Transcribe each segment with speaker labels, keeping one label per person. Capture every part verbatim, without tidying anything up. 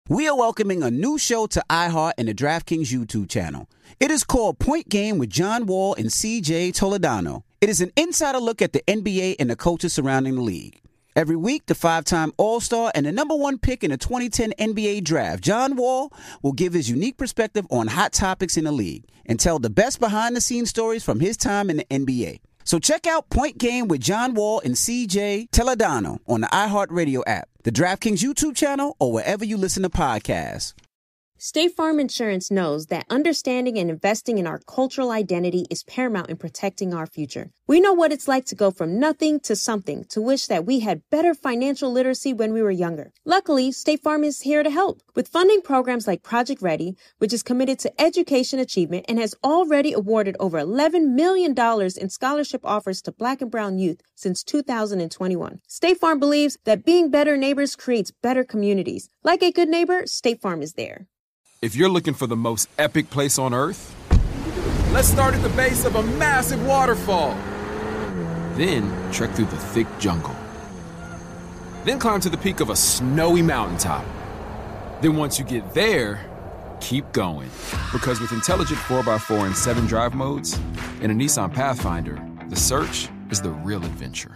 Speaker 1: we are welcoming a new show to iHeart and the DraftKings YouTube channel. It is called Point Game with John Wall and C J Toledano. It is an insider look at the N B A and the coaches surrounding the league. Every week, the five-time All-Star and the number one pick in the twenty ten N B A Draft, John Wall, will give his unique perspective on hot topics in the league and tell the best behind-the-scenes stories from his time in the N B A. So check out Point Game with John Wall and C J Toledano on the iHeartRadio app, the DraftKings YouTube channel, or wherever you listen to podcasts.
Speaker 2: State Farm Insurance knows that understanding and investing in our cultural identity is paramount in protecting our future. We know what it's like to go from nothing to something, to wish that we had better financial literacy when we were younger. Luckily, State Farm is here to help with funding programs like Project Ready, which is committed to education achievement and has already awarded over eleven million dollars in scholarship offers to Black and brown youth since two thousand twenty-one. State Farm believes that being better neighbors creates better communities. Like a good neighbor, State Farm is there.
Speaker 3: If you're looking for the most epic place on Earth, let's start at the base of a massive waterfall. Then trek through the thick jungle. Then climb to the peak of a snowy mountaintop. Then once you get there, keep going. Because with intelligent four by four and seven drive modes and a Nissan Pathfinder, the search is the real adventure.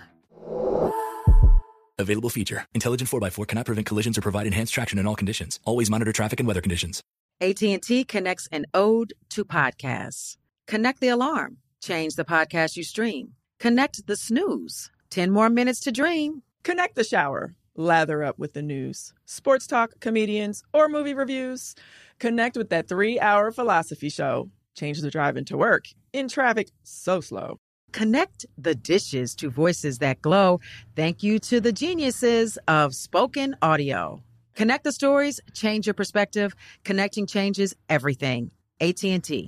Speaker 4: Available feature. Intelligent four by four cannot prevent collisions or provide enhanced traction in all conditions. Always monitor traffic and weather conditions.
Speaker 5: A T and T connects an ode to podcasts. Connect the alarm. Change the podcast you stream. Connect the snooze. Ten more minutes to dream.
Speaker 6: Connect the shower. Lather up with the news. Sports talk, comedians, or movie reviews. Connect with that three-hour philosophy show. Change the drive into work. In traffic so slow.
Speaker 5: Connect the dishes to voices that glow. Thank you to the geniuses of spoken audio. Connect the stories, change your perspective. Connecting changes everything. A T and T.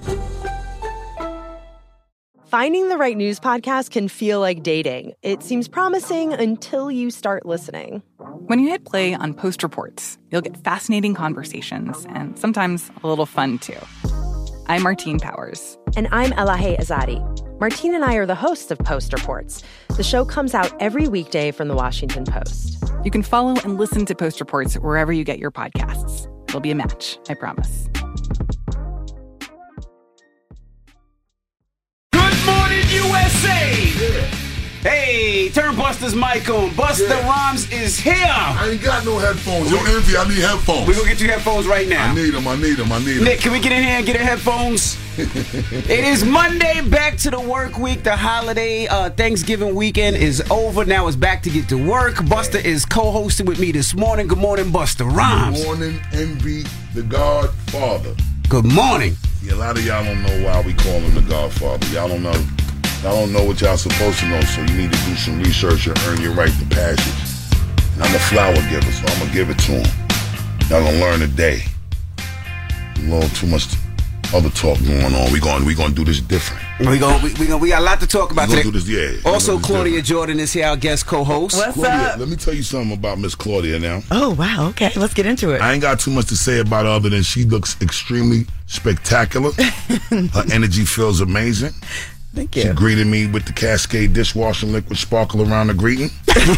Speaker 7: Finding the right news podcast can feel like dating. It seems promising until you start listening.
Speaker 8: When you hit play on Post Reports, you'll get fascinating conversations and sometimes a little fun, too. I'm Martine Powers.
Speaker 7: And I'm Elahe Azadi. Martine and I are the hosts of Post Reports. The show comes out every weekday from the Washington Post.
Speaker 8: You can follow and listen to Post Reports wherever you get your podcasts. It'll be a match, I promise.
Speaker 1: Good morning, U S A! Hey, turn Buster's mic on. Buster yeah. Rhymes is here.
Speaker 9: I ain't got no headphones. Yo, Envy, I need headphones.
Speaker 1: We're going to get you headphones right now.
Speaker 9: I need them, I need them, I need them.
Speaker 1: Nick, can we get in here and get the headphones? It is Monday, back to the work week. The holiday uh, Thanksgiving weekend is over. Now it's back to get to work. Buster is co-hosting with me this morning. Good morning, Buster Rhymes.
Speaker 9: Good morning, Envy, the Godfather.
Speaker 1: Good morning.
Speaker 9: Yeah, a lot of y'all don't know why we call him the Godfather. Y'all don't know. Y'all don't know what y'all supposed to know, so you need to do some research and earn your right to passage. And I'm a flower giver, so I'm going to give it to him. Y'all going to learn today. A little too much other talk going on. We're going we gonna do this different.
Speaker 1: We gonna, we, we, gonna, we got a lot to talk about today.
Speaker 9: Do this, yeah,
Speaker 1: also,
Speaker 9: do this
Speaker 1: Claudia
Speaker 9: different.
Speaker 1: Jordan is here, our guest co-host.
Speaker 10: What's
Speaker 9: Claudia,
Speaker 10: up?
Speaker 9: let me tell you something about Miss Claudia now.
Speaker 10: Oh, wow. Okay, let's get into it.
Speaker 9: I ain't got too much to say about her other than she looks extremely spectacular. Her energy feels amazing.
Speaker 10: Thank you.
Speaker 9: She greeted me with the Cascade dishwasher liquid sparkle around the greeting.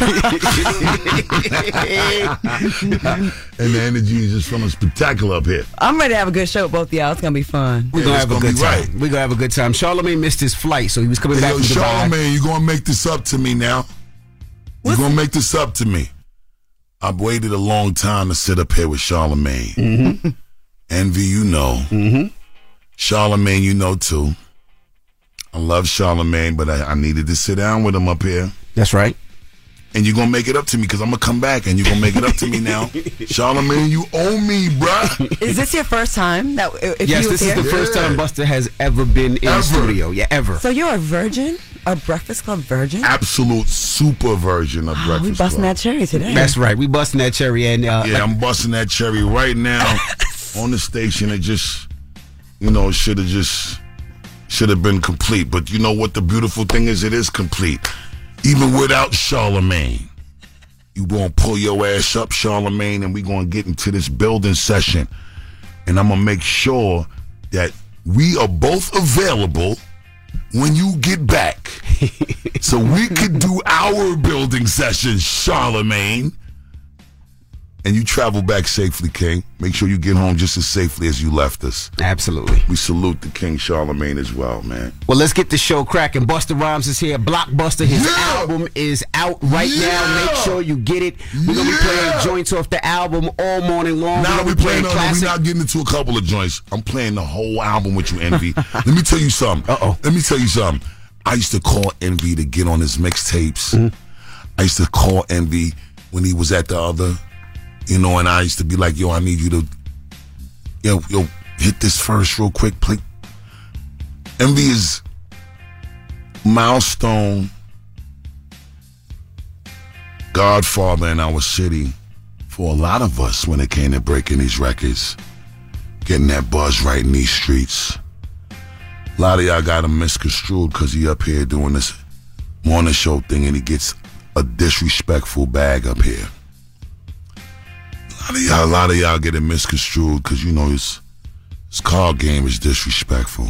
Speaker 9: And the energy is just feeling spectacular up here.
Speaker 10: I'm ready to have a good show with both of y'all. It's going to be fun.
Speaker 1: We're going to have a good time. We're going to have a good time. Charlamagne missed his flight, so he was coming
Speaker 9: hey,
Speaker 1: back
Speaker 9: yo,
Speaker 1: from Dubai.
Speaker 9: Charlamagne, you're going to make this up to me now. You're going to make this up to me. I've waited a long time to sit up here with Charlamagne.
Speaker 1: Mm-hmm.
Speaker 9: Envy, you know.
Speaker 1: Mm-hmm.
Speaker 9: Charlamagne, you know, too. I love Charlamagne, but I, I needed to sit down with him up here.
Speaker 1: That's right.
Speaker 9: And you're going to make it up to me because I'm going to come back and you're going to make it up to me now. Charlamagne, you owe me, bruh.
Speaker 10: Is this your first time? That if
Speaker 1: Yes,
Speaker 10: you
Speaker 1: this
Speaker 10: here?
Speaker 1: is the
Speaker 9: Yeah.
Speaker 1: first time Buster has ever been in
Speaker 9: Ever.
Speaker 1: the studio. Yeah, ever.
Speaker 10: So you're a virgin? A Breakfast Club virgin?
Speaker 9: Absolute super version of
Speaker 10: Oh,
Speaker 9: Breakfast
Speaker 10: we busting
Speaker 9: Club.
Speaker 10: that cherry today.
Speaker 1: That's right. We busting that cherry. and uh,
Speaker 9: Yeah, I'm busting that cherry right now on the station. It just, you know, should have just, should have been complete. But you know what the beautiful thing is? It is complete. Even without Charlamagne. You gonna pull your ass up, Charlamagne, and we gonna get into this building session. And I'm gonna make sure that we are both available when you get back. So we could do our building session, Charlamagne. and you travel back safely, King. Make sure you get home just as safely as you left us.
Speaker 1: Absolutely.
Speaker 9: We salute the King Charlemagne as well, man.
Speaker 1: Well, let's get the show cracking. Busta Rhymes is here. Blockbuster. His
Speaker 9: Yeah.
Speaker 1: album is out right
Speaker 9: Yeah.
Speaker 1: now. Make sure you get it. We're going to
Speaker 9: Yeah.
Speaker 1: be playing joints off the album all morning long.
Speaker 9: Now
Speaker 1: we're
Speaker 9: we playing. No, no, we're not getting into a couple of joints. I'm playing the whole album with you, Envy. Let me tell you something.
Speaker 1: Uh-oh.
Speaker 9: Let me tell you something. I used to call Envy to get on his mixtapes.
Speaker 1: Mm-hmm.
Speaker 9: I used to call Envy when he was at the other, you know, and I used to be like, yo, I need you to, yo, yo, hit this first real quick, play. Envy is milestone, godfather in our city for a lot of us when it came to breaking these records, getting that buzz right in these streets. A lot of y'all got him misconstrued because he up here doing this morning show thing and he gets a disrespectful bag up here. A lot of y'all, a lot of y'all get it misconstrued because, you know, his, his car game is disrespectful.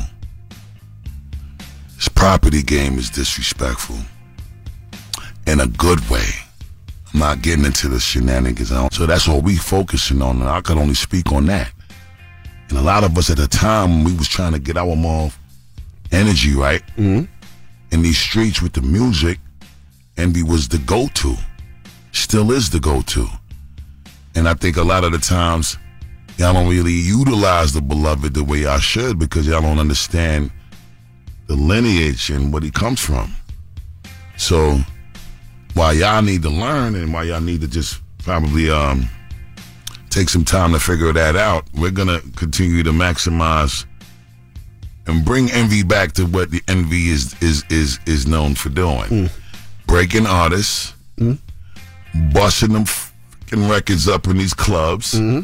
Speaker 9: His property game is disrespectful. In a good way. I'm not getting into the shenanigans. So that's what we focusing on, and I could only speak on that. And a lot of us at the time, we was trying to get our more energy right
Speaker 1: Mm-hmm.
Speaker 9: in these streets with the music. Envy was the go-to, still is the go-to. And I think a lot of the times, y'all don't really utilize the beloved the way y'all should because y'all don't understand the lineage and what he comes from. So while y'all need to learn and while y'all need to just probably um, take some time to figure that out, we're going to continue to maximize and bring Envy back to what the Envy is is is is known for doing.
Speaker 1: Mm.
Speaker 9: Breaking artists,
Speaker 1: Mm.
Speaker 9: busting them fucking records up in these clubs,
Speaker 1: Mm-hmm.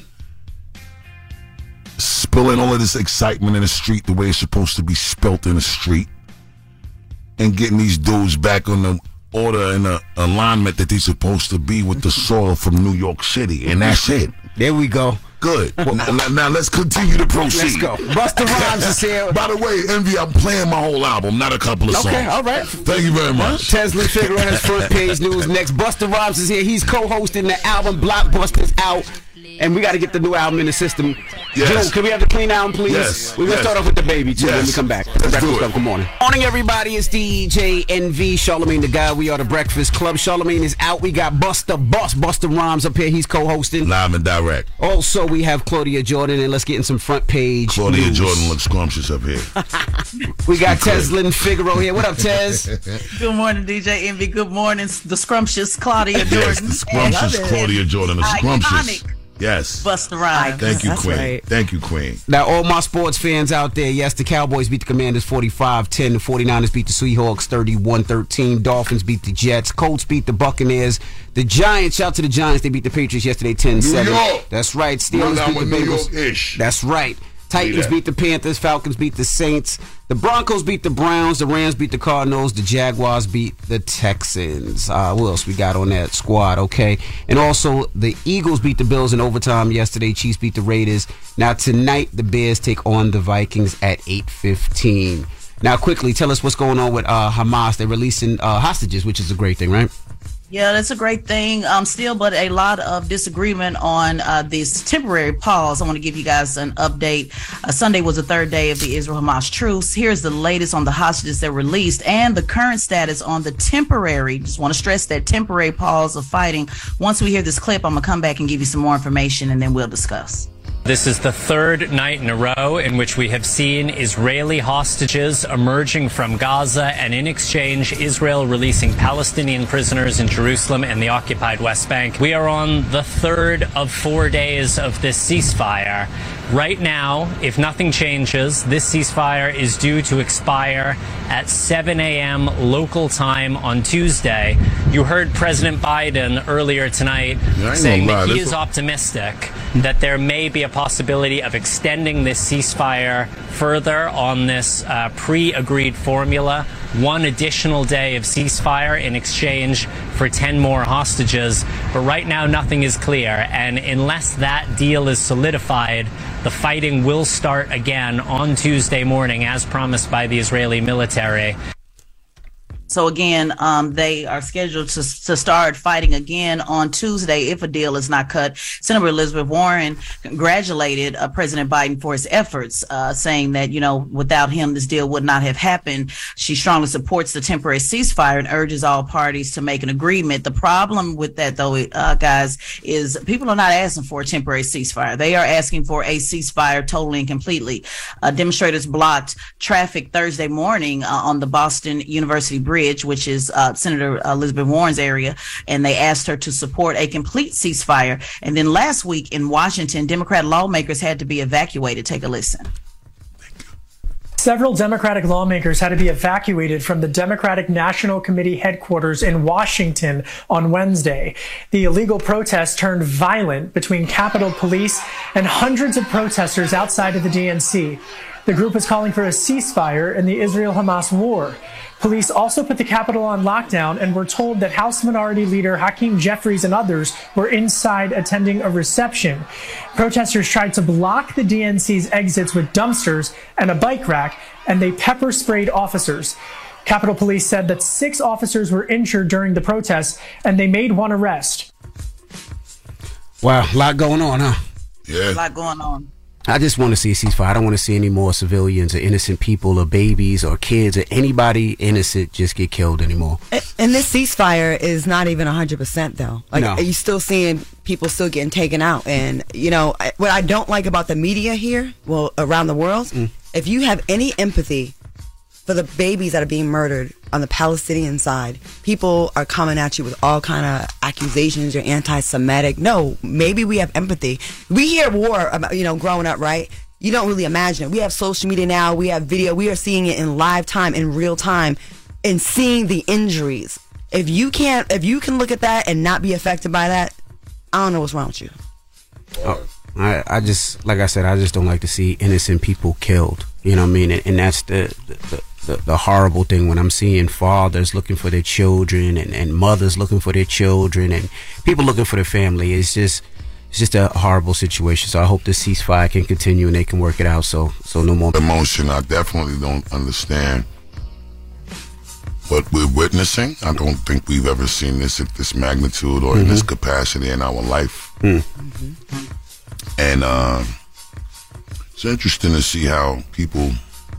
Speaker 9: spilling all of this excitement in the street the way it's supposed to be spilt in the street, and getting these dudes back on the order and the alignment that they're supposed to be with the soil from New York City, and that's it.
Speaker 1: There we go.
Speaker 9: Good. now, now, now let's continue to proceed.
Speaker 1: Let's go. Busta Rhymes is here.
Speaker 9: By the way, Envy, I'm playing my whole album, not a couple of songs.
Speaker 1: Okay, all right.
Speaker 9: Thank you very much.
Speaker 1: Tesla Figure on his first page news next. Busta Rhymes is here. He's co-hosting the album. Blockbuster's out. And we got to get the new album in the system.
Speaker 9: Yes.
Speaker 1: Joe, can we have the clean album, please?
Speaker 9: Yes.
Speaker 1: We're going to
Speaker 9: Yes.
Speaker 1: start off with the baby, too,
Speaker 9: Yes.
Speaker 1: when we come back.
Speaker 9: Let's
Speaker 1: Breakfast
Speaker 9: do it.
Speaker 1: Club, good morning. Morning, everybody. It's D J N V, Charlemagne the Guy. We are the Breakfast Club. Charlemagne is out. We got Busta Boss, Busta Rhymes up here. He's co-hosting.
Speaker 9: Live and direct.
Speaker 1: Also, we have Claudia Jordan, and let's get in some front page
Speaker 9: Claudia
Speaker 1: news.
Speaker 9: Jordan looks scrumptious up here.
Speaker 1: We got Teslin Figaro here. What up, Tez?
Speaker 11: Good morning, D J Envy. Good morning, the scrumptious Claudia Jordan.
Speaker 9: Yes, the scrumptious Claudia Jordan. The scrumptious.
Speaker 11: Iconic
Speaker 9: Yes.
Speaker 11: Busta Rhymes.
Speaker 9: Thank you,
Speaker 10: That's
Speaker 9: Queen.
Speaker 10: right.
Speaker 9: Thank you, Queen.
Speaker 1: Now, all my sports fans out there, yes, the Cowboys beat the Commanders forty-five ten. The forty-niners beat the Seahawks thirty-one thirteen. Dolphins beat the Jets. Colts beat the Buccaneers. The Giants, shout to the Giants, they beat the Patriots yesterday ten seven.
Speaker 9: New York.
Speaker 1: That's right.
Speaker 9: Run
Speaker 1: Steelers
Speaker 9: down
Speaker 1: beat the
Speaker 9: with New
Speaker 1: Bengals.
Speaker 9: York-ish.
Speaker 1: That's right. Titans
Speaker 9: that.
Speaker 1: beat the Panthers. Falcons beat the Saints. The Broncos beat the Browns. The Rams beat the Cardinals. The Jaguars beat the Texans. Uh, what else we got on that squad? Okay. And also, the Eagles beat the Bills in overtime yesterday. Chiefs beat the Raiders. Now, tonight, the Bears take on the Vikings at eight fifteen. Now, quickly, tell us what's going on with uh, Hamas. They're releasing uh, hostages, which is a great thing, right?
Speaker 11: Yeah, that's a great thing. Um, still, but a lot of disagreement on uh, this temporary pause. I want to give you guys an update. Uh, Sunday was the third day of the Israel-Hamas truce. Here's the latest on the hostages that were released and the current status on the temporary. Just want to stress that temporary pause of fighting. Once we hear this clip, I'm gonna come back and give you some more information, and then we'll discuss.
Speaker 12: This is the third night in a row in which we have seen Israeli hostages emerging from Gaza, and in exchange, Israel releasing Palestinian prisoners in Jerusalem and the occupied West Bank. We are on the third of four days of this ceasefire. Right now, if nothing changes, this ceasefire is due to expire at seven a.m. local time on Tuesday. You heard President Biden earlier tonight
Speaker 9: Yeah,
Speaker 12: saying that he
Speaker 9: That's
Speaker 12: is
Speaker 9: what-
Speaker 12: optimistic that there may be a possibility of extending this ceasefire further on this uh, pre-agreed formula. One additional day of ceasefire in exchange for ten more hostages. But right now, nothing is clear. And unless that deal is solidified, the fighting will start again on Tuesday morning, as promised by the Israeli military.
Speaker 11: So again, um, they are scheduled to, to start fighting again on Tuesday if a deal is not cut. Senator Elizabeth Warren congratulated uh, President Biden for his efforts, uh, saying that, you know, without him, this deal would not have happened. She strongly supports the temporary ceasefire and urges all parties to make an agreement. The problem with that, though, uh, guys, is people are not asking for a temporary ceasefire. They are asking for a ceasefire totally and completely. Uh, demonstrators blocked traffic Thursday morning uh, on the Boston University Bridge, which is uh, Senator Elizabeth Warren's area, and they asked her to support a complete ceasefire. And then last week in Washington, Democrat lawmakers had to be evacuated. Take a listen.
Speaker 13: Several Democratic lawmakers had to be evacuated from the Democratic National Committee headquarters in Washington on Wednesday. The illegal protest turned violent between Capitol Police and hundreds of protesters outside of the D N C. The group is calling for a ceasefire in the Israel-Hamas war. Police also put the Capitol on lockdown and were told that House Minority Leader Hakeem Jeffries and others were inside attending a reception. Protesters tried to block the D N C's exits with dumpsters and a bike rack, and they pepper sprayed officers. Capitol Police said that six officers were injured during the protests, and they made one arrest.
Speaker 1: Wow, a lot going on, huh?
Speaker 9: Yeah.
Speaker 11: A lot going on.
Speaker 1: I just want to see a ceasefire. I don't want to see any more civilians or innocent people or babies or kids or anybody innocent just get killed anymore.
Speaker 10: And this ceasefire is not even one hundred percent, though. Like,
Speaker 1: No.
Speaker 10: are you still seeing people still getting taken out? And, you know, I- what I don't like about the media here, well, around the world,
Speaker 1: Mm.
Speaker 10: if you have any empathy for the babies that are being murdered on the Palestinian side, people are coming at you with all kind of accusations. You're anti-Semitic. No, maybe we have empathy. We hear war about, you know, growing up, right? You don't really imagine it. We have social media now. We have video. We are seeing it in live time, in real time, and seeing the injuries. If you can't, if you can look at that and not be affected by that, I don't know what's wrong with you.
Speaker 1: Oh, I, I just, like I said, I just don't like to see innocent people killed. You know what I mean? And, and that's the, the, the, the horrible thing when I'm seeing fathers looking for their children and, and mothers looking for their children and people looking for their family. It's just it's just a horrible situation. So I hope this ceasefire can continue and they can work it out so so no more
Speaker 9: emotion. I definitely don't understand what we're witnessing. I don't think we've ever seen this at this magnitude or mm-hmm. in this capacity in our life.
Speaker 1: Mm.
Speaker 9: Mm-hmm. And uh, it's interesting to see how people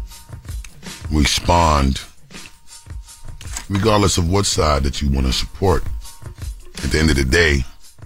Speaker 9: respond regardless of what side that you want to support. At the end of the day,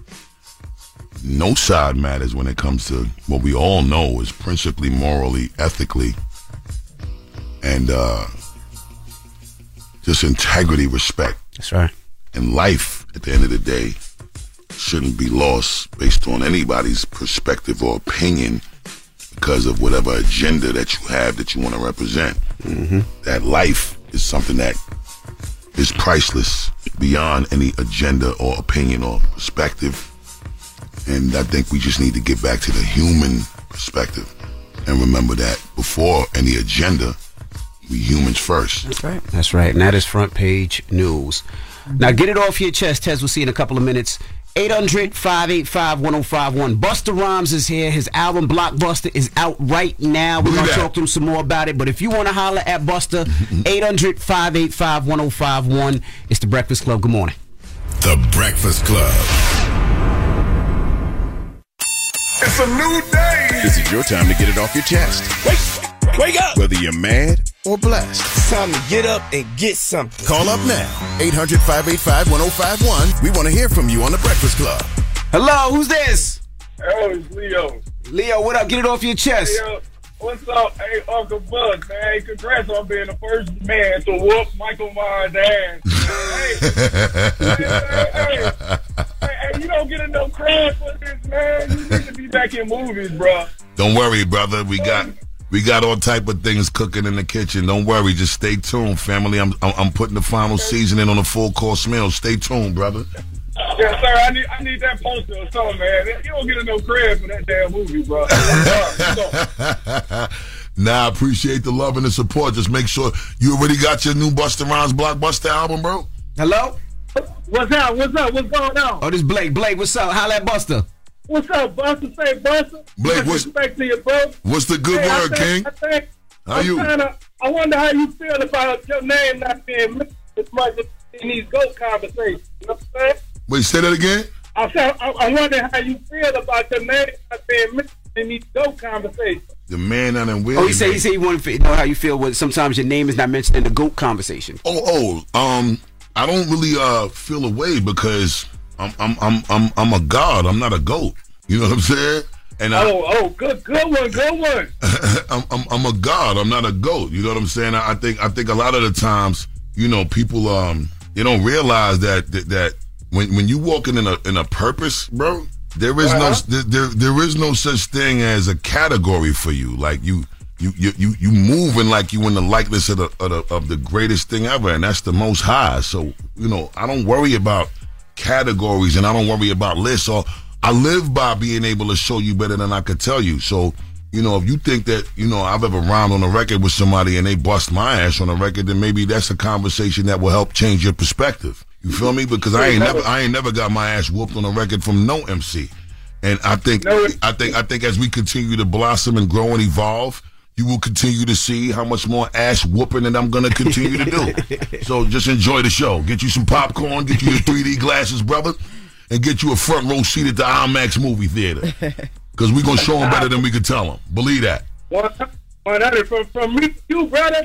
Speaker 9: no side matters when it comes to what we all know is principally, morally, ethically, and uh, just integrity, respect.
Speaker 1: That's right.
Speaker 9: And life, at the end of the day, shouldn't be lost based on anybody's perspective or opinion because of whatever agenda that you have that you want to represent.
Speaker 1: Mm-hmm.
Speaker 9: That life is something that is priceless beyond any agenda or opinion or perspective. And I think we just need to get back to the human perspective and remember that before any agenda, we humans first.
Speaker 10: That's right.
Speaker 1: That's right. And that is Front Page News. Now get it off your chest, Tez. We'll see you in a couple of minutes. eight hundred, five eight five, one oh five one. Busta Rhymes is here. His album Blockbuster is out right now. We're going to talk to him some more about it. But if you want to holler at Busta, eight hundred, five eight five, one oh five one. It's The Breakfast Club. Good morning.
Speaker 14: The Breakfast Club.
Speaker 9: It's a new day.
Speaker 14: This is your time to get it off your chest.
Speaker 15: Wake, wake up.
Speaker 14: Whether you're mad or blessed.
Speaker 15: It's time to get up and get something.
Speaker 14: Call up now. eight hundred, five eight five, one oh five one. We want to hear from you on The Breakfast Club.
Speaker 1: Hello, who's this?
Speaker 16: Oh, it's Leo.
Speaker 1: Leo, what up? Get it off your chest.
Speaker 16: Leo, what's up? Hey, Uncle Bud, man. Congrats on being the first man to whoop Michael Myers' ass. hey, hey, hey, hey, hey, you don't get enough credit for this, man. You need to be back in movies, bro.
Speaker 9: Don't worry, brother. We got we got all type of things cooking in the kitchen. Don't worry. Just stay tuned, family. I'm I'm, I'm putting the final seasoning on a full course meal. Stay tuned, brother.
Speaker 16: Yes, sir. I need I need that poster or something, man. You don't get enough credit for that damn movie, bro.
Speaker 9: Nah, I appreciate the love and the support. Just make sure you already got your new Busta Rhymes Blockbuster album, bro.
Speaker 1: Hello?
Speaker 16: What's up? What's up? What's going on?
Speaker 1: Oh, this Blake. Blake, what's up? Holla at Busta.
Speaker 16: What's up, Buster? Say Buster.
Speaker 9: Blake, what's,
Speaker 16: respect to you, bro.
Speaker 9: What's the good
Speaker 16: hey,
Speaker 9: word,
Speaker 16: I think,
Speaker 9: King?
Speaker 16: I think
Speaker 9: How
Speaker 16: I'm
Speaker 9: you?
Speaker 16: Kinda, I wonder how you feel about your name not being mentioned as much in these GOAT conversations. You know what I'm saying?
Speaker 9: Wait, say that again?
Speaker 16: I said, I, I wonder how you feel about the man not being mentioned in these GOAT conversations.
Speaker 9: The man on and
Speaker 1: Oh, he said he said he wanted to know how you feel when sometimes your name is not mentioned in the GOAT conversation.
Speaker 9: Oh, oh, um, I don't really uh feel a way because I'm I'm I'm I'm I'm a god. I'm not a goat. You know what I'm saying? And I,
Speaker 16: oh, oh, good, good one, good one.
Speaker 9: I'm, I'm I'm a god. I'm not a goat. You know what I'm saying? I, I think I think a lot of the times, you know, people um they don't realize that that, that when when you walking in a in a purpose, bro, there is uh-huh. no there there is no such thing as a category for you. Like you. You you you you moving like you in the likeness of the, of the of the greatest thing ever, and that's the Most High. So you know, I don't worry about categories, and I don't worry about lists. So I live by being able to show you better than I could tell you. So you know, if you think that you know I've ever rhymed on a record with somebody and they bust my ass on a record, then maybe that's a conversation that will help change your perspective. You feel me? Because I ain't never I ain't never got my ass whooped on a record from no M C. And I think I think I think as we continue to blossom and grow and evolve, you will continue to see how much more ass whooping that I'm going to continue to do. So just enjoy the show. Get you some popcorn, get you your three D glasses, brother, and get you a front row seat at the IMAX movie theater. Because we're going to show them better than we can tell them. Believe that.
Speaker 16: one hundred from, from me to you, brother.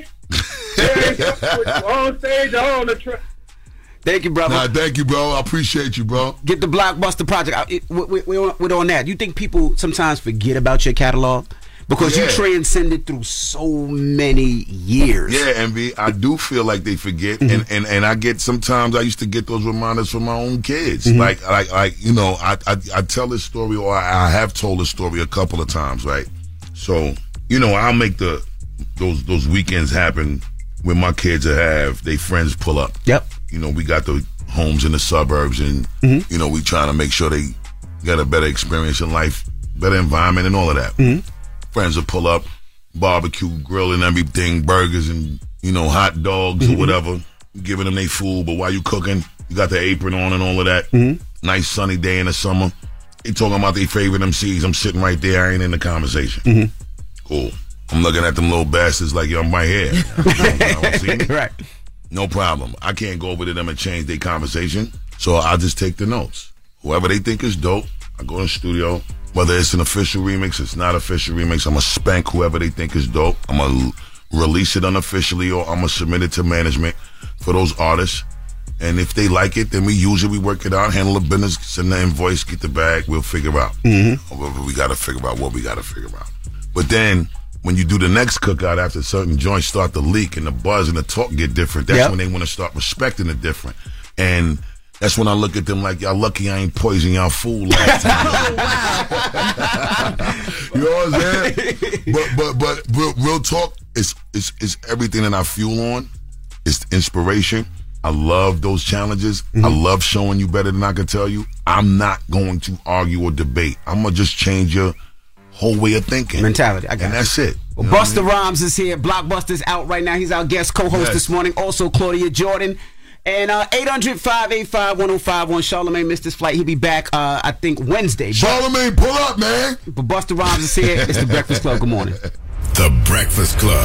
Speaker 16: On stage or on the track.
Speaker 1: Thank you, brother.
Speaker 9: Nah, thank you, bro. I appreciate you, bro.
Speaker 1: Get the Blockbuster Project. I, it, we, we, we're, on, we're on that. You think people sometimes forget about your catalog? Because yeah. you transcended through so many years.
Speaker 9: Yeah, Envy. I do feel like they forget, mm-hmm. and, and and I get sometimes I used to get those reminders from my own kids. Mm-hmm. Like like like you know, I, I I tell this story, or I have told this story a couple of times, right? So you know, I'll make the those those weekends happen when my kids have they friends pull up.
Speaker 1: Yep.
Speaker 9: You know, we got the homes in the suburbs, and mm-hmm. you know, we trying to make sure they got a better experience in life, better environment, and all of that.
Speaker 1: Mm-hmm.
Speaker 9: Friends will pull up, barbecue, grill and everything, burgers and, you know, hot dogs mm-hmm. or whatever, giving them their food. But while you cooking, you got the apron on and all of that.
Speaker 1: Mm-hmm.
Speaker 9: Nice sunny day in the summer. They talking about their favorite M Cs. I'm sitting right there. I ain't in the conversation.
Speaker 1: Mm-hmm.
Speaker 9: Cool. I'm looking at them little bastards like, yo, I'm right here. I don't see me.
Speaker 1: Right.
Speaker 9: No problem. I can't go over to them and change their conversation. So I'll just take the notes. Whoever they think is dope, I go in the studio. Whether it's an official remix, it's not official remix, I'm going to spank whoever they think is dope. I'm going to release it unofficially, or I'm going to submit it to management for those artists. And if they like it, then we usually work it out, handle the business, send the invoice, get the bag, we'll figure out.
Speaker 1: Mm-hmm.
Speaker 9: However, we got to figure out what we got to figure out. But then when you do the next cookout after certain joints start to leak and the buzz and the talk get different, that's yep. when they want to start respecting it different. And that's when I look at them like, y'all lucky I ain't poison y'all food last time.
Speaker 1: Oh, wow.
Speaker 9: You know what I'm saying? But but but real, real talk, it's, it's, it's everything that I fuel on. It's inspiration. I love those challenges. Mm-hmm. I love showing you better than I can tell you. I'm not going to argue or debate. I'm going to just change your whole way of thinking.
Speaker 1: Mentality. I got
Speaker 9: and
Speaker 1: it.
Speaker 9: that's it.
Speaker 1: Well, Busta I mean? Rhymes is here. Blockbuster's out right now. He's our guest co-host
Speaker 9: yes.
Speaker 1: this morning. Also, Claudia Jordan. And uh, eight hundred, five eight five, one oh five one. Charlamagne missed his flight. He'll be back, uh, I think, Wednesday.
Speaker 9: Charlamagne, pull up, man.
Speaker 1: But Busta Rhymes is here. It's The Breakfast Club. Good morning.
Speaker 14: The Breakfast Club.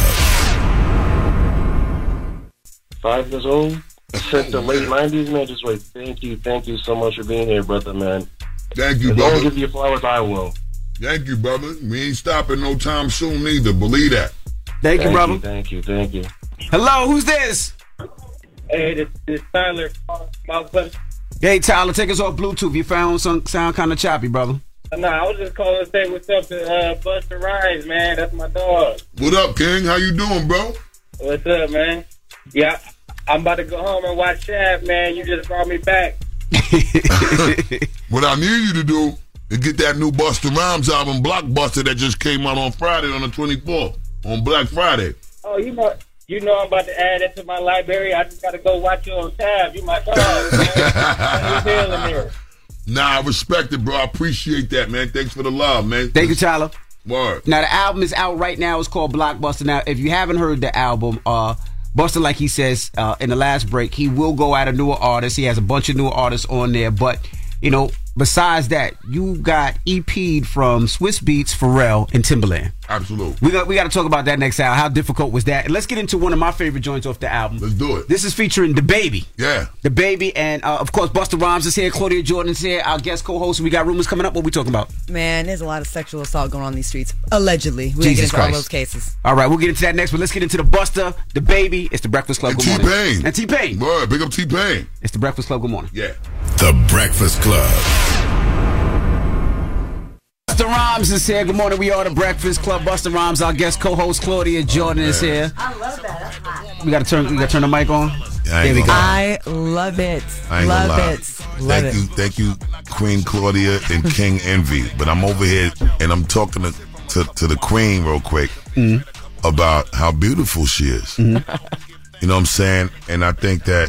Speaker 17: Five years old. Since the late nineties, man. Just wait. Thank you. Thank you so much for being here, brother, man.
Speaker 9: Thank you,
Speaker 17: if
Speaker 9: brother.
Speaker 17: I don't give you flowers, I will.
Speaker 9: Thank you, brother. We ain't stopping no time soon either. Believe that.
Speaker 1: Thank, thank you, brother.
Speaker 17: You, thank you. Thank you.
Speaker 1: Hello, who's this?
Speaker 16: Hey, this is Tyler.
Speaker 1: Hey, Tyler, take us off Bluetooth. Your phone sound, sound kind of choppy, brother.
Speaker 16: No, I was just calling to say what's up to uh, Busta Rhymes, man. That's my dog.
Speaker 9: What up, King? How you doing, bro?
Speaker 16: What's up, man? Yeah, I'm about to go home and watch Shaft, man. You just brought me back.
Speaker 9: What I need you to do is get that new Busta Rhymes album, Blockbuster, that just came out on Friday, on the twenty-fourth, on Black Friday.
Speaker 16: Oh, you know... You know I'm about to add it to my library. I just got to go watch you on tab. You my dog, man.
Speaker 9: Nah, I respect it, bro. I appreciate that, man. Thanks for the love, man.
Speaker 1: Thank you, Tyler.
Speaker 9: Word.
Speaker 1: Now, the album is out right now. It's called Blockbuster. Now, if you haven't heard the album, uh, Busta, like he says uh, in the last break, he will go at a newer artist. He has a bunch of newer artists on there. But, you know, besides that, you got E P'd from Swiss Beats, Pharrell, and Timbaland.
Speaker 9: Absolutely.
Speaker 1: We got we got to talk about that next hour. How difficult was that? And let's get into one of my favorite joints off the album.
Speaker 9: Let's do it.
Speaker 1: This is featuring DaBaby.
Speaker 9: Yeah.
Speaker 1: DaBaby, and uh, of course, Busta Rhymes is here. Claudia Jordan's here. Our guest co-host. We got rumors coming up. What we talking about?
Speaker 10: Man, there's a lot of sexual assault going on in these streets. Allegedly. We're
Speaker 1: Jesus
Speaker 10: going to get into
Speaker 1: Christ.
Speaker 10: all those cases.
Speaker 1: All right, we'll get into that next, but let's get into the Busta, DaBaby. It's the Breakfast Club.
Speaker 9: And
Speaker 1: Good morning.
Speaker 9: T-Pain.
Speaker 1: And T-Pain.
Speaker 9: Word, big up T-Pain.
Speaker 1: It's the Breakfast Club. Good morning.
Speaker 9: Yeah.
Speaker 14: The Breakfast Club.
Speaker 1: Busta Rhymes is here. Good morning. We are the Breakfast Club. Busta Rhymes, our guest co-host Claudia Jordan is here.
Speaker 10: I love that. That's hot.
Speaker 1: We got to turn. We got to turn the mic on.
Speaker 9: I
Speaker 1: There we go.
Speaker 10: I love it.
Speaker 9: I ain't
Speaker 10: love
Speaker 9: gonna lie.
Speaker 10: it. Love
Speaker 9: thank
Speaker 10: it.
Speaker 9: you, thank you, Queen Claudia and King Envy. But I'm over here and I'm talking to to, to the Queen real quick
Speaker 1: Mhm.
Speaker 9: about how beautiful she is.
Speaker 1: Mhm.
Speaker 9: You know what I'm saying? And I think that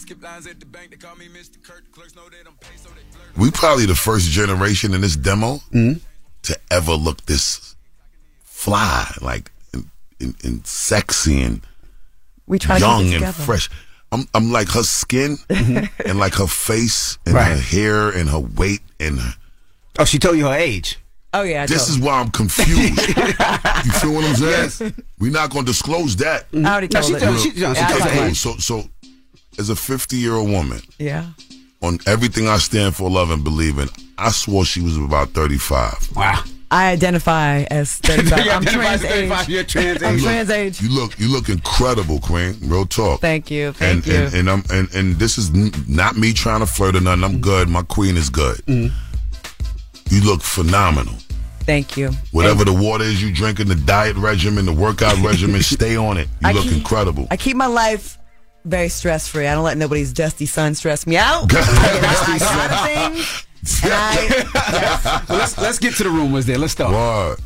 Speaker 9: we probably the first generation in this demo
Speaker 1: Mhm.
Speaker 9: to ever look this fly, like and, and, and sexy and
Speaker 10: We try to keep
Speaker 9: young
Speaker 10: it
Speaker 9: and
Speaker 10: together.
Speaker 9: fresh. I'm I'm like her skin and like her face and
Speaker 1: Right.
Speaker 9: her hair and her weight and her,
Speaker 1: Oh, she told you her age.
Speaker 10: Oh, yeah. I
Speaker 9: this
Speaker 10: told
Speaker 9: is why I'm confused. You feel what I'm saying? We're not going to disclose that.
Speaker 10: I already
Speaker 1: No,
Speaker 10: told
Speaker 1: she
Speaker 10: it.
Speaker 1: told- she- no, she
Speaker 10: Yeah, I
Speaker 1: told
Speaker 10: told
Speaker 1: her
Speaker 10: it.
Speaker 1: age.
Speaker 9: So so as a fifty year old woman,
Speaker 10: Yeah.
Speaker 9: on everything I stand for, love and believe in, I swore she was about thirty-five.
Speaker 1: Wow.
Speaker 10: I identify as thirty-five.
Speaker 1: You
Speaker 10: I'm
Speaker 1: identify
Speaker 10: trans
Speaker 1: as thirty-five,
Speaker 10: age.
Speaker 1: you're trans
Speaker 10: I'm
Speaker 1: age.
Speaker 10: trans age.
Speaker 9: You look you look incredible, Queen. Real talk.
Speaker 10: Thank you. Thank
Speaker 9: and,
Speaker 10: you.
Speaker 9: and and I'm and, and this is n- not me trying to flirt or nothing. I'm good. My queen is good.
Speaker 10: Mm-hmm.
Speaker 9: You look phenomenal.
Speaker 10: Thank you.
Speaker 9: Whatever the water is you drinking, the diet regimen, the workout regimen, stay on it. You
Speaker 10: I
Speaker 9: look
Speaker 10: keep-
Speaker 9: incredible.
Speaker 10: I keep my life very stress free. I don't let nobody's dusty son stress me out. I get out my lot of things. And I, yes.
Speaker 1: Well, let's let's get to the rumors there. Let's start.
Speaker 9: What?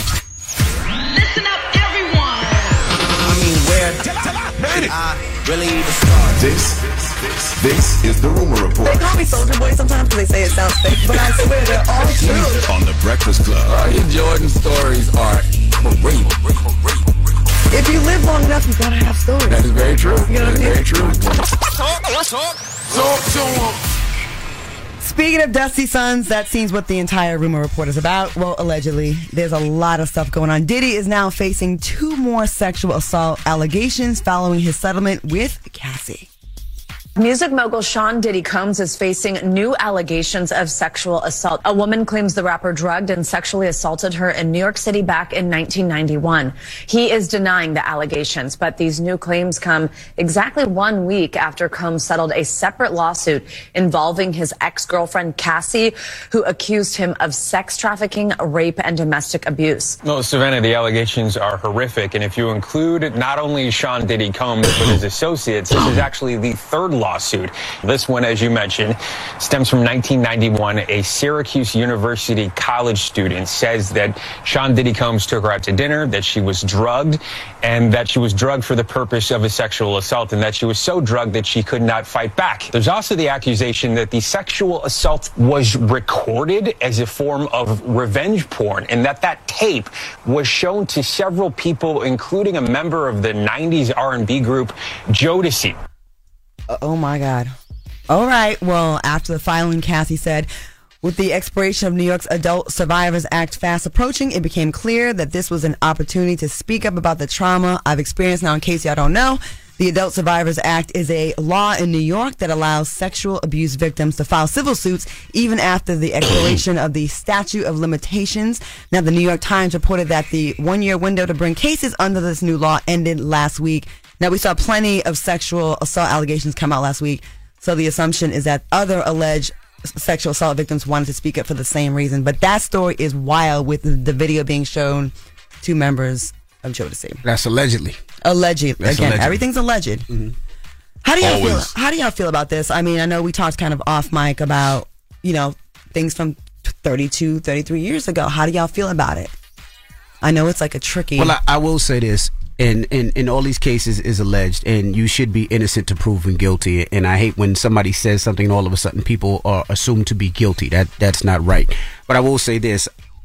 Speaker 18: Listen up, everyone.
Speaker 15: I mean, where did I really even start? This, this, this is the Rumor Report.
Speaker 10: They call me Soldier Boy sometimes because they say it sounds fake, but I swear they're all true.
Speaker 15: On the Breakfast Club. Ryan Jordan stories are real.
Speaker 10: If you live long enough, you gotta have stories.
Speaker 15: That is very true.
Speaker 10: You know what I
Speaker 15: That is
Speaker 10: mean?
Speaker 15: very true. Talk, talk, talk. Talk to him.
Speaker 10: Speaking of Dusty Sons, that seems what the entire Rumor Report is about. Well, allegedly, there's a lot of stuff going on. Diddy is now facing two more sexual assault allegations following his settlement with Cassie.
Speaker 19: Music mogul Sean Diddy Combs is facing new allegations of sexual assault. A woman claims the rapper drugged and sexually assaulted her in New York City back in nineteen ninety-one. He is denying the allegations, but these new claims come exactly one week after Combs settled a separate lawsuit involving his ex-girlfriend Cassie, who accused him of sex trafficking, rape, and domestic abuse.
Speaker 20: Well, Savannah, the allegations are horrific, and if you include not only Sean Diddy Combs but his associates, this is actually the third lawsuit. This one, as you mentioned, stems from nineteen ninety-one. A Syracuse University college student says that Sean Diddy Combs took her out to dinner, that she was drugged, and that she was drugged for the purpose of a sexual assault, and that she was so drugged that she could not fight back. There's also the accusation that the sexual assault was recorded as a form of revenge porn, and that that tape was shown to several people, including a member of the nineties R and B group Jodeci.
Speaker 10: Uh, oh my God. All right. Well, after the filing, Cassie said, with the expiration of New York's Adult Survivors Act fast approaching, it became clear that this was an opportunity to speak up about the trauma I've experienced. Now, in case y'all don't know, the Adult Survivors Act is a law in New York that allows sexual abuse victims to file civil suits even after the expiration of the statute of limitations. Now, the New York Times reported that the one-year window to bring cases under this new law ended last week. Now, we saw plenty of sexual assault allegations come out last week, so the assumption is that other alleged sexual assault victims wanted to speak up for the same reason. But that story is wild, with the video being shown to members of Jodeci.
Speaker 1: That's allegedly.
Speaker 10: Allegedly.
Speaker 1: That's
Speaker 10: Again,
Speaker 1: allegedly.
Speaker 10: everything's alleged. Mm-hmm. How do y'all feel?
Speaker 9: Always.
Speaker 10: How do y'all feel about this? I mean, I know we talked kind of off mic about, you know, things from thirty-two, thirty-three years ago. How do y'all feel about it? I know it's like a tricky.
Speaker 1: Well, I, I will say this. In, in, in all these cases is alleged, and you should be innocent to proven guilty. And I hate when somebody says something and all of a sudden people are assumed to be guilty. That that's not right. But I will say this.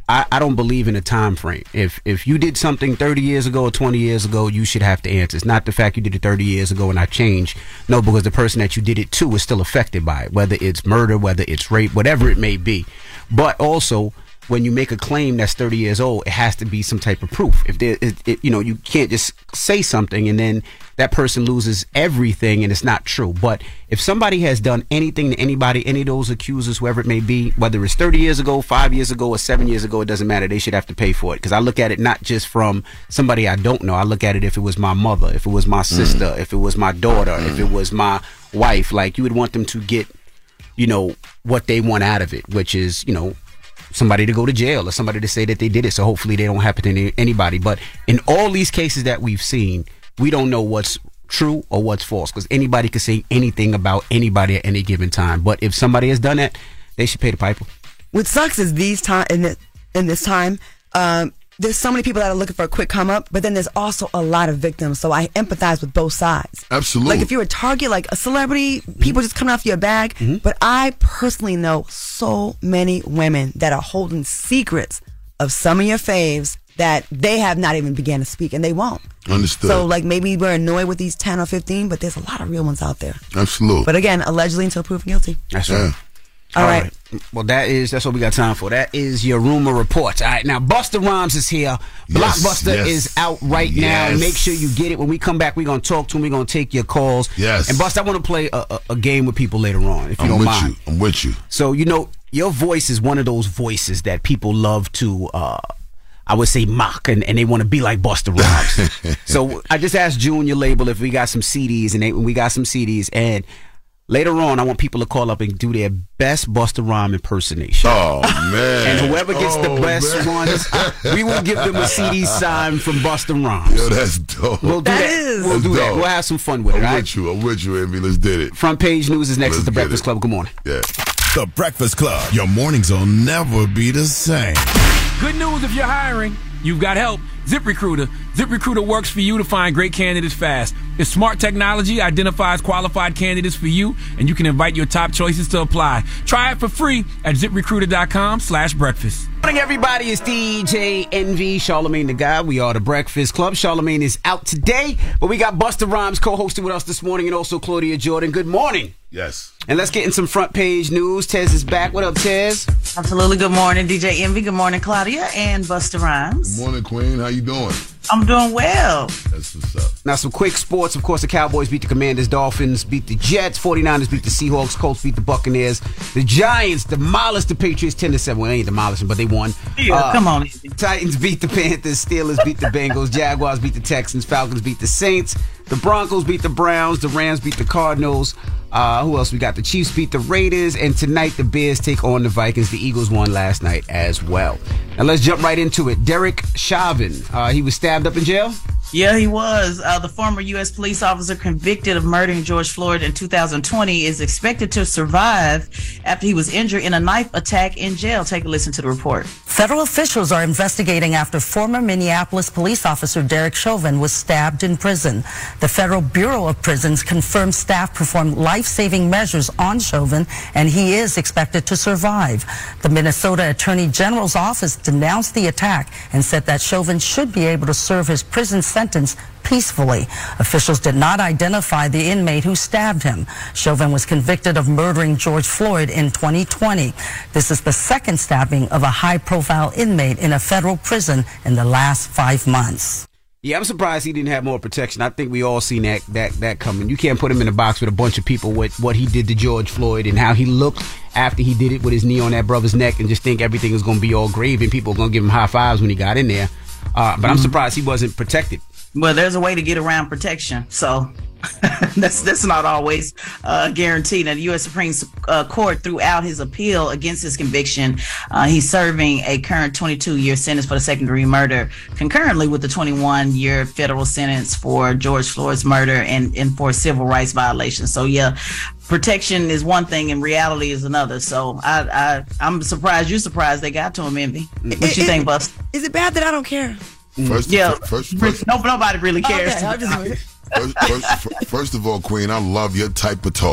Speaker 1: I, I don't believe in a time frame. If if you did something thirty years ago or twenty years ago, you should have to answer. It's not the fact you did it thirty years ago and I changed. No, because the person that you did it to is still affected by it, whether it's murder, whether it's rape, whatever it may be. But also, when you make a claim that's thirty years old, it has to be some type of proof. If there, it, it, you know, you can't just say something and then that person loses everything and it's not true. But if somebody has done anything to anybody, any of those accusers, whoever it may be, whether it's thirty years ago, five years ago, or seven years ago, it doesn't matter. They should have to pay for it. Because I look at it not just from somebody I don't know. I look at it if it was my mother, if it was my sister, mm. if it was my daughter, mm. if it was my wife. Like, you would want them to get, you know, what they want out of it, which is, you know, somebody to go to jail or somebody to say that they did it. So hopefully they don't happen to any, anybody. But in all these cases that we've seen, we don't know what's true or what's false, because anybody could say anything about anybody at any given time. But if somebody has done that, they should pay the piper.
Speaker 10: What sucks is these time in this, in this time, um, there's so many people that are looking for a quick come up, but then there's also a lot of victims. So I empathize with both sides.
Speaker 9: Absolutely.
Speaker 10: Like if you're a target, like a celebrity, people just coming off your bag. Mm-hmm. But I personally know so many women that are holding secrets of some of your faves that they have not even began to speak, and they won't.
Speaker 9: Understood.
Speaker 10: So like maybe we're annoyed with these ten or fifteen, but there's a lot of real ones out there.
Speaker 9: Absolutely.
Speaker 10: But again, allegedly until proven guilty.
Speaker 1: That's right.
Speaker 9: Yeah.
Speaker 10: All, All right.
Speaker 1: right. Well, that is that's what we got time for. That is your rumor report. All right, now Busta Rhymes is here.
Speaker 9: Yes,
Speaker 1: Blockbuster
Speaker 9: yes.
Speaker 1: is out right
Speaker 9: yes.
Speaker 1: now. Make sure you get it. When we come back, we're gonna talk to him. We're gonna take your calls.
Speaker 9: Yes.
Speaker 1: And Busta, I want to play a, a, a game with people later on, if you
Speaker 9: I'm
Speaker 1: don't
Speaker 9: with
Speaker 1: mind.
Speaker 9: You. I'm with you.
Speaker 1: So you know, your voice is one of those voices that people love to. Uh, I would say mock, and, and they want to be like Busta Rhymes. So I just asked June, your label, if we got some C Ds, and they, we got some C Ds. And later on, I want people to call up and do their best Busta Rhymes impersonation.
Speaker 9: Oh, man.
Speaker 1: And whoever gets
Speaker 9: oh,
Speaker 1: the best
Speaker 9: man.
Speaker 1: ones, we will give them a C D signed from Busta Rhymes.
Speaker 9: Yo, that's dope.
Speaker 1: We'll do
Speaker 10: that.
Speaker 1: that.
Speaker 10: Is.
Speaker 1: We'll do
Speaker 9: That's
Speaker 1: that.
Speaker 9: dope.
Speaker 1: We'll have some fun with it,
Speaker 9: I'm
Speaker 1: right?
Speaker 9: with you. I'm with you, Envy. Let's do it.
Speaker 1: Front page news is next.
Speaker 9: Let's
Speaker 1: It's the
Speaker 9: get
Speaker 1: Breakfast
Speaker 9: it.
Speaker 1: Club. Good morning.
Speaker 9: Yeah.
Speaker 14: The Breakfast Club. Your mornings will never be the same.
Speaker 21: Good news if you're hiring. You've got help. ZipRecruiter. ZipRecruiter works for you to find great candidates fast. Its smart technology identifies qualified candidates for you, and you can invite your top choices to apply. Try it for free at ZipRecruiter.com slash breakfast.
Speaker 1: Good morning, everybody. It's D J Envy, Charlamagne the Guy. We are the Breakfast Club. Charlamagne is out today, but we got Busta Rhymes co-hosting with us this morning, and also Claudia Jordan. Good morning.
Speaker 9: Yes.
Speaker 1: And let's get in some front page news. Tez is back. What up, Tez?
Speaker 11: Absolutely. Good morning, D J Envy. Good morning, Claudia and Busta Rhymes.
Speaker 9: Good morning, Queen. How you doing?
Speaker 11: I'm doing well.
Speaker 9: That's what's up.
Speaker 1: Now, some quick sports. Of course, the Cowboys beat the Commanders. Dolphins beat the Jets. forty-niners beat the Seahawks. Colts beat the Buccaneers. The Giants demolished the Patriots ten to seven. Well, they ain't demolishing, but they won.
Speaker 11: Yeah, uh, come on.
Speaker 1: Titans beat the Panthers. Steelers beat the Bengals. Jaguars beat the Texans. Falcons beat the Saints. The Broncos beat the Browns. The Rams beat the Cardinals. Uh, who else we got? The Chiefs beat the Raiders. And tonight, the Bears take on the Vikings. The Eagles won last night as well. Now, let's jump right into it. Derek Chauvin. Uh, he was stabbed up in jail?
Speaker 11: Yeah, he was. Uh, the former U S police officer convicted of murdering George Floyd in two thousand twenty is expected to survive after he was injured in a knife attack in jail. Take a listen to the report.
Speaker 22: Federal officials are investigating after former Minneapolis police officer Derek Chauvin was stabbed in prison. The Federal Bureau of Prisons confirmed staff performed life-saving measures on Chauvin, and he is expected to survive. The Minnesota Attorney General's office denounced the attack and said that Chauvin should be able to serve his prison sentence peacefully. Officials did not identify the inmate who stabbed him. Chauvin was convicted of murdering George Floyd in twenty twenty. This is the second stabbing of a high-profile inmate in a federal prison in the last five months.
Speaker 1: Yeah, I'm surprised he didn't have more protection. I think we all seen that that that coming. You can't put him in a box with a bunch of people with what he did to George Floyd and how he looked after he did it with his knee on that brother's neck and just think everything is going to be all gravy and people are going to give him high fives when he got in there. Uh, but I'm surprised he wasn't protected.
Speaker 11: Well, there's a way to get around protection, so that's that's not always uh, guaranteed. And the U S Supreme uh, Court threw out his appeal against his conviction. Uh, he's serving a current twenty-two year sentence for the second degree murder, concurrently with the twenty-one year federal sentence for George Floyd's murder and, and for civil rights violations. So, yeah, protection is one thing and reality is another. So I, I, I'm surprised you're surprised they got to him, Envy. What
Speaker 10: It-
Speaker 11: you
Speaker 10: it-
Speaker 11: think, Bust?
Speaker 10: Is it bad that I don't care?
Speaker 9: First,
Speaker 11: Yeah.
Speaker 9: first, first,
Speaker 11: No, nobody really cares.
Speaker 10: Okay, I'm just-
Speaker 9: first, first, first of all, Queen, I love your type of talk.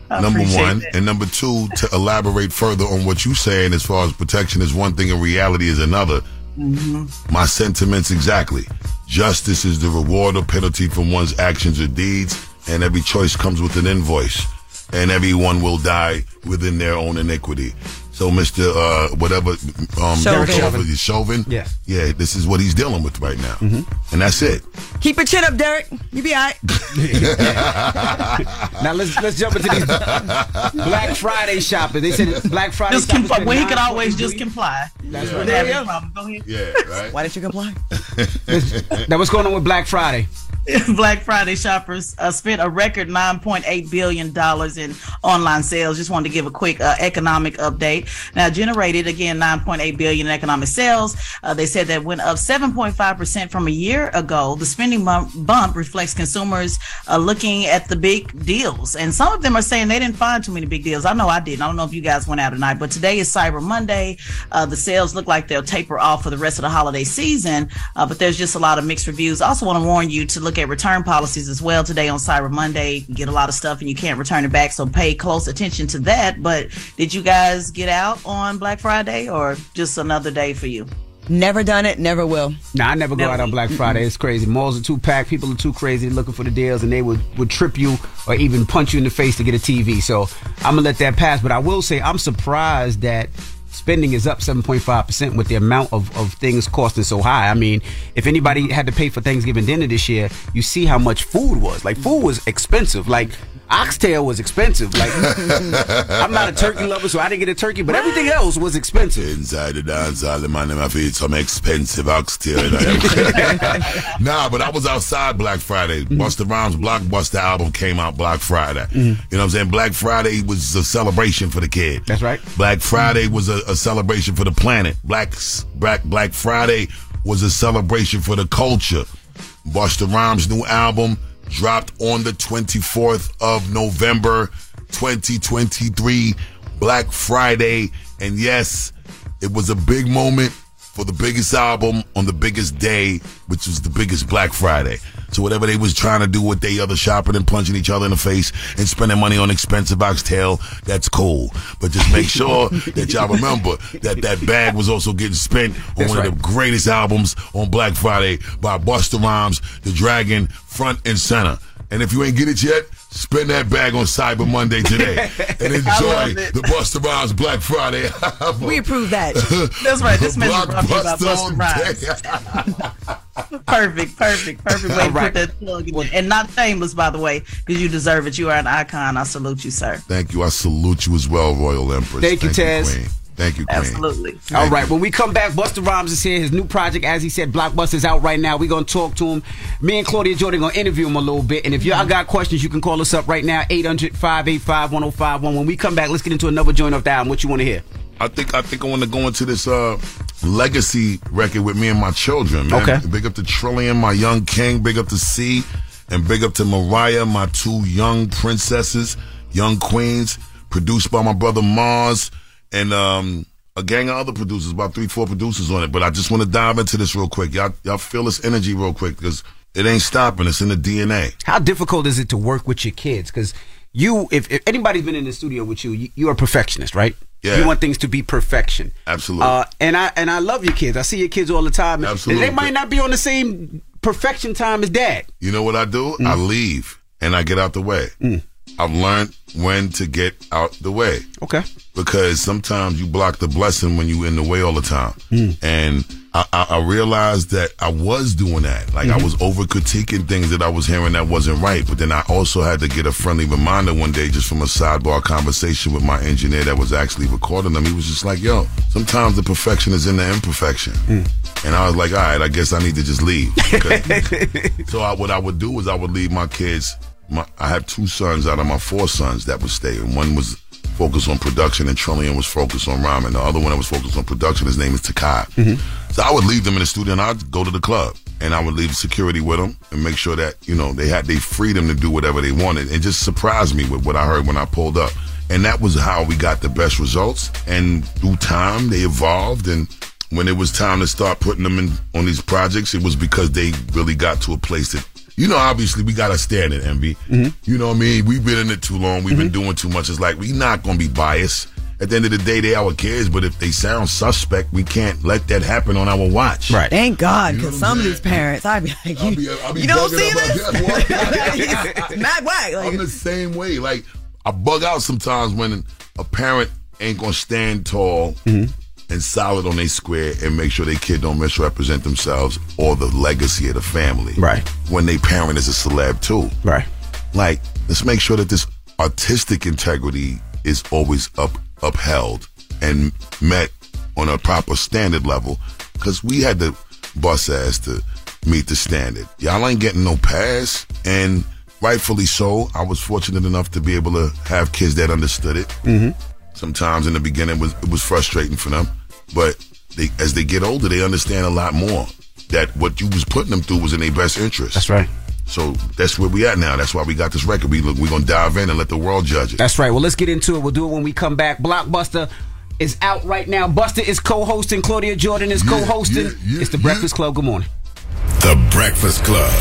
Speaker 9: Number one. That. And number two, to elaborate further on what you're saying as far as protection is one thing and reality is another. Mm-hmm. My sentiments exactly. Justice is the reward or penalty from one's actions or deeds, and every choice comes with an invoice, and everyone will die within their own iniquity. So, Mister Uh, whatever, um,
Speaker 10: Chauvin.
Speaker 9: Chauvin, Chauvin,
Speaker 1: yeah,
Speaker 9: yeah, this is what he's dealing with right now,
Speaker 1: mm-hmm.
Speaker 9: and that's it.
Speaker 10: Keep your chin up, Derek. You be all right.
Speaker 1: Now let's let's jump into these Black Friday shopping. They said Black Friday.
Speaker 11: Just comply. Well, he could always just comply.
Speaker 1: That's
Speaker 11: right.
Speaker 1: right.
Speaker 11: There
Speaker 1: Yeah.
Speaker 11: problem. Go ahead.
Speaker 9: Yeah, right.
Speaker 10: Why didn't you comply?
Speaker 1: Now, what's going on with Black Friday?
Speaker 11: Black Friday shoppers uh, spent a record nine point eight billion dollars in online sales. Just wanted to give a quick uh, economic update. Now, generated, again, nine point eight billion dollars in economic sales. Uh, they said that went up seven point five percent from a year ago. The spending bump, bump reflects consumers uh, looking at the big deals. And some of them are saying they didn't find too many big deals. I know I didn't. I don't know if you guys went out tonight, but today is Cyber Monday. Uh, the sales look like they'll taper off for the rest of the holiday season, uh, but there's just a lot of mixed reviews. I also want to warn you to look at return policies as well today on Cyber Monday. You get a lot of stuff and you can't return it back, so pay close attention to that. But did you guys get out on Black Friday or just another day for you?
Speaker 10: Never done it, never will.
Speaker 1: Nah, I never go
Speaker 11: Never.
Speaker 1: out on Black Friday. It's crazy. Malls are too packed. People are too crazy looking for the deals, and they would, would trip you or even punch you in the face to get a T V. So I'm going to let that pass. But I will say I'm surprised that spending is up seven point five percent with the amount of, of things costing so high. I mean, if anybody had to pay for Thanksgiving dinner this year, you see how much food was. Like, food was expensive. Like, oxtail was expensive. Like, I'm not a turkey lover, so I didn't get a turkey, but everything else was expensive.
Speaker 9: Inside the dance, all the man in my feet, some expensive oxtail. Nah, but I was outside Black Friday. Mm-hmm. Busta Rhymes' Blockbuster album came out Black Friday. Mm-hmm. You know what I'm saying? Black Friday was a celebration for the kid.
Speaker 1: That's right.
Speaker 9: Black Friday was a, a celebration for the planet. Black, Black Black Friday was a celebration for the culture. Busta Rhymes' new album dropped on the twenty-fourth of November, twenty twenty-three, Black Friday. And yes, it was a big moment for the biggest album on the biggest day, which was the biggest Black Friday. So whatever they was trying to do with they other shopping and punching each other in the face and spending money on expensive oxtail, that's cool. But just make sure that y'all remember that that bag was also getting spent on
Speaker 1: That's
Speaker 9: one
Speaker 1: right.
Speaker 9: of the greatest albums on Black Friday by Busta Rhymes, The Dragon, front and center. And if you ain't get it yet, spend that bag on Cyber Monday today and enjoy the Busta Rhymes Black Friday.
Speaker 10: We approve that.
Speaker 11: That's right. This message brought to you by
Speaker 9: Blockbuster
Speaker 11: Busta Rhymes. Perfect, perfect, perfect way to
Speaker 1: right.
Speaker 11: put that plug in. And not shameless, by the way, because you deserve it. You are an icon. I salute you, sir.
Speaker 9: Thank you. I salute you as well, Royal Empress.
Speaker 1: Thank you, Taz.
Speaker 9: Queen. Thank you, Queen.
Speaker 11: Absolutely.
Speaker 1: All right, when we come back, Busta Rhymes is here. His new project, as he said, Blockbuster's out right now. We're going to talk to him. Me and Claudia Jordan going to interview him a little bit. And if y'all got questions, you can call us up right now, eight hundred, five eight five, one oh five one. When we come back, let's get into another joint off the album. What you want to hear?
Speaker 9: I think I think I want to go into this uh, legacy record with me and my children, man.
Speaker 1: Okay.
Speaker 9: Big up to Trillian, my young king. Big up to C. And big up to Mariah, my two young princesses, young queens. Produced by my brother Mars. And um, a gang of other producers, about three, four producers on it. But I just want to dive into this real quick. Y'all, y'all feel this energy real quick because it ain't stopping. It's in the D N A.
Speaker 1: How difficult is it to work with your kids? Because you, if, if anybody's been in the studio with you, you, you're a perfectionist, right?
Speaker 9: Yeah.
Speaker 1: You want things to be perfection.
Speaker 9: Absolutely.
Speaker 1: Uh, and I and I love your kids. I see your kids all the time.
Speaker 9: Absolutely.
Speaker 1: And they might not be on the same perfection time as dad.
Speaker 9: You know what I do?
Speaker 1: Mm.
Speaker 9: I leave and I get out the way.
Speaker 1: Mm.
Speaker 9: I've learned when to get out the way.
Speaker 1: Okay.
Speaker 9: Because sometimes you block the blessing when you in the way all the time.
Speaker 1: Mm.
Speaker 9: And I, I, I realized that I was doing that. Like
Speaker 1: Mm-hmm.
Speaker 9: I was over critiquing things that I was hearing that wasn't right. But then I also had to get a friendly reminder one day just from a sidebar conversation with my engineer that was actually recording them. He was just like, yo, sometimes the perfection is in the imperfection. Mm. And I was like, all right, I guess I need to just leave. Okay? So I, what I would do is I would leave my kids. My, I have two sons out of my four sons that would stay. And one was focused on production and Trillian was focused on rhyming. The other one that was focused on production, his name is Takai. Mm-hmm. So I would leave them in the studio and I'd go to the club. And I would leave security with them and make sure that, you know, they had their freedom to do whatever they wanted. And just surprised me with what I heard when I pulled up. And that was how we got the best results. And through time, they evolved. And when it was time to start putting them in on these projects, it was because they really got to a place that, you know, obviously we got to stand it, Envy. Mm-hmm. You know what I mean? We've been in it too long. We've mm-hmm. been doing too much. It's like, we not going to be biased. At the end of the day, they our kids, but if they sound suspect, we can't let that happen on our watch.
Speaker 10: Right. Thank God, because you know some of these parents, I'd be like, you, I'll be, I'll be you don't see this? Mad whack.
Speaker 9: Like, I'm the same way. Like, I bug out sometimes when a parent ain't going to stand tall mm-hmm. and solid on their square and make sure their kid don't misrepresent themselves or the legacy of the family.
Speaker 1: Right.
Speaker 9: When their parent is a celeb, too.
Speaker 1: Right.
Speaker 9: Like, let's make sure that this artistic integrity is always up. upheld and met on a proper standard level, because we had to bust ass to meet the standard. Y'all ain't getting no pass, and rightfully so. I was fortunate enough to be able to have kids that understood it. Mm-hmm. Sometimes in the beginning it was, it was frustrating for them, but they, as they get older, they understand a lot more that what you was putting them through was in their best interest.
Speaker 1: That's right.
Speaker 9: So that's where we at now. That's why we got this record. We look, we're going to dive in and let the world judge it.
Speaker 1: That's right. Well, let's get into it. We'll do it when we come back. Blockbuster is out right now. Buster is co-hosting. Claudia Jordan is yeah, co-hosting. Yeah, yeah, it's The Breakfast yeah. Club. Good morning.
Speaker 14: The Breakfast Club.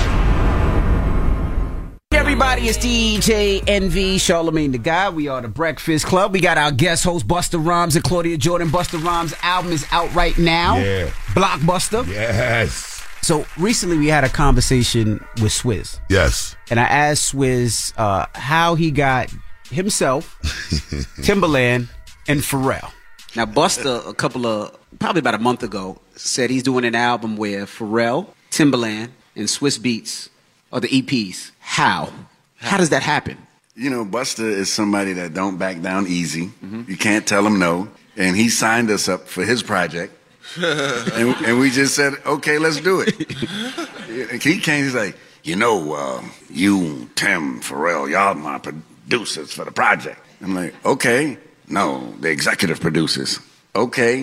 Speaker 1: Hey everybody, it's D J Envy, Charlamagne the Guy. We are The Breakfast Club. We got our guest host, Busta Rhymes and Claudia Jordan. Busta Rhymes' album is out right now.
Speaker 9: Yeah.
Speaker 1: Blockbuster.
Speaker 9: Yes.
Speaker 1: So recently we had a conversation with Swizz.
Speaker 9: Yes.
Speaker 1: And I asked Swizz uh, how he got himself, Timbaland, and Pharrell. Now Busta, a couple of, probably about a month ago, said he's doing an album where Pharrell, Timbaland, and Swizz Beatz are the E Ps. How? How does that happen?
Speaker 2: You know, Busta is somebody that don't back down easy. Mm-hmm. You can't tell him no. And he signed us up for his project. and, and we just said, okay, let's do it. He came, he's like, you know, uh, you, Tim, Pharrell, y'all my producers for the project. I'm like, okay. No, the executive producers. Okay.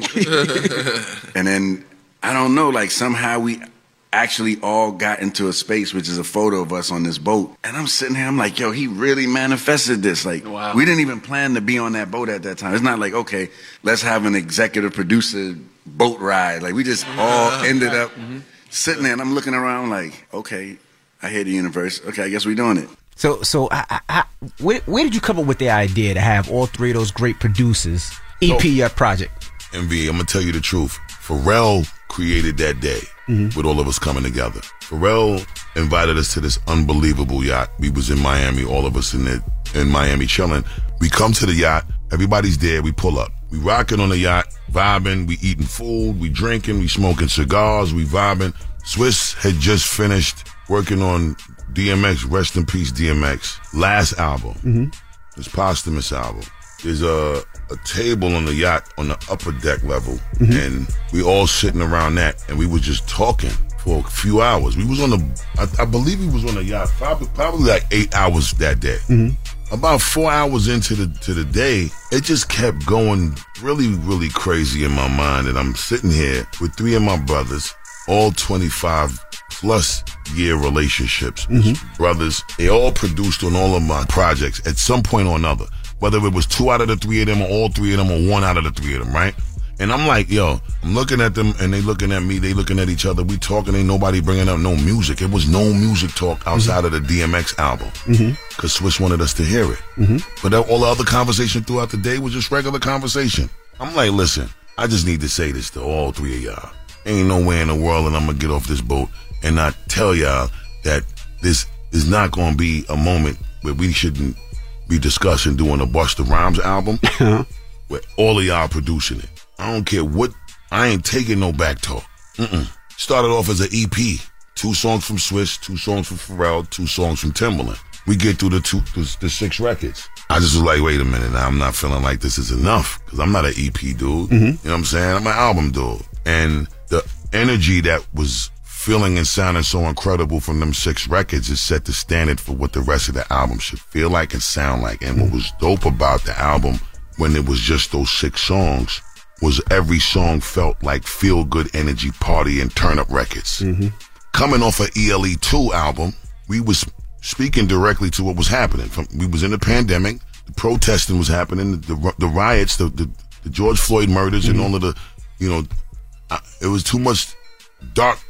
Speaker 2: And then, I don't know, like somehow we actually all got into a space, which is a photo of us on this boat. And I'm sitting here, I'm like, yo, he really manifested this. Like, wow. We didn't even plan to be on that boat at that time. It's not like, okay, let's have an executive producer boat ride. Like, we just all ended up mm-hmm. sitting there, and I'm looking around like, okay, I hear the universe. Okay, I guess we're doing it.
Speaker 1: So, so I, I, where, where did you come up with the idea to have all three of those great producers E P your project?
Speaker 9: Envy, I'm going to tell you the truth. Pharrell created that day mm-hmm. with all of us coming together. Pharrell invited us to this unbelievable yacht. We was in Miami, all of us in the, in Miami chilling. We come to the yacht. Everybody's there. We pull up. We rocking on the yacht, vibing. We eating food. We drinking. We smoking cigars. We vibing. Swizz had just finished working on D M X, rest in peace D M X, last album. Mm-hmm. His posthumous album. There's a, a table on the yacht on the upper deck level, mm-hmm. and we all sitting around that, and we were just talking for a few hours. We was on the, I, I believe we was on the yacht probably, probably like eight hours that day. Mm-hmm. About four hours into the to the day, it just kept going really, really crazy in my mind. And I'm sitting here with three of my brothers, all twenty-five plus year relationships. Mm-hmm. Brothers, they all produced on all of my projects at some point or another. Whether it was two out of the three of them or all three of them or one out of the three of them, right? And I'm like, yo, I'm looking at them and they looking at me, they looking at each other. We talking, ain't nobody bringing up no music. It was no music talk outside mm-hmm. of the D M X album. Mm-hmm. Cause Swizz wanted us to hear it. Mm-hmm. But all the other conversation throughout the day was just regular conversation. I'm like, listen, I just need to say this to all three of y'all. Ain't no way in the world that I'm gonna get off this boat and not tell y'all that this is not gonna be a moment where we shouldn't be discussing doing a Busta Rhymes album where all of y'all producing it. I don't care what, I ain't taking no back talk. Mm-mm. Started off as an E P. Two songs from Swizz, two songs from Pharrell, two songs from Timbaland. We get through the two, the, the six records. I just was like, wait a minute, now I'm not feeling like this is enough, because I'm not an E P dude. Mm-hmm. You know what I'm saying? I'm an album dude. And the energy that was feeling and sounding so incredible from them six records is set the standard for what the rest of the album should feel like and sound like. And what was dope about the album when it was just those six songs was every song felt like feel-good energy party and turn-up records. Mm-hmm. Coming off of E L E two album, we was speaking directly to what was happening. From, we was in the pandemic, the protesting was happening, the, the, the riots, the, the, the George Floyd murders, mm-hmm. and all of the, you know, uh, it was too much dark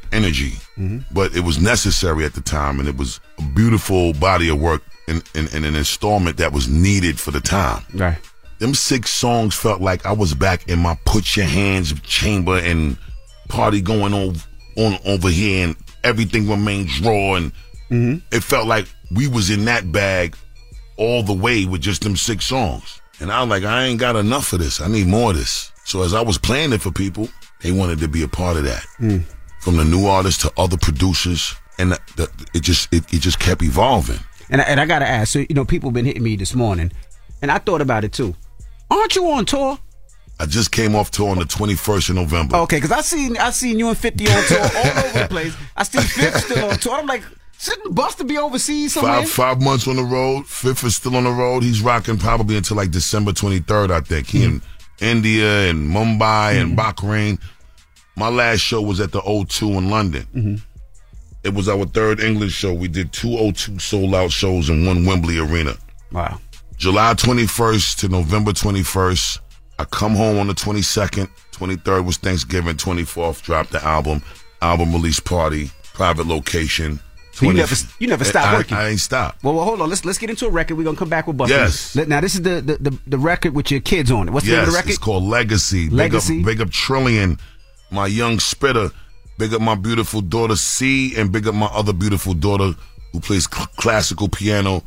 Speaker 9: energy, mm-hmm. but it was necessary at the time, and it was a beautiful body of work and, and, and an installment that was needed for the time.
Speaker 1: Right.
Speaker 9: Them six songs felt like I was back in my Put Your Hands chamber and party going on, on over here, and everything remains raw, and mm-hmm. it felt like we was in that bag all the way with just them six songs. And I was like, I ain't got enough of this. I need more of this. So as I was playing it for people, they wanted to be a part of that. Mm. From the new artists to other producers, and the, the, it just it, it just kept evolving.
Speaker 1: And I, and I gotta ask, so you know, people been hitting me this morning, and I thought about it too. Aren't you on tour?
Speaker 9: I just came off tour on the twenty-first of November.
Speaker 1: Okay, because I seen I seen you and fifty on tour all over the place. I see Fifth still on tour. I'm like, shouldn't Busta be overseas somewhere?
Speaker 9: Five five months on the road. Fifth is still on the road. He's rocking probably until like December twenty-third, I think. He mm-hmm. in India and Mumbai mm-hmm. and Bahrain. My last show was at the O two in London. Mm-hmm. It was our third English show. We did two O two sold-out shows in one Wembley arena.
Speaker 1: Wow.
Speaker 9: July twenty-first to November twenty-first. I come home on the twenty-second. twenty-third was Thanksgiving. twenty-fourth dropped the album. Album release party. Private location.
Speaker 1: So you never, you never stopped
Speaker 9: I,
Speaker 1: working.
Speaker 9: I ain't stopped.
Speaker 1: Well, well, hold on. Let's let's get into a record. We're gonna come back with Busta.
Speaker 9: Yes.
Speaker 1: Now this is the the, the, the record with your kids on it. What's the
Speaker 9: yes,
Speaker 1: name of the record?
Speaker 9: It's called Legacy.
Speaker 1: Legacy.
Speaker 9: Big up, big up Trillion, my young spitter. Big up my beautiful daughter C, and big up my other beautiful daughter who plays cl- classical piano,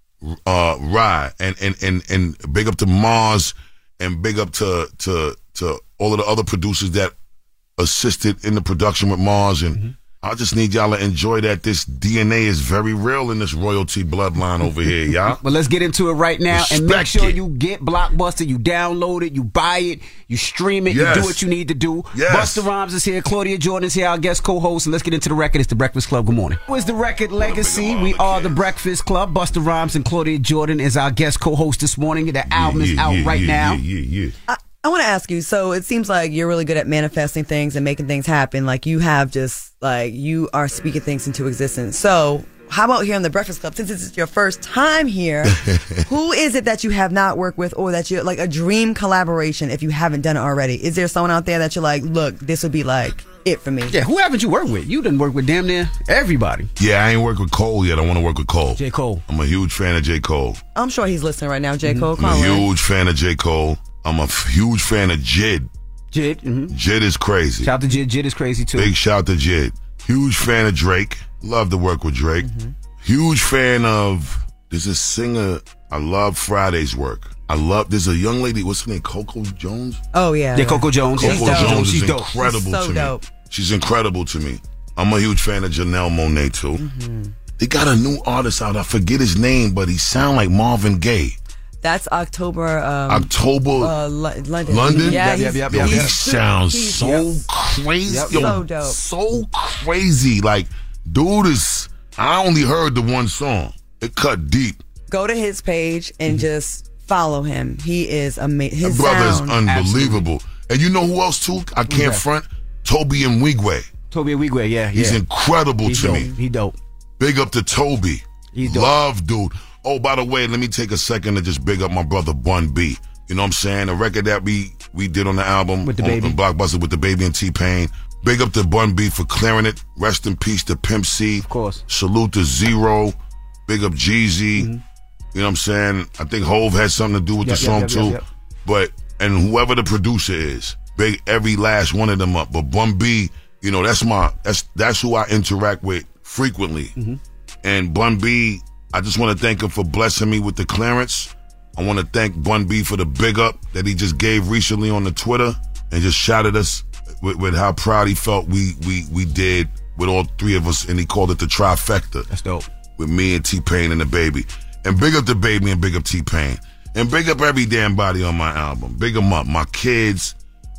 Speaker 9: uh, Rye. And and and and big up to Mars, and big up to to to all of the other producers that assisted in the production with Mars. And mm-hmm. I just need y'all to enjoy that this D N A is very real in this royalty bloodline over here, y'all.
Speaker 1: Well, let's get into it right now.
Speaker 9: Respect
Speaker 1: and make sure
Speaker 9: it.
Speaker 1: you get Blockbuster, you download it, you buy it, you stream it,
Speaker 9: Yes.
Speaker 1: you do what you need to do.
Speaker 9: Yes.
Speaker 1: Busta Rhymes is here, Claudia Jordan is here, our guest co-host, and let's get into the record. It's The Breakfast Club. Good morning. Who is the record Legacy? We are The Breakfast Club. Busta Rhymes and Claudia Jordan is our guest co-host this morning. The album
Speaker 9: yeah,
Speaker 1: is out
Speaker 9: yeah,
Speaker 1: right
Speaker 9: yeah,
Speaker 1: now.
Speaker 9: Yeah, yeah, yeah.
Speaker 10: I, I want to ask you, so it seems like you're really good at manifesting things and making things happen. Like you have just, like, you are speaking things into existence. So how about here on The Breakfast Club, since this is your first time here, who is it that you have not worked with, or that you're, like, a dream collaboration if you haven't done it already? Is there someone out there that you're like, look, this would be, like, it for me?
Speaker 1: Yeah, who haven't you worked with? You done work with damn near everybody.
Speaker 9: Yeah, I ain't worked with Cole yet. I want to work with Cole.
Speaker 1: J. Cole.
Speaker 9: I'm a huge fan of J. Cole.
Speaker 10: I'm sure he's listening right now, J. Cole.
Speaker 9: I'm
Speaker 10: Call
Speaker 9: a
Speaker 10: in.
Speaker 9: huge fan of J. Cole. I'm a f- huge fan of Jid.
Speaker 1: Jid. Mm-hmm.
Speaker 9: Jid is crazy.
Speaker 1: Shout out to Jid. Jid is crazy, too.
Speaker 9: Big shout to Jid. Huge fan of Drake. Love to work with Drake. Mm-hmm. Huge fan of, there's a singer, I love Friday's work. I love, there's a young lady, what's her name, Coco Jones?
Speaker 10: Oh, yeah.
Speaker 1: Yeah, Coco Jones.
Speaker 9: Coco
Speaker 10: She's
Speaker 9: Jones
Speaker 10: dope.
Speaker 9: is
Speaker 1: She's dope.
Speaker 9: incredible
Speaker 10: She's so
Speaker 9: to
Speaker 10: dope.
Speaker 9: me. She's incredible to me. I'm a huge fan of Janelle Monáe, too. Mm-hmm. They got a new artist out. I forget his name, but he sound like Marvin Gaye.
Speaker 10: That's October. Um,
Speaker 9: October.
Speaker 10: Uh, L- London.
Speaker 9: London?
Speaker 10: Yeah,
Speaker 1: Yep, yep, yep,
Speaker 9: Yo,
Speaker 1: yep,
Speaker 9: he
Speaker 1: yep.
Speaker 9: sounds
Speaker 10: He's-
Speaker 9: so
Speaker 10: yep.
Speaker 9: crazy.
Speaker 1: Yep.
Speaker 9: Yo,
Speaker 10: So dope.
Speaker 9: So crazy. Like, dude is, I only heard the one song. It cut deep.
Speaker 10: Go to his page and
Speaker 1: Mm-hmm.
Speaker 10: just follow him. He is amazing. His
Speaker 9: That brother
Speaker 10: sound.
Speaker 9: is unbelievable. And you know who else, too? I can't
Speaker 1: that?
Speaker 9: front. Toby and Wigwe.
Speaker 1: Toby Wigwe, yeah, yeah.
Speaker 9: He's incredible
Speaker 1: He's
Speaker 9: to
Speaker 1: dope.
Speaker 9: me.
Speaker 1: He dope.
Speaker 9: Big up to Toby.
Speaker 1: He's dope.
Speaker 9: Love, dude. Oh, by the way, let me take a second to just big up my brother Bun B. You know what I'm saying? A record that we we did on the album
Speaker 1: With the
Speaker 9: on,
Speaker 1: Baby.
Speaker 9: on Blockbuster with the Baby and T-Pain. Big up to Bun B for clearing it. Rest in peace to Pimp C.
Speaker 1: Of course.
Speaker 9: Salute to Zero. Big up Jeezy.
Speaker 1: Mm-hmm.
Speaker 9: You know what I'm saying? I think Hove had something to do with
Speaker 1: Yep,
Speaker 9: the
Speaker 1: yep,
Speaker 9: song
Speaker 1: yep,
Speaker 9: too.
Speaker 1: yep, yep.
Speaker 9: But and whoever the producer is, big every last one of them up. But Bun B, you know, that's my that's that's who I interact with frequently.
Speaker 1: Mm-hmm.
Speaker 9: And Bun B, I just want to thank him for blessing me with the clearance. I want to thank Bun B for the big up that he just gave recently on the Twitter and just shouted us with, with how proud he felt we we we did with all three of us, and he called it the trifecta.
Speaker 1: That's dope. With
Speaker 9: me and T-Pain and the Baby. And big up the Baby and big up T-Pain. And big up every damn body on my album. Big them up. My kids,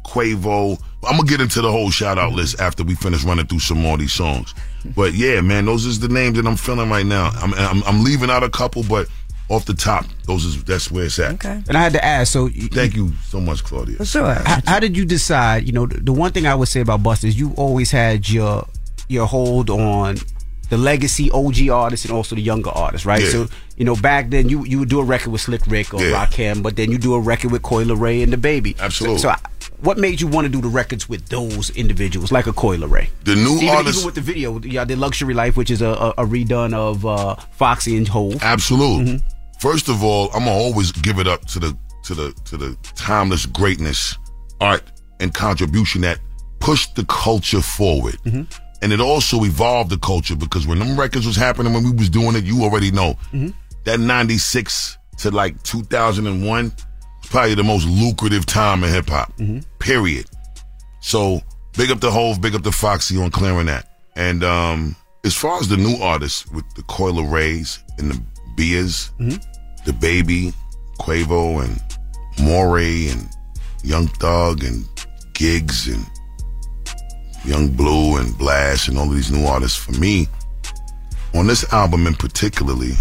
Speaker 9: Quavo. I'm going to get into the whole shout-out list after we finish running through some more of these songs. But yeah, man, those is the names that I'm feeling right now. I'm, I'm, I'm leaving out a couple, but off the top, those is that's where it's at.
Speaker 10: Okay.
Speaker 1: And I had to ask, so you,
Speaker 9: thank you so much, Claudia.
Speaker 10: For sure.
Speaker 1: How, how did you decide? You know, the, the one thing I would say about Busta is you always had your your hold on the legacy O G artists and also the younger artists, right?
Speaker 9: Yeah.
Speaker 1: So, you know, back then you you would do a record with Slick Rick or
Speaker 9: Yeah.
Speaker 1: Rakim, but then you do a record with Coi Leray and the Baby.
Speaker 9: Absolutely.
Speaker 1: So, so I, what made you want to do the records with those individuals, like a Coi Leray?
Speaker 9: The new
Speaker 1: even,
Speaker 9: artists,
Speaker 1: even with the video, y'all did Luxury Life, which is a, a, a redone of uh, Foxy and Hov.
Speaker 9: Absolutely. Mm-hmm. First of all, I'm gonna always give it up to the to the to the timeless greatness, art, and contribution that pushed the culture forward. Mm-hmm. And it also evolved the culture, because when them records was happening, when we was doing it, you already know. Mm-hmm. That ninety-six to like two thousand one was probably the most lucrative time in hip-hop, mm-hmm. period. So big up the Hov, big up the Foxy on clearing that. And um, as far as the new artists, with the Coi Lerays and the Bias, mm-hmm. the Baby, Quavo, and Morey, and Young Thug, and Giggs, and Young Blue, and Blast, and all of these new artists, for me, on this album in particularly,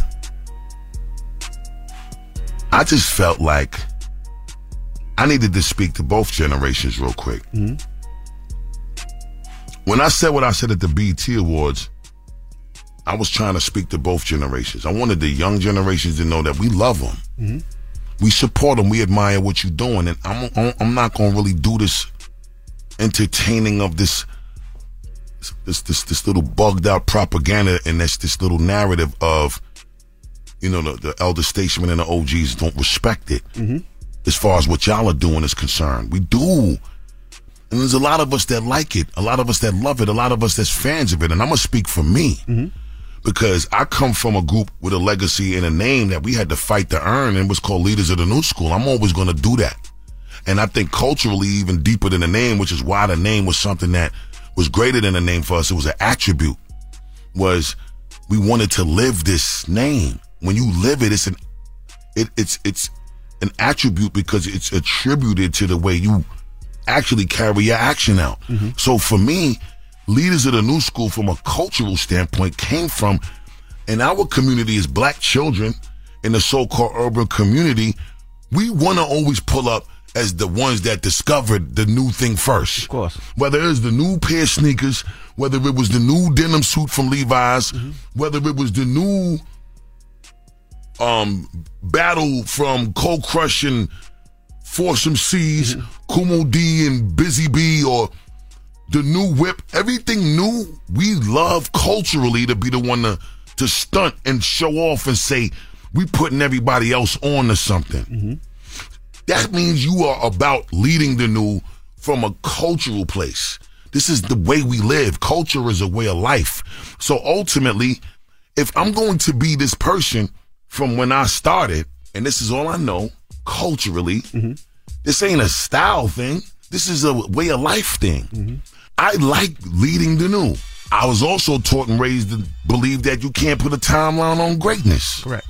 Speaker 9: I just felt like I needed to speak to both generations real quick. Mm-hmm. When I said what I said at the B E T Awards, I was trying to speak to both generations. I wanted the young generations to know that we love them. Mm-hmm. We support them. We admire what you're doing. And I'm, I'm not going to really do this entertaining of this, this, this, this little bugged out propaganda, and that's this little narrative of, you know, the, the elder statesmen and the O Gs don't respect it. Mm-hmm. As far as what y'all are doing is concerned. We do. And there's a lot of us that like it. A lot of us that love it. A lot of us that's fans of it. And I'm going to speak for me. Mm-hmm. Because I come from a group with a legacy and a name that we had to fight to earn, and it was called Leaders of the New School. I'm always going to do that. And I think culturally, even deeper than the name, which is why the name was something that was greater than the name for us. It was an attribute. Was we wanted to live this name. When you live it, it's an it, it's it's an attribute because it's attributed to the way you actually carry your action out. Mm-hmm. So for me, Leaders of the New School, from a cultural standpoint, came from, in our community as black children in the so-called urban community, we want to always pull up as the ones that discovered the new thing first.
Speaker 1: Of course.
Speaker 9: Whether it was the new pair of sneakers, whether it was the new denim suit from Levi's, mm-hmm. whether it was the new um, battle from Cold Crush and Force M Cs, mm-hmm. Kumo D and Busy B, or the new whip, everything new, we love culturally to be the one to, to stunt and show off and say, we putting everybody else on to something. Mm-hmm. That means you are about leading the new from a cultural place. This is the way we live. Culture is a way of life. So ultimately, if I'm going to be this person from when I started, and this is all I know, culturally, mm-hmm. this ain't a style thing. This is a way of life thing. Mm-hmm. I like leading the new. I was also taught and raised to believe that you can't put a timeline on greatness.
Speaker 1: Correct.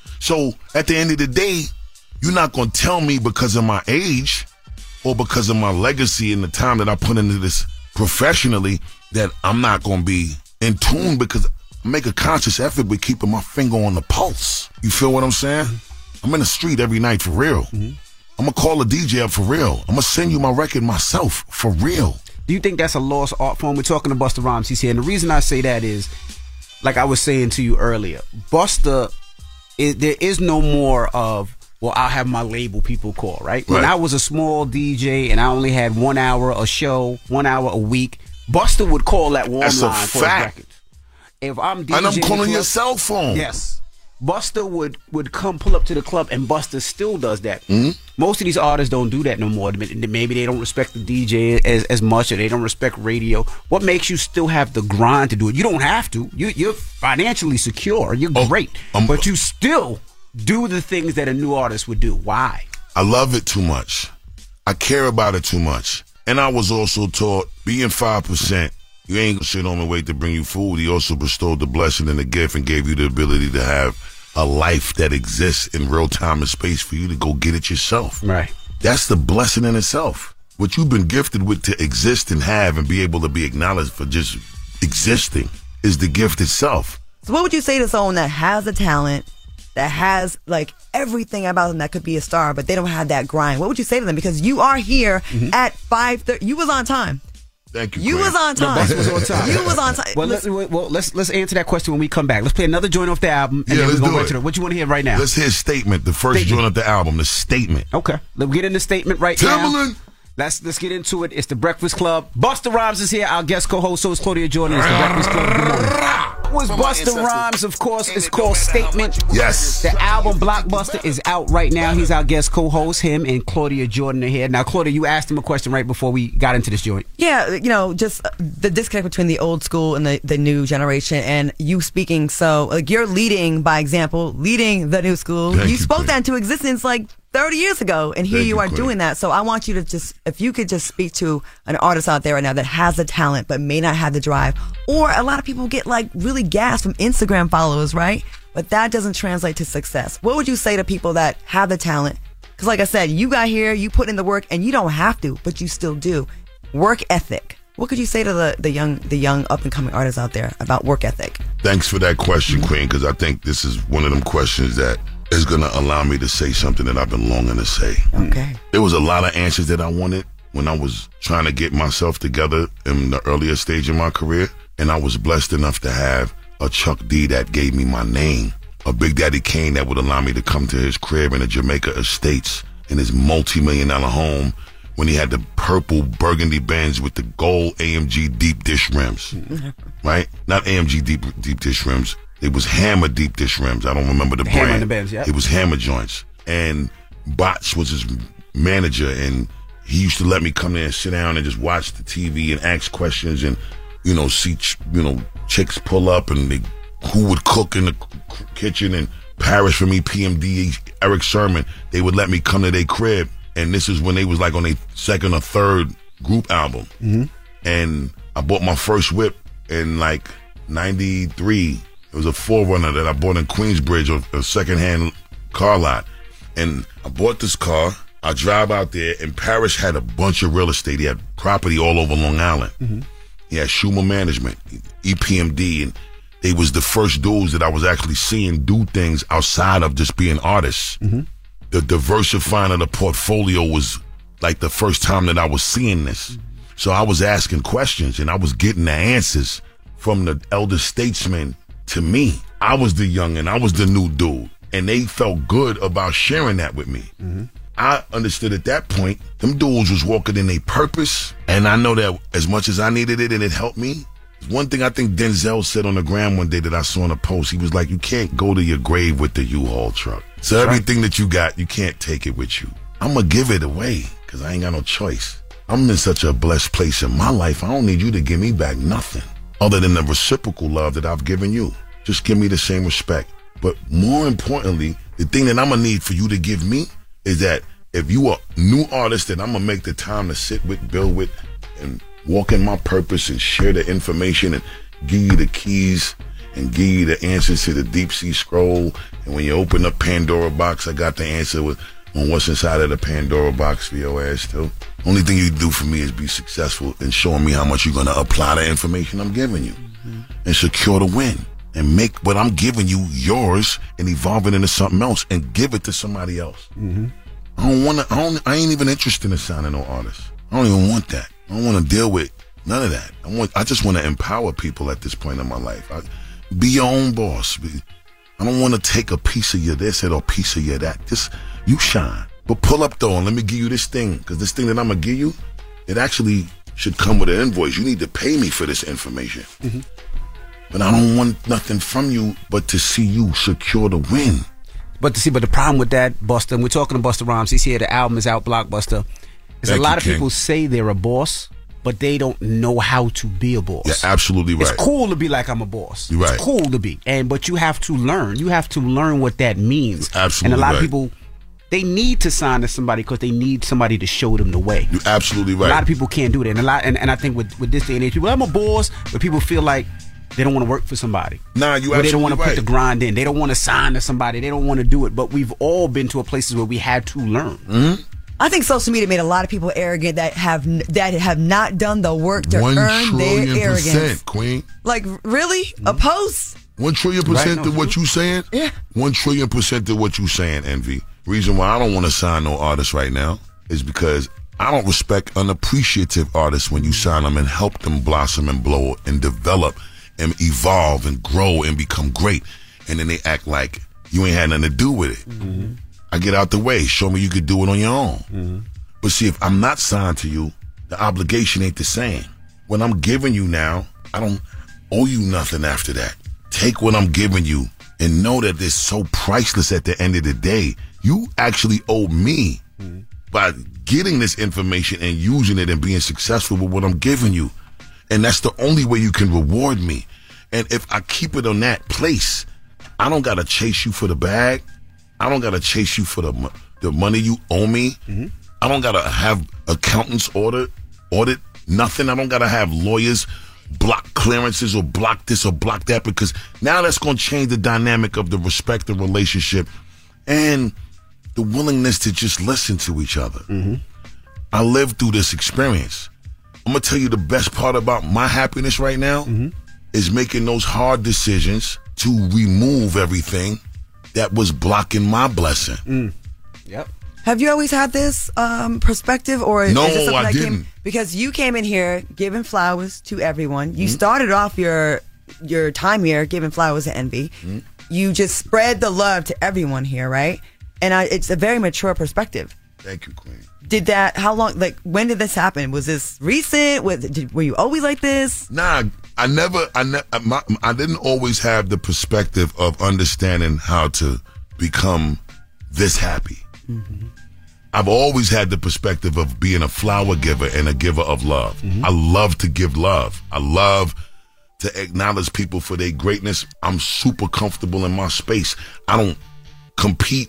Speaker 9: So at the end of the day, you're not going to tell me because of my age or because of my legacy and the time that I put into this professionally that I'm not going to be in tune, because I make a conscious effort with keeping my finger on the pulse. You feel what I'm saying? Mm-hmm. I'm in the street every night for real. Mm-hmm. I'm going to call a D J up for real. I'm going to send you my record myself for real.
Speaker 1: Do you think that's a lost art form? We're talking to Busta Rhymes. He's here. And the reason I say that is, like I was saying to you earlier, Busta, is, there is no more of, well, I'll have my label people call, right? right? When I was a small D J and I only had one hour a show, one hour a week, Busta would call that warm
Speaker 9: that's
Speaker 1: line for his records. If I'm DJing,
Speaker 9: and I'm calling
Speaker 1: club,
Speaker 9: your cell phone.
Speaker 1: Yes. Busta would, would come pull up to the club, and Busta still does that. Mm-hmm. Most of these artists don't do that no more. Maybe they don't respect the D J as, as much, or they don't respect radio. What makes you still have the grind to do it? You don't have to. You, you're financially secure. You're oh, great. Um, but you still do the things that a new artist would do. Why?
Speaker 9: I love it too much. I care about it too much. And I was also taught, being five percent, you ain't gonna sit on and wait to bring you food. He also bestowed the blessing and the gift and gave you the ability to have a life that exists in real time and space for you to go get it yourself.
Speaker 1: Right.
Speaker 9: That's the blessing in itself. What you've been gifted with to exist and have and be able to be acknowledged for just existing is the gift itself.
Speaker 10: So what would you say to someone that has a talent, that has like everything about them that could be a star, but they don't have that grind? What would you say to them? Because you are here mm-hmm. at five thirty. You was on time.
Speaker 9: Thank you.
Speaker 10: You
Speaker 9: Graham.
Speaker 10: was on time.
Speaker 1: No, was on time.
Speaker 10: You was on time.
Speaker 1: Well, let's, well, let's let's answer that question when we come back. Let's play another joint off the album, and
Speaker 9: yeah,
Speaker 1: then
Speaker 9: let's
Speaker 1: we're going
Speaker 9: do
Speaker 1: right
Speaker 9: it.
Speaker 1: to the. What you want to hear right now?
Speaker 9: Let's hear Statement, the first
Speaker 1: statement.
Speaker 9: joint of the album, the Statement.
Speaker 1: Okay, let's get in the Statement right
Speaker 9: Timberland.
Speaker 1: now. Let's let's get into it. It's the Breakfast Club. Busta Rhymes is here. Our guest co-host, so is Claudia Jordan. It's the Breakfast Club. Good morning. Was Busta Rhymes, of course. It's called Statement.
Speaker 9: Yes.
Speaker 1: The album Blockbuster is out right now. He's our guest co-host. Him and Claudia Jordan are here. Now, Claudia, you asked him a question right before we got into this joint.
Speaker 10: Yeah, you know, just the disconnect between the old school and the, the new generation, and you speaking. So, like, you're leading by example, leading the new school.
Speaker 9: Thank
Speaker 10: you
Speaker 9: you,
Speaker 10: spoke
Speaker 9: Queen.
Speaker 10: that into existence like thirty years ago, and here
Speaker 9: Thank
Speaker 10: you
Speaker 9: you,
Speaker 10: are
Speaker 9: Queen.
Speaker 10: doing that. So I want you to just, if you could just speak to an artist out there right now that has the talent but may not have the drive, or a lot of people get like really gassed from Instagram followers, right? But that doesn't translate to success. What would you say to people that have the talent? Because like I said, you got here, you put in the work, and you don't have to, but you still do. Work ethic. What could you say to the, the young the young up and coming artists out there about work ethic?
Speaker 9: Thanks for that question, Queen, because I think this is one of them questions that is going to allow me to say something that I've been longing to say.
Speaker 10: Okay.
Speaker 9: There was a lot of answers that I wanted when I was trying to get myself together in the earlier stage of my career, and I was blessed enough to have a Chuck D that gave me my name, a Big Daddy Kane that would allow me to come to his crib in the Jamaica Estates in his multi-million dollar home when he had the purple burgundy Benz with the gold A M G deep dish rims, right? Not A M G deep deep dish rims. It was Hammer deep dish rims. I don't remember the,
Speaker 1: The
Speaker 9: brand.
Speaker 1: Hammer and the Benz, yeah.
Speaker 9: It was Hammer joints. And Bots was his manager, and he used to let me come there and sit down and just watch the T V and ask questions and, you know, see, ch- you know, chicks pull up and they, who would cook in the k- kitchen, and Paris for me, P M D, Eric Sermon. They would let me come to their crib, and this is when they was like on their second or third group album.
Speaker 1: Mm-hmm.
Speaker 9: And I bought my first whip in like ninety-three. It was a four runner that I bought in Queensbridge, a, a secondhand car lot. And I bought this car. I drive out there, and Parrish had a bunch of real estate. He had property all over Long Island.
Speaker 1: Mm-hmm.
Speaker 9: He had Schumer Management, E P M D, and they was the first dudes that I was actually seeing do things outside of just being artists.
Speaker 1: Mm-hmm.
Speaker 9: The diversifying of the portfolio was like the first time that I was seeing this. So I was asking questions, and I was getting the answers from the elder statesmen to me. I was the young, and I was the new dude, and they felt good about sharing that with me.
Speaker 1: Mm-hmm.
Speaker 9: I understood at that point, them dudes was walking in their purpose, and I know that as much as I needed it and it helped me, one thing I think Denzel said on the gram one day that I saw in a post, he was like, you can't go to your grave with the U-Haul truck. So
Speaker 1: That's
Speaker 9: everything that you got, you can't take it with you. I'm going to give it away because I ain't got no choice. I'm in such a blessed place in my life, I don't need you to give me back nothing other than the reciprocal love that I've given you. Just give me the same respect. But more importantly, the thing that I'm going to need for you to give me is that if you are a new artist, that I'm going to make the time to sit with, build with, and walk in my purpose and share the information and give you the keys and give you the answers to the deep sea scroll. And when you open up Pandora box, I got the answer with on what's inside of the Pandora box for your ass too. Only thing you do for me is be successful in showing me how much you're going to apply the information I'm giving you, mm-hmm. and secure the win. And make what I'm giving you yours and evolve it into something else and give it to somebody else.
Speaker 1: Mm-hmm.
Speaker 9: I don't want to. I, don't, I ain't even interested in signing no artists. I don't even want that. I don't want to deal with none of that. I want. I just want to empower people at this point in my life. I, be your own boss. Be, I don't want to take a piece of your this or a piece of your that. Just you shine. But pull up though and let me give you this thing, because this thing that I'm gonna give you, it actually should come with an invoice. You need to pay me for this information.
Speaker 1: Mm-hmm.
Speaker 9: But I don't want nothing from you but to see you secure the win.
Speaker 1: But to see, but the problem with that, Busta, and we're talking to Busta Rhymes, he's here, the album is out, Blockbuster, is a
Speaker 9: Thank
Speaker 1: lot
Speaker 9: you,
Speaker 1: of
Speaker 9: King.
Speaker 1: people say they're a boss, but they don't know how to be a boss.
Speaker 9: You're absolutely right.
Speaker 1: It's cool to be like I'm a boss.
Speaker 9: You're right.
Speaker 1: It's cool to be. And but you have to learn. You have to learn what that means.
Speaker 9: You're absolutely
Speaker 1: And a lot
Speaker 9: right.
Speaker 1: of people, they need to sign to somebody because they need somebody to show them the way.
Speaker 9: You're absolutely right.
Speaker 1: A lot of people can't do that. And a lot and, and I think with, with this day and age, people, I'm a boss, but people feel like they don't want to work for somebody.
Speaker 9: Nah, you
Speaker 1: Or they don't
Speaker 9: absolutely
Speaker 1: want to
Speaker 9: right.
Speaker 1: put the grind in. They don't want to sign to somebody. They don't want to do it. But we've all been to a places where we had to learn.
Speaker 9: Mm-hmm.
Speaker 10: I think social media made a lot of people arrogant that have n- that have not done the work to
Speaker 9: One
Speaker 10: earn their
Speaker 9: trillion
Speaker 10: arrogance.
Speaker 9: percent, Queen.
Speaker 10: Like, really? A post?
Speaker 9: One trillion percent
Speaker 1: Right,
Speaker 9: to
Speaker 1: no,
Speaker 9: what you saying?
Speaker 10: Yeah.
Speaker 9: One trillion percent to what you saying, Envy. Reason why I don't want to sign no artists right now is because I don't respect unappreciative artists when you sign them and help them blossom and blow and develop and evolve and grow and become great. And then they act like you ain't had nothing to do with it.
Speaker 1: Mm-hmm.
Speaker 9: I get out the way. Show me you could do it on your own.
Speaker 1: Mm-hmm.
Speaker 9: But see, if I'm not signed to you, the obligation ain't the same. When I'm giving you now, I don't owe you nothing after that. Take what I'm giving you and know that it's so priceless at the end of the day. You actually owe me mm-hmm. by getting this information and using it and being successful with what I'm giving you. And that's the only way you can reward me. And if I keep it on that place, I don't got to chase you for the bag. I don't got to chase you for the the money you owe me. Mm-hmm. I don't got to have accountants audit, audit nothing. I don't got to have lawyers block clearances or block this or block that, because now that's going to change the dynamic of the respect of relationship and the willingness to just listen to each other. Mm-hmm. I lived through this experience. I'm going to tell you the best part about my happiness right now mm-hmm. is making those hard decisions to remove everything that was blocking my blessing.
Speaker 1: Mm. Yep.
Speaker 10: Have you always had this um, perspective, or
Speaker 9: no,
Speaker 10: is this something
Speaker 9: I
Speaker 10: that
Speaker 9: didn't.
Speaker 10: Came, because you came in here giving flowers to everyone. You
Speaker 9: Mm-hmm.
Speaker 10: started off your your time here giving flowers to Envy. Mm-hmm. You just spread the love to everyone here, right? And I, it's a very mature perspective.
Speaker 9: Thank you, Queen.
Speaker 10: Did that? How long? Like, when did this happen? Was this recent? Was did, were you always like this?
Speaker 9: Nah, I never. I ne- my, I didn't always have the perspective of understanding how to become this happy. Mm-hmm. I've always had the perspective of being a flower giver and a giver of love. Mm-hmm. I love to give love. I love to acknowledge people for their greatness. I'm super comfortable in my space. I don't compete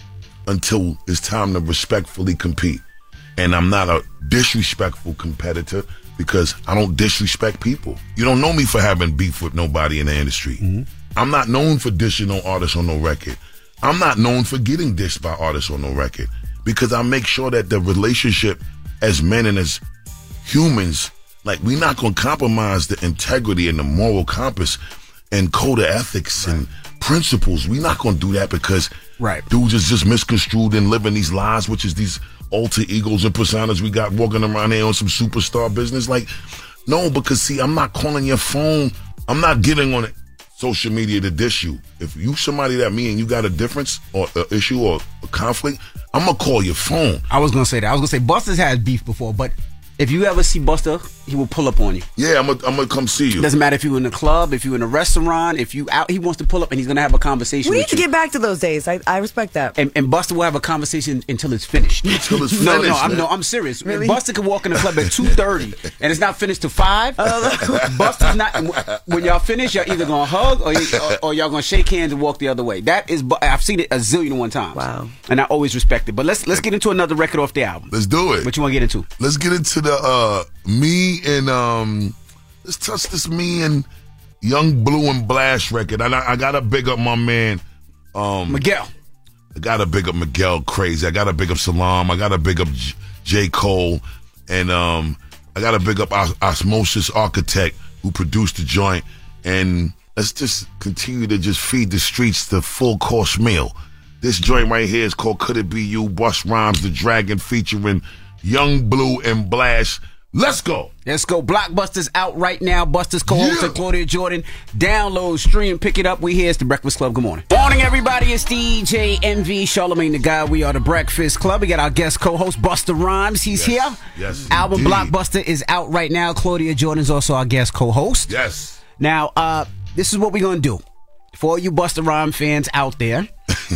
Speaker 9: until it's time to respectfully compete. And I'm not a disrespectful competitor because I don't disrespect people. You don't know me for having beef with nobody in the industry. Mm-hmm. I'm not known for dishing on artists on no record. I'm not known for getting dished by artists on no record, because I make sure that the relationship as men and as humans, like, we're not going to compromise the integrity and the moral compass and code of ethics right. and principles. We're not going to do that because right. dudes is just misconstrued and living these lies, which is these alter egos and personas we got walking around here on some superstar business. Like, no, because see, I'm not calling your phone. I'm not getting on it. Social media to dish you. If you somebody that me and you got a difference or an issue or a conflict, I'm gonna call your phone.
Speaker 1: I was gonna say that. I was gonna say Buster's had beef before, but if you ever see Buster, he will pull up on you.
Speaker 9: Yeah, I'm gonna, I'm gonna come see you.
Speaker 1: It doesn't matter if you're in the club, if you're in a restaurant, if you out, he wants to pull up and he's gonna have a conversation
Speaker 10: We
Speaker 1: with
Speaker 10: need to
Speaker 1: you.
Speaker 10: get back to those days. I, I respect that.
Speaker 1: And, and Buster will have a conversation until it's finished.
Speaker 9: Until it's
Speaker 1: no,
Speaker 9: finished.
Speaker 1: no, I'm
Speaker 9: man.
Speaker 1: no, I'm serious.
Speaker 10: Really?
Speaker 1: Buster can walk in the club at two thirty and it's not finished till five. Buster's not. When y'all finish, y'all either gonna hug or, you, or, or y'all gonna shake hands and walk the other way. That is, I've seen it a zillion and one times.
Speaker 10: Wow.
Speaker 1: And I always respect it. But let's let's get into another record off the album.
Speaker 9: Let's do it.
Speaker 1: What you want to get into?
Speaker 9: Let's get into the uh, me and um. Let's touch this me and Young Blue and Blast record. And I, I gotta big up my man um,
Speaker 1: Miguel.
Speaker 9: I gotta big up Miguel Crazy. I gotta big up Salam. I gotta big up J, J. Cole. And um, I gotta big up Os- Osmosis Architect, who produced the joint. And let's just continue to just feed the streets the full course meal. This joint right here is called Could It Be You? Busta Rhymes the Dragon featuring Young Blue and Blast. Let's go.
Speaker 1: Let's go. Blockbuster's out right now. Buster's co-host
Speaker 9: Yeah.
Speaker 1: Claudia Jordan. Download, stream, pick it up. We here. It's the Breakfast Club. Good morning. Morning, everybody. It's D J M V, Charlamagne the Guy. We are the Breakfast Club. We got our guest co-host, Busta Rhymes. He's
Speaker 9: Yes.
Speaker 1: here.
Speaker 9: Yes,
Speaker 1: Album
Speaker 9: indeed.
Speaker 1: Blockbuster is out right now. Claudia Jordan's also our guest co-host.
Speaker 9: Yes.
Speaker 1: Now, uh, this is what we're going to do. For all you Busta Rhymes fans out there,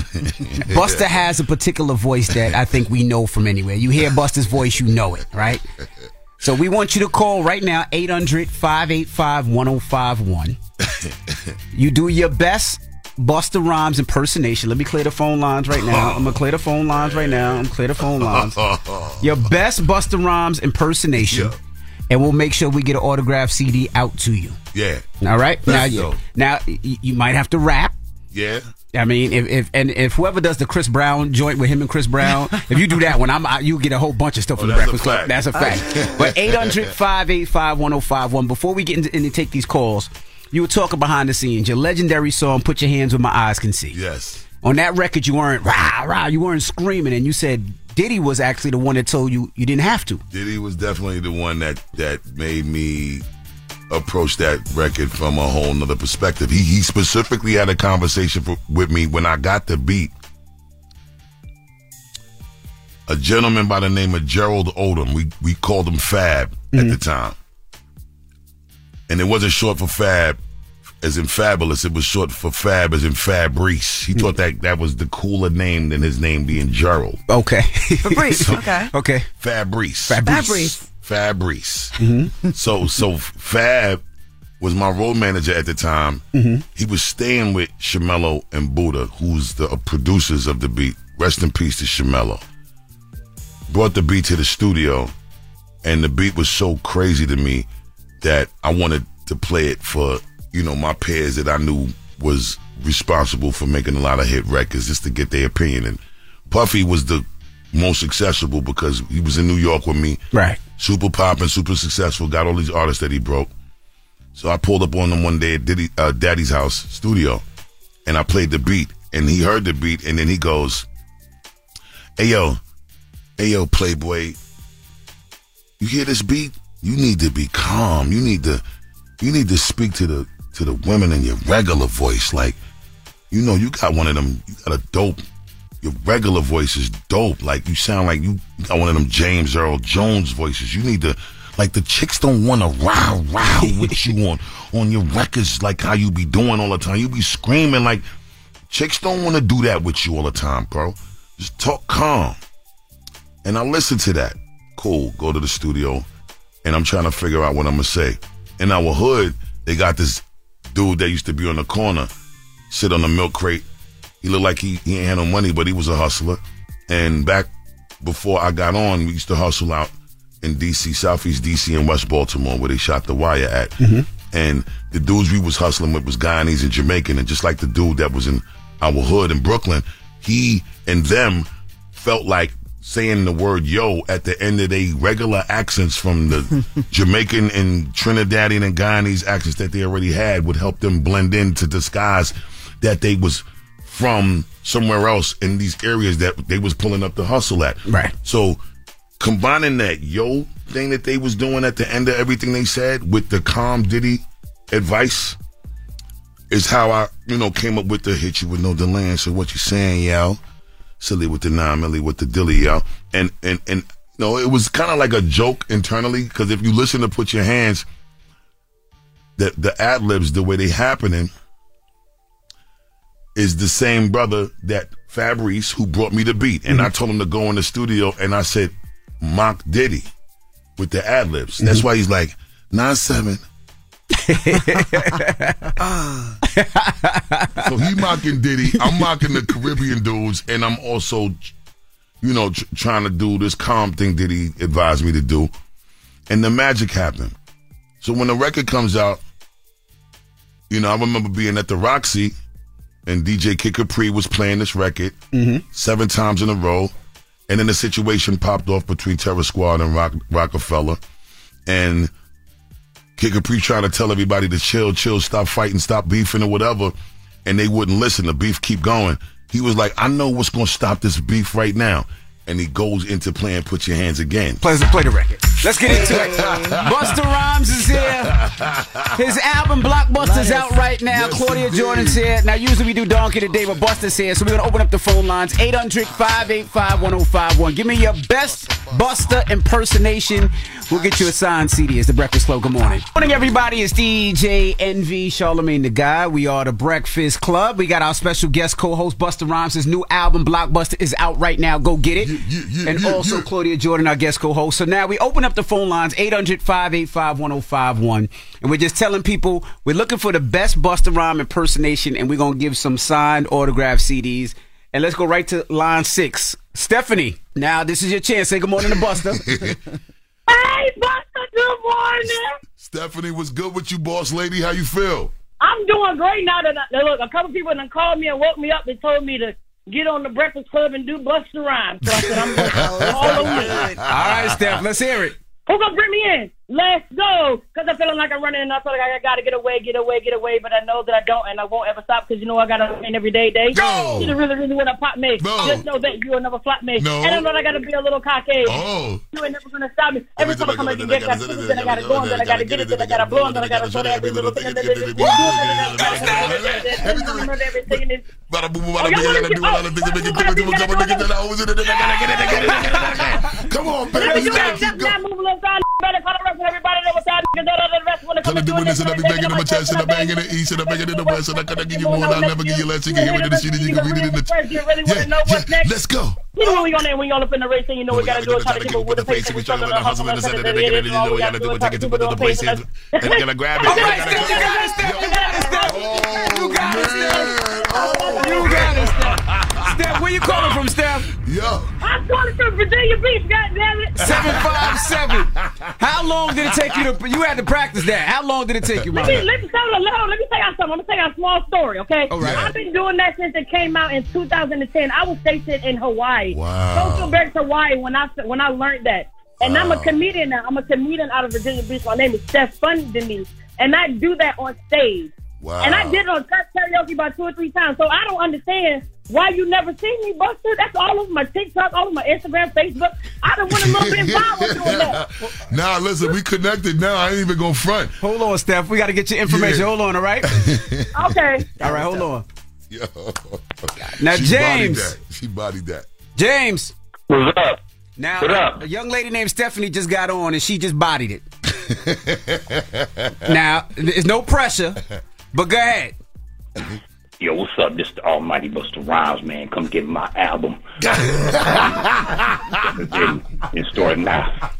Speaker 1: Busta has a particular voice that I think we know from anywhere. You hear Busta's voice, you know it, right? So we want you to call right now, eight hundred, five eight five, one oh five one. You do your best Busta Rhymes impersonation. Let me clear the phone lines right now. I'm going to clear the phone lines right now. I'm going to clear the phone lines. Your best Busta Rhymes impersonation.
Speaker 9: Yeah.
Speaker 1: And we'll make sure we get an autographed C D out to you.
Speaker 9: Yeah.
Speaker 1: All right? Now,
Speaker 9: Let's
Speaker 1: you,
Speaker 9: go.
Speaker 1: now you, you might have to rap.
Speaker 9: Yeah.
Speaker 1: I mean, if, if and if whoever does the Chris Brown joint with him and Chris Brown, if you do that one, I'm I, you get a whole bunch of stuff
Speaker 9: Oh,
Speaker 1: from the
Speaker 9: that's a
Speaker 1: Breakfast Club.
Speaker 9: fact.
Speaker 1: That's a fact. But eight hundred, five eight five, one oh five one. Before we get into and take these calls, you were talking behind the scenes. Your legendary song, "Put Your Hands Where My Eyes Can See."
Speaker 9: Yes.
Speaker 1: On that record, you weren't rah rah. You weren't screaming, and you said Diddy was actually the one that told you you didn't have to.
Speaker 9: Diddy was definitely the one that that made me approach that record from a whole nother perspective. He he specifically had a conversation for, with me when I got the beat. a gentleman by the name of Gerald Odom. We we called him Fab mm-hmm. at the time. And it wasn't short for Fab as in fabulous. It was short for Fab as in Fabrice. He mm-hmm. thought that that was the cooler name than his name being Gerald.
Speaker 1: Okay.
Speaker 10: Fabrice, so, okay.
Speaker 1: Okay.
Speaker 9: Fabrice.
Speaker 1: Fabrice.
Speaker 10: Fabrice.
Speaker 9: Fabrice.
Speaker 1: Mm-hmm.
Speaker 9: So, so Fab was my road manager at the time.
Speaker 1: Mm-hmm.
Speaker 9: He was staying with Shamello and Buddha, who's the uh, producers of the beat. Rest in peace to Shamello. Brought the beat to the studio, and the beat was so crazy to me that I wanted to play it for, you know, my peers that I knew was responsible for making a lot of hit records, just to get their opinion. And Puffy was the most accessible because he was in New York with me.
Speaker 1: Right.
Speaker 9: Super poppin', super successful, got all these artists that he broke. So I pulled up on him one day at Diddy, uh, Daddy's house studio, and I played the beat, and he heard the beat, and then he goes, hey, yo, hey, yo, Playboy, you hear this beat? You need to be calm. You need to, you need to speak to the to the women in your regular voice. Like, you know, you got one of them. You got a dope. Your regular voice is dope. Like, you sound like you got one of them James Earl Jones voices. You need to, like, the chicks don't want to row row with you on on your records like how you be doing all the time. You be screaming like chicks don't want to do that with you all the time, bro. Just talk calm. And I listened to that. Cool. Go to the studio. And I'm trying to figure out what I'm going to say. In our hood, they got this dude that used to be on the corner, sit on the milk crate. He looked like he, he ain't had no money, but he was a hustler. And back before I got on, we used to hustle out in D C, Southeast D C and West Baltimore, where they shot The Wire at.
Speaker 1: Mm-hmm.
Speaker 9: And the dudes we was hustling with was Guyanese and Jamaican. And just like the dude that was in our hood in Brooklyn, he and them felt like saying the word yo at the end of their regular accents from the Jamaican and Trinidadian and Guyanese accents that they already had would help them blend in to disguise that they was from somewhere else in these areas that they was pulling up the hustle at.
Speaker 1: Right.
Speaker 9: So combining that yo thing that they was doing at the end of everything they said with the calm Diddy advice is how I, you know, came up with the hit you with no delay. So what you saying, yo? Silly with the nine milli with the dilly, yo. And, and, and, you know, it was kind of like a joke internally, because if you listen to Put Your Hands, the, the ad-libs, the way they happening, is the same brother that Fabrice, who brought me the beat. And mm-hmm. I told him to go in the studio, and I said, mock Diddy with the ad-libs. Mm-hmm. That's why he's like, nine seven. So he mocking Diddy, I'm mocking the Caribbean dudes, and I'm also, you know, tr- trying to do this calm thing Diddy advised me to do. And the magic happened. So when the record comes out, you know, I remember being at the Roxy, and D J Kid Capri was playing this record
Speaker 1: mm-hmm.
Speaker 9: seven times in a row, and then the situation popped off between Terror Squad and Rock- Rockefeller, and Kid Capri trying to tell everybody to chill, chill, stop fighting, stop beefing or whatever, and they wouldn't listen. The beef keep going. He was like, I know what's going to stop this beef right now. And he goes into playing Put Your Hands again.
Speaker 1: Play, play the record. Let's get into it. Busta Rhymes is here. His album Blockbuster's out right now. Yes, Claudia indeed. Jordan's here. Now, usually we do Donkey today, but Busta's here. So we're going to open up the phone lines. eight hundred, five eight five, one oh five one. Give me your best Busta impersonation. We'll get you a signed C D. It's The Breakfast Club. Good morning. Good morning, everybody. It's D J Envy, Charlamagne the Guy. We are The Breakfast Club. We got our special guest co-host, Busta Rhymes. His new album, Blockbuster, is out right now. Go get it.
Speaker 9: Yeah, yeah, yeah,
Speaker 1: and
Speaker 9: yeah,
Speaker 1: also
Speaker 9: yeah.
Speaker 1: Claudia Jordan, our guest co-host. So now we open up the phone lines, eight hundred, five eight five, one oh five one. And we're just telling people we're looking for the best Busta Rhymes impersonation, and we're going to give some signed autographed C Ds. And let's go right to line six. Stephanie, now this is your chance. Say good morning to Busta.
Speaker 3: Hey, Busta, good morning.
Speaker 9: Stephanie, what's good with you, boss lady? How you feel?
Speaker 3: I'm doing great now that I, look, a couple people done called me and woke me up and told me to get on the Breakfast Club and do Busta Rhymes. So I said, I'm going all over it.
Speaker 1: All right, Steph, let's hear it.
Speaker 3: Who gonna bring me in? Let's go. Because I'm feeling like I'm running and I feel like I got to get away, get away, get away. But I know that I don't and I won't ever stop because you know I got to win every day, day.
Speaker 9: Go.
Speaker 3: You really, really want to pop me.
Speaker 9: No.
Speaker 3: Just know that you will never flop me.
Speaker 9: No.
Speaker 3: And I know that I got to be a little cocky.
Speaker 9: Oh.
Speaker 3: You ain't never going to stop me. Every time I come back and get that, then I got to go and then I got to get it, then I got to blow and then I got to show that every little thing. And then I got everything in this.
Speaker 9: Come on, baby. You gotta keep going. Tell her doing this and I be banging in my chest and I bang in the east and I bang it in the west and I gotta give you more and I'll never give you less. You can hear it in the sheet and you can read it in the. Yeah, yeah, let's go.
Speaker 3: You know we on there, we all up in the race and you know we gotta do it, try to keep it with the pace and we try to hustle and set it in it. You know we gotta do it, take it to the place and
Speaker 9: you gotta grab it.
Speaker 21: All right, Steph, you got it, Steph. You got it, Steph. You got it, Steph. You got it, Steph. Steph, where you calling from, Steph?
Speaker 9: Yo.
Speaker 3: I'm calling from Virginia Beach, goddammit.
Speaker 21: seven five seven. How long did it take you to, you had to practice that. How long did it take you,
Speaker 3: Let
Speaker 21: Mama?
Speaker 3: me, let me tell you, let me tell you something. I'm gonna tell you a small story, okay?
Speaker 21: All right.
Speaker 3: I've been doing that since it came out in two thousand ten. I was stationed in Hawaii.
Speaker 9: Wow.
Speaker 3: Social Berks, Hawaii, when I when I learned that. And
Speaker 9: Wow.
Speaker 3: I'm a comedian now. I'm a comedian out of Virginia Beach. My name is Steph Funny Denise. And I do that on stage.
Speaker 9: Wow.
Speaker 3: And I did it on church karaoke about two or three times. So I don't understand why you never see me, Buster. That's all over my TikTok, all over my Instagram, Facebook. I done went a little bit viral doing that.
Speaker 9: Nah, listen, we connected now. I ain't even gonna front.
Speaker 21: Hold on, Steph. We got to get your information.
Speaker 9: Yeah.
Speaker 21: Hold on, all right?
Speaker 3: Okay.
Speaker 21: All right, hold on.
Speaker 9: Yo.
Speaker 21: Now,
Speaker 9: she
Speaker 21: James.
Speaker 9: Bodied that. She bodied that.
Speaker 21: James.
Speaker 17: What's up?
Speaker 21: Now,
Speaker 17: What up?
Speaker 21: a young lady named Stephanie just got on and she just bodied it. Now, there's no pressure, but go ahead.
Speaker 4: Yo, what's up? This the Almighty Busta Rhymes, man. Come get my album. in, in store now.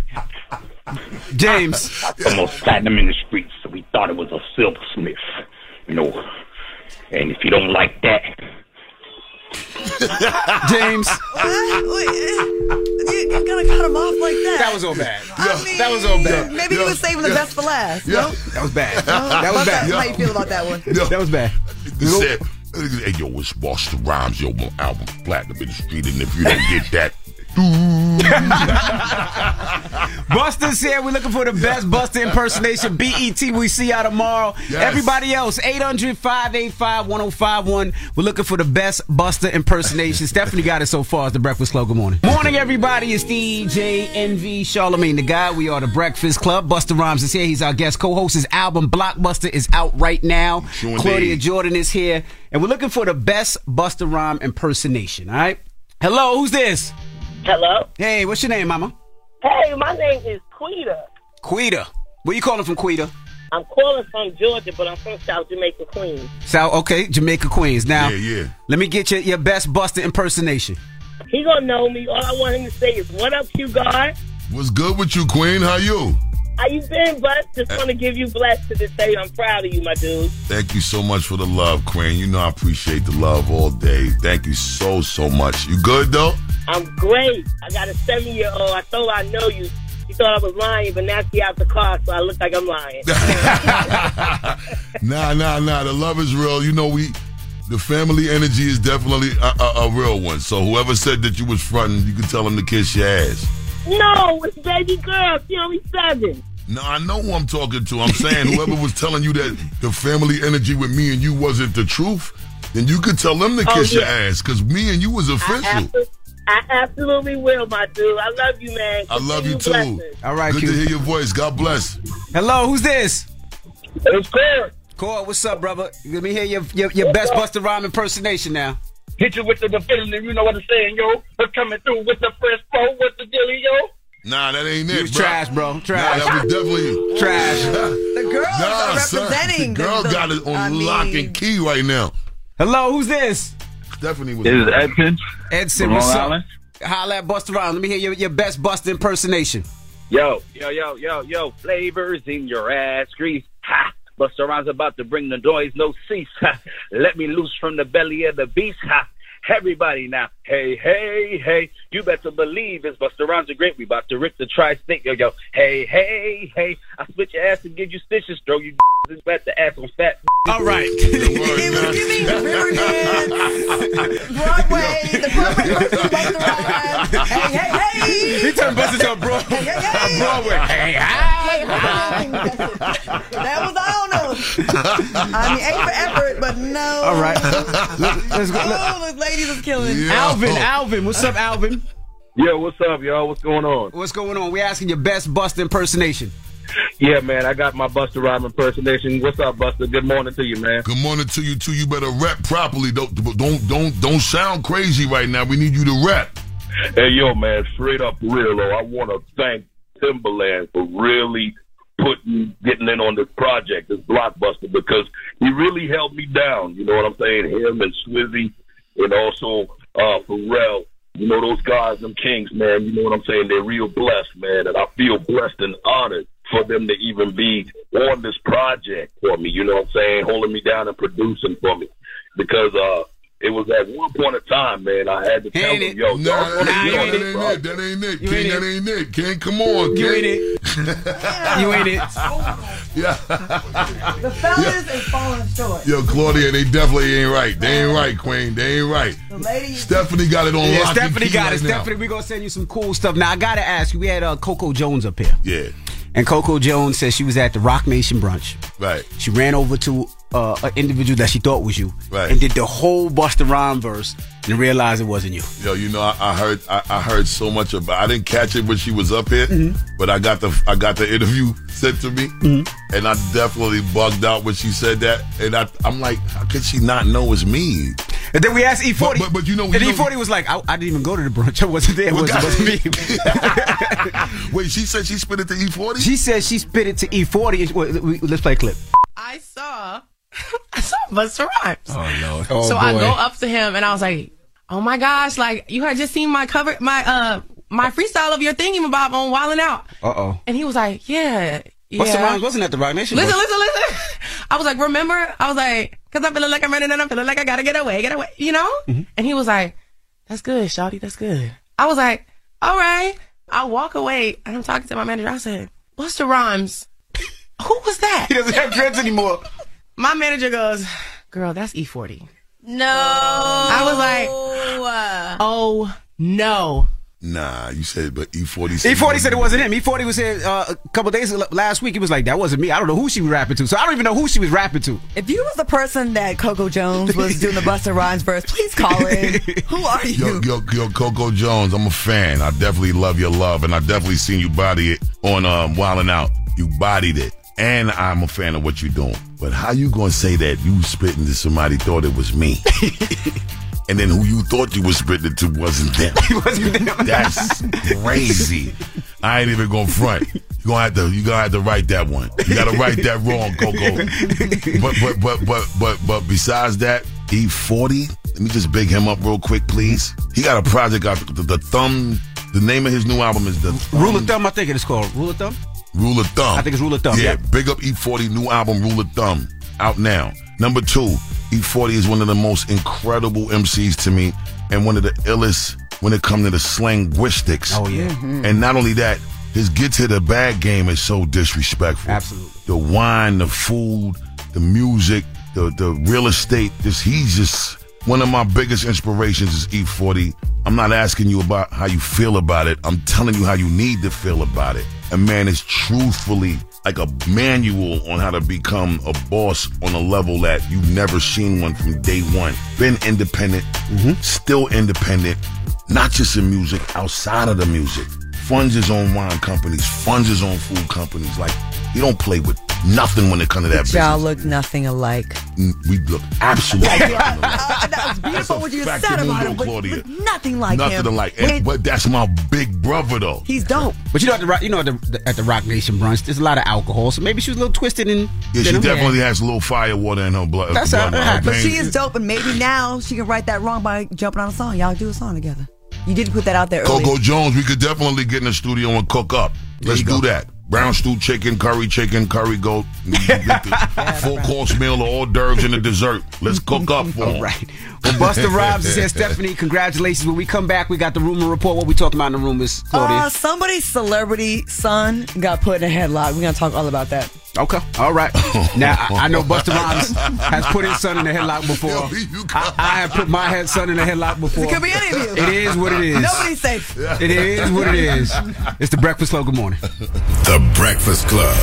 Speaker 21: James.
Speaker 4: Almost platinum in the streets, so we thought it was a silversmith. You know, and if you don't like that...
Speaker 21: James.
Speaker 10: You, you gotta cut him off like that.
Speaker 21: That was all bad.
Speaker 10: I mean,
Speaker 21: that was all bad.
Speaker 10: Maybe he was saving the best for last.
Speaker 9: Yeah.
Speaker 10: No?
Speaker 21: That was bad.
Speaker 10: No?
Speaker 21: That was bad.
Speaker 10: How you feel about that one?
Speaker 9: Yo.
Speaker 21: That was bad.
Speaker 9: He said, hey, yo, it's Busta Rhymes, yo, my album platinum in the street, and if you don't get that,
Speaker 21: Busta said we're looking for the best Busta impersonation. B E T, we see y'all tomorrow.
Speaker 9: Yes.
Speaker 21: Everybody else, eight hundred, five eight five, one oh five one. We're looking for the best Busta impersonation. Stephanie got it so far as the Breakfast Club. Good morning. Morning, everybody. It's D J N V Charlamagne the Guy. We are the Breakfast Club. Busta Rhymes is here. He's our guest co-host. His album Blockbuster is out right now.
Speaker 9: Sure
Speaker 21: Claudia
Speaker 9: indeed.
Speaker 21: Jordan is here. And we're looking for the best Busta Rhyme impersonation. All right? Hello, who's this?
Speaker 3: Hello?
Speaker 21: Hey, what's your name, mama?
Speaker 3: Hey, my name is Quita.
Speaker 21: Quita. Where you calling from, Quita?
Speaker 3: I'm calling from Georgia, but I'm from South Jamaica, Queens.
Speaker 21: South, okay, Jamaica, Queens. Now,
Speaker 9: Yeah, yeah.
Speaker 21: let me get you your best Busta impersonation.
Speaker 3: He gonna know me. All I want him to say is, "What up, Q guard?
Speaker 9: What's good with you, Queen? How you?
Speaker 3: How you been, bud? Just want to give you blessed to tell you I'm proud of you, my dude."
Speaker 9: Thank you so much for the love, Queen. You know I appreciate the love all day. Thank you so, so much. You good, though?
Speaker 3: I'm great. I got a seven-year-old. I told her I know you. She thought I was lying, but now she out the car, so I look like I'm lying.
Speaker 9: Nah, nah, nah. The love is real. You know, we, the family energy is definitely a, a, a real one. So whoever said that you was fronting, you can tell them to kiss your ass.
Speaker 3: No, it's baby girl. She only seven.
Speaker 9: No, I know who I'm talking to. I'm saying whoever was telling you that the family energy with me and you wasn't the truth, then you could tell them to
Speaker 3: Oh,
Speaker 9: kiss your
Speaker 3: yeah.
Speaker 9: ass, because me and you was
Speaker 3: I,
Speaker 9: official.
Speaker 3: abso- I absolutely will, my dude. I love you, man.
Speaker 9: I love you,
Speaker 3: Continue
Speaker 9: too.
Speaker 3: blessings.
Speaker 21: All right,
Speaker 9: Good
Speaker 21: Q.
Speaker 9: to hear your voice. God bless.
Speaker 21: Hello, who's this?
Speaker 3: It's Cord.
Speaker 21: Cord, what's up, brother? Let me hear your your, your best Busta Rhyme impersonation now.
Speaker 16: Hit you with the definitive, you know what I'm saying, yo. We're coming through with the fresh pro, with the dilly, yo.
Speaker 9: Nah, that ain't
Speaker 21: You
Speaker 9: it,
Speaker 21: was
Speaker 9: bro.
Speaker 21: trash, bro. Trash.
Speaker 9: Nah, that was definitely
Speaker 21: Trash.
Speaker 10: The girls
Speaker 9: Nah,
Speaker 10: are
Speaker 9: son.
Speaker 10: representing.
Speaker 9: The girl
Speaker 10: the,
Speaker 9: got it on
Speaker 10: I
Speaker 9: lock
Speaker 10: mean,
Speaker 9: and key right now.
Speaker 21: Hello, who's this?
Speaker 9: Stephanie was.
Speaker 6: This is Edson.
Speaker 21: Edson,
Speaker 6: From
Speaker 21: what's
Speaker 6: Long
Speaker 21: up?
Speaker 6: Island.
Speaker 21: Holla at Busta Rhymes. Let me hear your, your best Busta impersonation.
Speaker 6: Yo, yo, yo, yo, yo. Flavors in your ass grease. Ha! Busta Rhymes about to bring the noise, no cease. Ha! Let me loose from the belly of the beast. Ha! Everybody now, hey, hey, hey, you better believe it's Busta Rhymes are great. We about to rip the tri-state, yo, yo. Hey, hey, hey, I split your ass and give you stitches, throw you this fat the ass on fat.
Speaker 21: All right.
Speaker 10: It was giving Riverdance, Broadway, the Broadway version of Busta Rhymes. Hey, hey, hey.
Speaker 21: He turned Busta to a, bro-
Speaker 10: Hey, hey, hey.
Speaker 21: a Broadway. Hey, hi.
Speaker 10: That was, I don't know. I mean, A for effort, but no.
Speaker 1: All right. Let's, let's go.
Speaker 10: Oh, those ladies is killing.
Speaker 1: Yeah. Alvin, Alvin. What's up, Alvin?
Speaker 5: Yeah, what's up, y'all? What's going on?
Speaker 1: What's going on? We're asking your best Busta impersonation.
Speaker 5: Yeah, man, I got my Busta Rhymes impersonation. What's up, Busta? Good morning to you, man.
Speaker 9: Good morning to you, too. You better rap properly. Don't don't don't don't sound crazy right now. We need you to rap.
Speaker 5: Hey, yo, man, straight up real, though. I want to thank Timberland for really putting, getting in on this project, this blockbuster, because he really held me down. You know what I'm saying? Him and Swizzy and also uh, Pharrell. You know, those guys, them kings, man, you know what I'm saying? They're real blessed, man, and I feel blessed and honored for them to even be on this project for me, you know what I'm saying? Holding me down and producing for me. Because uh, it was at one point in time, man, I had to tell
Speaker 9: Ain't
Speaker 5: them,
Speaker 9: it?
Speaker 5: yo,
Speaker 9: Nah,
Speaker 5: y'all
Speaker 9: that
Speaker 5: wanna
Speaker 9: ain't
Speaker 5: be
Speaker 9: it.
Speaker 5: on
Speaker 9: That
Speaker 5: this
Speaker 9: ain't it.
Speaker 5: project?
Speaker 9: That ain't it. King, that ain't it. King, come on,
Speaker 1: You
Speaker 9: King.
Speaker 1: ain't it. You ain't it.
Speaker 9: Yeah.
Speaker 10: The fellas is falling short.
Speaker 9: Yo, Claudia, they definitely ain't right. They ain't right, Queen. They ain't right.
Speaker 10: The ladies.
Speaker 9: Stephanie got it on
Speaker 1: Yeah,
Speaker 9: lock
Speaker 1: Stephanie
Speaker 9: and key
Speaker 1: got
Speaker 9: right
Speaker 1: it.
Speaker 9: now.
Speaker 1: Stephanie, we're going to send you some cool stuff. Now, I got to ask you, we had uh, Coco Jones up here.
Speaker 9: Yeah.
Speaker 1: And Coco Jones said she was at the Rock Nation brunch.
Speaker 9: Right.
Speaker 1: She ran over to uh, an individual that she thought was you.
Speaker 9: Right.
Speaker 1: And did the whole Busta Rhymes verse and realized it wasn't you.
Speaker 9: Yo, you know, I, I heard, I, I heard so much about. I didn't catch it when she was up here,
Speaker 1: Mm-hmm.
Speaker 9: but I got the, I got the interview sent to me,
Speaker 1: Mm-hmm.
Speaker 9: and I definitely bugged out when she said that, and I, I'm like, how could she not know it's me?
Speaker 1: And then we asked E forty.
Speaker 9: But, but, but you know,
Speaker 1: and
Speaker 9: you know,
Speaker 1: E forty was like, I, I didn't even go to the brunch. I wasn't there. It
Speaker 9: Well,
Speaker 1: wasn't
Speaker 9: God-
Speaker 1: supposed to be.
Speaker 9: Wait, she said she spit it to E forty?
Speaker 1: She said she spit it to E forty. Wait, we- Let's play a clip.
Speaker 7: I saw, I saw Busta Rhymes.
Speaker 1: Oh, Lord.
Speaker 7: so
Speaker 1: Oh,
Speaker 7: I
Speaker 1: boy.
Speaker 7: go up to him and I was like, "Oh my gosh! Like you had just seen my cover, my uh, my freestyle of your thingy bob on Wildin' Out."
Speaker 1: Uh-oh.
Speaker 7: And he was like, "Yeah, yeah."
Speaker 1: Busta Rhymes wasn't at the Rock Nation
Speaker 7: Listen,
Speaker 1: brunch.
Speaker 7: listen, listen. I was like, "Remember?" I was like, "Cause I'm feeling like I'm running and I'm feeling like I gotta get away, get away," you know.
Speaker 1: Mm-hmm.
Speaker 7: And he was like, "That's good, shawty. That's good." I was like, "All right." I walk away and I'm talking to my manager. I said, "Busta Rhymes, who was that?"
Speaker 1: He doesn't have dreads anymore.
Speaker 7: My manager goes, "Girl, that's E forty."
Speaker 11: No.
Speaker 7: I was like, "Oh no."
Speaker 9: Nah, you said, but E forty.
Speaker 1: E forty said it wasn't him. E forty was here uh, a couple days last week. He was like, that wasn't me. I don't know who she was rapping to. So I don't even know who she was rapping to.
Speaker 10: If you was the person that Coco Jones was doing the Busta Rhymes verse, please call in. Who are you?
Speaker 9: Yo, yo, yo, Coco Jones, I'm a fan. I definitely love your love, and I definitely seen you body it on um, Wildin' Out. You bodied it, and I'm a fan of what you're doing. But how you gonna say that you spitting to somebody thought it was me? And then who you thought you was spitting it to wasn't them. That's crazy. I ain't even gonna front. You gonna have to. You gonna have to write that one. You gotta write that wrong, Coco. But but but but but but besides that, E forty. Let me just big him up real quick, please. He got a project out. The, the Thumb. The name of his new album is the Thumb.
Speaker 1: Rule of Thumb, I think it is called. Rule of Thumb?
Speaker 9: Rule of Thumb.
Speaker 1: I think it's Rule of Thumb.
Speaker 9: Yeah,
Speaker 1: Yeah.
Speaker 9: big up E forty, new album, Rule of Thumb, out now. Number two, E forty is one of the most incredible M Cs to me, and one of the illest when it comes to the linguistics.
Speaker 1: Oh, yeah. Mhm.
Speaker 9: And not only that, his get to the bag game is so disrespectful.
Speaker 1: Absolutely.
Speaker 9: The wine, the food, the music, the, the real estate, just he's just one of my biggest inspirations is E forty. I'm not asking you about how you feel about it. I'm telling you how you need to feel about it. And man, it's truthfully like a manual on how to become a boss on a level that you've never seen one from day one. Been independent, still independent, not just in music, outside of the music. Funds his own wine companies, funds his own food companies. Like, he don't play with nothing when it comes to that business.
Speaker 10: Y'all look nothing alike.
Speaker 9: We look absolutely nothing alike.
Speaker 10: That was beautiful what you
Speaker 9: fact
Speaker 10: said
Speaker 9: of
Speaker 10: about
Speaker 9: Mundo,
Speaker 10: him, but
Speaker 9: Claudia.
Speaker 10: look nothing like
Speaker 9: Nothing
Speaker 10: him.
Speaker 9: alike. And-
Speaker 10: Wait,
Speaker 9: but that's my big brother, though.
Speaker 10: he's dope.
Speaker 1: But you know, at the, Rock- you know at, the, at the Rock Nation brunch, there's a lot of alcohol, so maybe she was a little twisted in.
Speaker 9: Yeah, she
Speaker 1: you know?
Speaker 9: definitely has a little fire water in her blood.
Speaker 1: That's
Speaker 9: blood
Speaker 1: how it
Speaker 9: her
Speaker 1: happens.
Speaker 10: But
Speaker 9: veins.
Speaker 10: she is dope, and maybe now she can right that wrong by jumping on a song. Y'all do a song together. You did put that out there earlier.
Speaker 9: Coco Jones, we could definitely get in the studio and cook up. Let's do that. Brown stew chicken, curry chicken, curry goat. Full course meal, the hors d'oeuvres and the dessert. Let's cook up for 'em.
Speaker 1: All right. Well, Busta Rhymes is here. Stephanie, congratulations. When we come back, we got the rumor report. What we talking about in the room is Claudia.
Speaker 10: Uh, somebody's celebrity son got put in a headlock. We're going to talk all about that.
Speaker 1: Okay, all right. Now, I, I know Busta Rhymes has put his son in a headlock before. I, I have put my head son in a headlock before.
Speaker 10: It could be any of you.
Speaker 1: It is what it is.
Speaker 10: Nobody's safe.
Speaker 1: It is what it is. It's the Breakfast Club. Good morning.
Speaker 14: The Breakfast Club.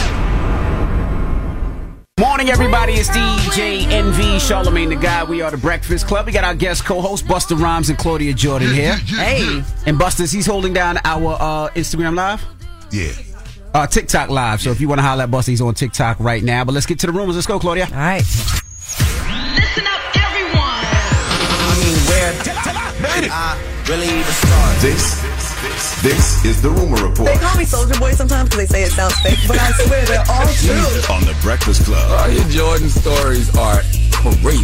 Speaker 1: Morning, everybody. It's D J N V, Charlamagne the Guy. We are the Breakfast Club. We got our guest co-host, Busta Rhymes and Claudia Jordan here.
Speaker 10: Hey.
Speaker 1: And Busta's, he's holding down our uh, Instagram Live?
Speaker 9: Yeah.
Speaker 1: Uh, TikTok Live. So if you want to holler at Busta, he's on TikTok right now. But let's get to the rumors. Let's go, Claudia.
Speaker 10: All right.
Speaker 18: Listen up, everyone.
Speaker 15: I mean, where did I really even start? This, this, this is the Rumor Report.
Speaker 10: They call me Soldier Boy sometimes because they say it sounds fake, but I swear they're all true.
Speaker 15: On the Breakfast Club.
Speaker 8: All your Jordan stories are great.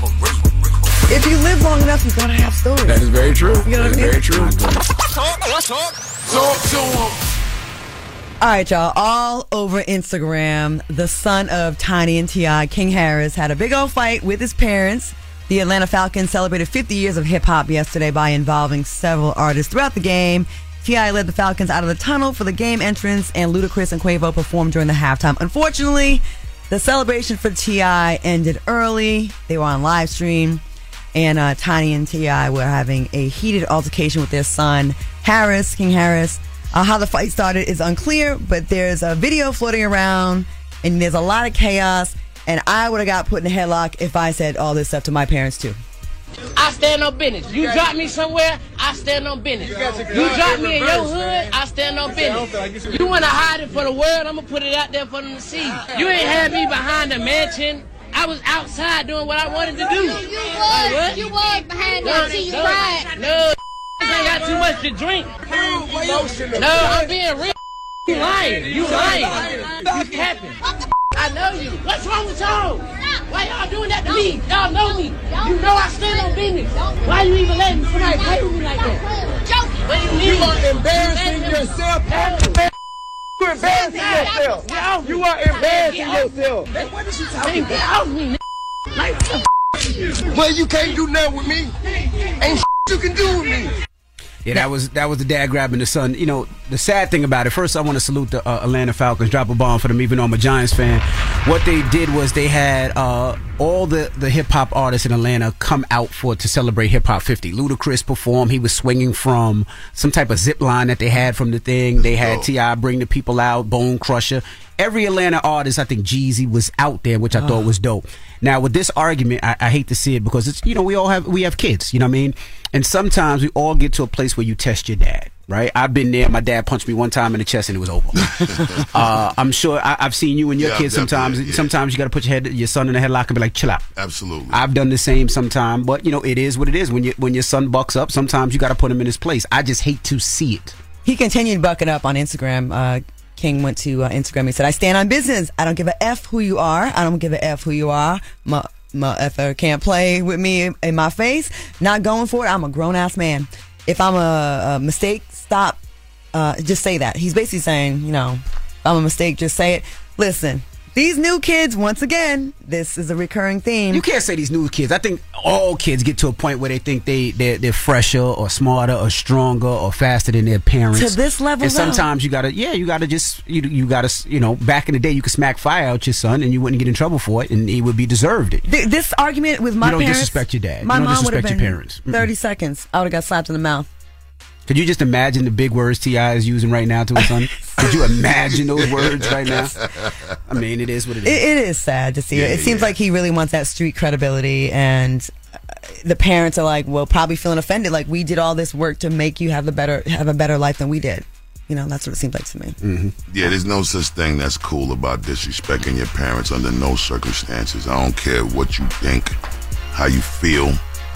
Speaker 10: If you live long enough, you're going to have stories.
Speaker 8: That is very true.
Speaker 10: You know
Speaker 8: that
Speaker 10: what
Speaker 8: is
Speaker 10: I mean?
Speaker 8: very true.
Speaker 15: Talk, talk, talk to him.
Speaker 10: All right, y'all. All over Instagram, the son of Tiny and T I, King Harris, had a big old fight with his parents. The Atlanta Falcons celebrated fifty years of hip-hop yesterday by involving several artists throughout the game. T I led the Falcons out of the tunnel for the game entrance, and Ludacris and Quavo performed during the halftime. Unfortunately, the celebration for T I ended early. They were on live stream, and uh, Tiny and T I were having a heated altercation with their son, Harris, King Harris. Uh, how the fight started is unclear, but there's a video floating around, and there's a lot of chaos, and I would have got put in a headlock if I said all this stuff to my parents, too.
Speaker 12: I stand on business. You drop me somewhere, I stand on business. You drop me in your hood, I stand on business. You want to hide it for the world, I'm going to put it out there for them to see. You ain't had me behind the mansion. I was outside doing what I wanted to do.
Speaker 23: You was, like, what? You was behind that until you cried.
Speaker 12: No. I got too much to drink. No, I'm being real. You lying. You lying. You capping. I know you. What's wrong with y'all? Why y'all doing that to me? Y'all know me. You know I stand on business. Why you even letting somebody play with me like that? What do you mean?
Speaker 8: You are embarrassing yourself. You are embarrassing yourself. You are embarrassing yourself.
Speaker 12: What is you talking about? Me, like, what the
Speaker 8: well, you can't do nothing with me. Ain't you can do with me.
Speaker 1: Yeah, that was that was the dad grabbing the son. You know, the sad thing about it, first I want to salute the uh, Atlanta Falcons, drop a bomb for them, even though I'm a Giants fan. What they did was they had uh, all the, the hip-hop artists in Atlanta come out for to celebrate Hip Hop fifty. Ludacris performed. He was swinging from some type of zip line that they had from the thing. They had T I bring the people out, Bone Crusher. Every Atlanta artist, I think Jeezy was out there, which I oh. thought was dope. Now, with this argument, I, I hate to see it because it's, you know, we all have we have kids, you know what I mean? And sometimes we all get to a place where you test your dad, right? I've been there. My dad punched me one time in the chest and it was over. uh, I'm sure I, I've seen you and your
Speaker 9: Yeah,
Speaker 1: kids sometimes.
Speaker 9: yeah.
Speaker 1: Sometimes you got to put your head, your son in a headlock and be like, chill out.
Speaker 9: Absolutely.
Speaker 1: I've done the same sometime, but you know, it is what it is. When you when your son bucks up, sometimes you got to put him in his place. I just hate to see it.
Speaker 10: He continued bucking up on Instagram. Uh, King went to uh, Instagram. He said, I stand on business. I don't give a F who you are. I don't give a F who you are. My, my effer can't play with me in, in my face. Not going for it. I'm a grown-ass man. If I'm a, a mistake, stop. Uh, just say that. He's basically saying, you know, if I'm a mistake, just say it. Listen, these new kids, once again, this is a recurring theme.
Speaker 1: You can't say these new kids. I think all kids get to a point where they think they, they're, they're fresher or smarter or stronger or faster than their parents.
Speaker 10: To this level,
Speaker 1: And
Speaker 10: though?
Speaker 1: sometimes you gotta, yeah, you gotta just, you, you gotta, you know, back in the day, you could smack fire out your son and you wouldn't get in trouble for it and he would be deserved it.
Speaker 10: Th- this argument with my
Speaker 1: You don't
Speaker 10: parents.
Speaker 1: disrespect your dad.
Speaker 10: My
Speaker 1: You don't
Speaker 10: mom would have
Speaker 1: disrespect
Speaker 10: been
Speaker 1: your parents. Mm-mm.
Speaker 10: thirty seconds. I would have got slapped in the mouth.
Speaker 1: Could you just imagine the big words T I is using right now to his son? Could you imagine those words right now? I mean, it is what it is.
Speaker 10: It, it is sad to see
Speaker 1: Yeah,
Speaker 10: it. It seems
Speaker 1: yeah.
Speaker 10: like he really wants that street credibility, and uh, the parents are like, well, probably feeling offended. Like, we did all this work to make you have a better have a better life than we did. You know, that's what it seems like to me.
Speaker 9: Mm-hmm. Yeah, there's no such thing that's cool about disrespecting your parents under no circumstances. I don't care what you think, how you feel,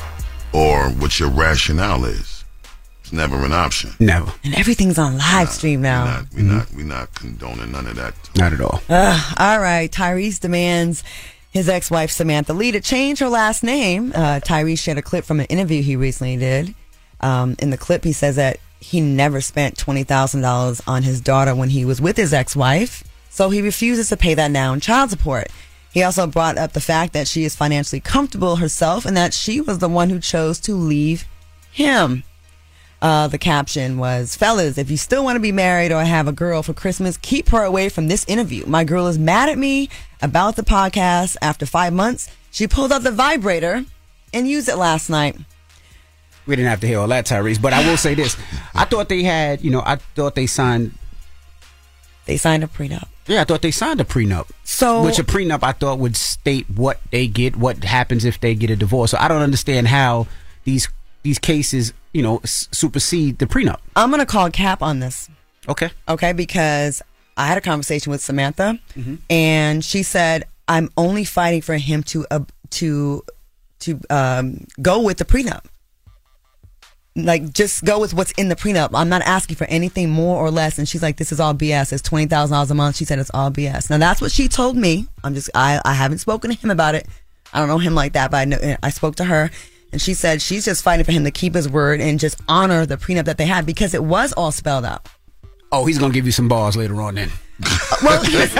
Speaker 9: or what your rationale is. It's never an option.
Speaker 1: Never.
Speaker 10: And everything's on live stream now.
Speaker 9: We're not, we're not, we're not condoning none of that.
Speaker 1: Not at all.
Speaker 10: Uh, all right. Tyrese demands his ex-wife Samantha Lee to change her last name. Uh, Tyrese shared a clip from an interview he recently did. Um, in the clip, he says that he never spent twenty thousand dollars on his daughter when he was with his ex-wife, so he refuses to pay that now in child support. He also brought up the fact that she is financially comfortable herself and that she was the one who chose to leave him. Uh, the caption was, fellas, if you still want to be married or have a girl for Christmas, keep her away from this interview. My girl is mad at me about the podcast. After five months, she pulled out the vibrator and used it last night.
Speaker 1: We didn't have to hear all that, Tyrese, but I will say this. I thought they had, you know, I thought they signed.
Speaker 10: They signed a prenup.
Speaker 1: Yeah, I thought they signed a prenup.
Speaker 10: So,
Speaker 1: which a prenup I thought would state what they get, what happens if they get a divorce. So I don't understand how these these cases, you know, s- supersede the prenup.
Speaker 10: I'm going to call Cap on this.
Speaker 1: Okay.
Speaker 10: Okay, because I had a conversation with Samantha, mm-hmm. and she said, I'm only fighting for him to uh, to to um, go with the prenup. Like, just go with what's in the prenup. I'm not asking for anything more or less. And she's like, this is all B S. It's twenty thousand dollars a month. She said it's all B S. Now, that's what she told me. I'm just, I, I haven't spoken to him about it. I don't know him like that, but I know, I spoke to her. And she said she's just fighting for him to keep his word and just honor the prenup that they had because it was all spelled out.
Speaker 1: Oh, he's going to give you some bars later on then.
Speaker 10: Well,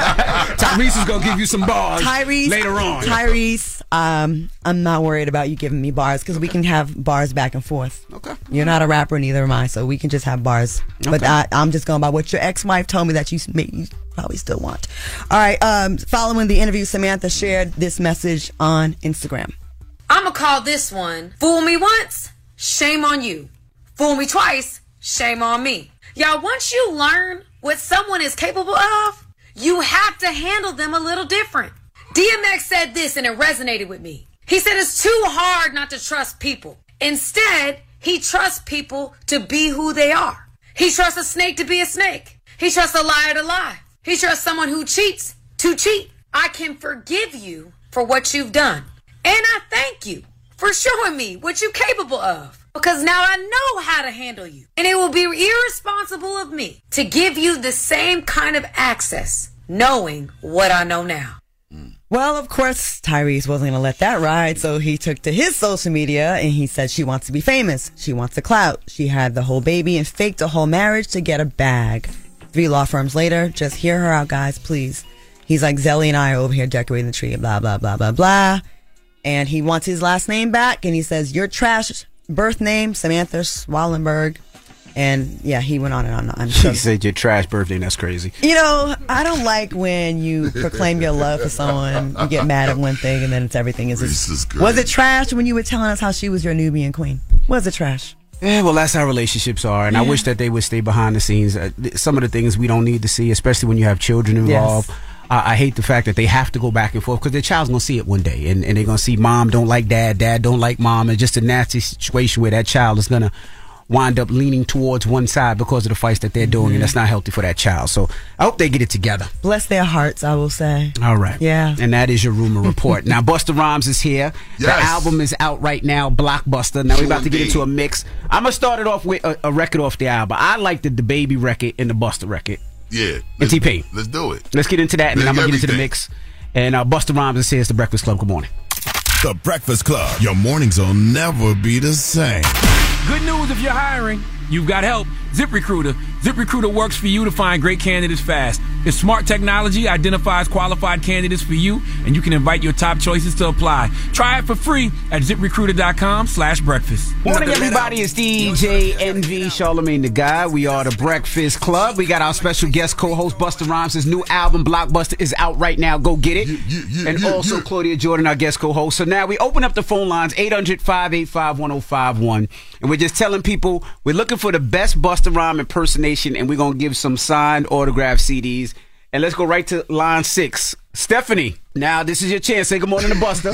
Speaker 1: Tyrese is going to give you some bars
Speaker 10: Tyrese,
Speaker 1: later on.
Speaker 10: Tyrese, um, I'm not worried about you giving me bars because we can have bars back and forth.
Speaker 1: Okay.
Speaker 10: You're not a rapper, neither am I, so we can just have bars. Okay. But I, I'm just going by what your ex-wife told me that you, may, you probably still want. All right. Um, following the interview, Samantha shared this message on Instagram.
Speaker 13: I'm going to call this one, fool me once, shame on you. Fool me twice, shame on me. Y'all, once you learn what someone is capable of, you have to handle them a little different. D M X said this and it resonated with me. He said it's too hard not to trust people. Instead, he trusts people to be who they are. He trusts a snake to be a snake. He trusts a liar to lie. He trusts someone who cheats to cheat. I can forgive you for what you've done. And I thank you for showing me what you're capable of. Because now I know how to handle you. And it will be irresponsible of me to give you the same kind of access, knowing what I know now.
Speaker 10: Well, of course, Tyrese wasn't going to let that ride, so he took to his social media and he said she wants to be famous. She wants the clout. She had the whole baby and faked a whole marriage to get a bag. Three law firms later, just hear her out, guys, please. He's like, Zelly and I are over here decorating the tree, blah, blah, blah, blah, blah. And he wants his last name back, and he says, you're trash. Birth name, Samantha Swallenberg. And yeah, he went on and on. I'm
Speaker 1: She said your trash birthday. That's crazy.
Speaker 10: You know, I don't like when you proclaim your love for someone, you get mad at one thing, and then it's everything is. Just, was it trash when you were telling us how she was your Nubian queen? Was it trash?
Speaker 1: Yeah, well, that's how relationships are, and yeah. I wish that they would stay behind the scenes. Uh, some of the things we don't need to see, especially when you have children involved. Yes. Uh, I hate the fact that they have to go back and forth because their child's going to see it one day, and, and they're going to see mom don't like dad, dad don't like mom, and just a nasty situation where that child is going to wind up leaning towards one side because of the fights that they're doing, mm-hmm. and that's not healthy for that child. So I hope they get it together.
Speaker 10: Bless their hearts, I will say.
Speaker 1: All right.
Speaker 10: Yeah.
Speaker 1: And that is your rumor report. Now, Busta Rhymes is here. Yes. The album is out right now, Blockbuster. Now, we're about to get into a mix. I'm going to start it off with a, a record off the album. I liked the, the Baby record and the Busta record.
Speaker 9: Yeah.
Speaker 1: And T-Pain.
Speaker 9: Let's do it.
Speaker 1: Let's get into that, and then I'm going to get into the mix. And uh, Busta Rhymes is here. It's The Breakfast Club. Good morning.
Speaker 14: The Breakfast Club. Your mornings will never be the same.
Speaker 21: Good news if you're hiring. You've got help. ZipRecruiter. ZipRecruiter works for you to find great candidates fast. Its smart technology identifies qualified candidates for you, and you can invite your top choices to apply. Try it for free at ZipRecruiter.com slash breakfast.
Speaker 1: Morning, everybody. It's D J Envy, Charlamagne the Guy. We are the Breakfast Club. We got our special guest co-host, Busta Rhymes. His new album, Blockbuster, is out right now. Go get it.
Speaker 9: Yeah, yeah, yeah,
Speaker 1: and
Speaker 9: yeah,
Speaker 1: also
Speaker 9: yeah.
Speaker 1: Claudia Jordan, our guest co-host. So now we open up the phone lines, eight hundred, five eight five, one oh five one. And we're just telling people we're looking for the best Busta Rhymes impersonation, and we're going to give some signed autograph C Ds. And let's go right to line six. Stephanie, now this is your chance. Say good morning to Busta.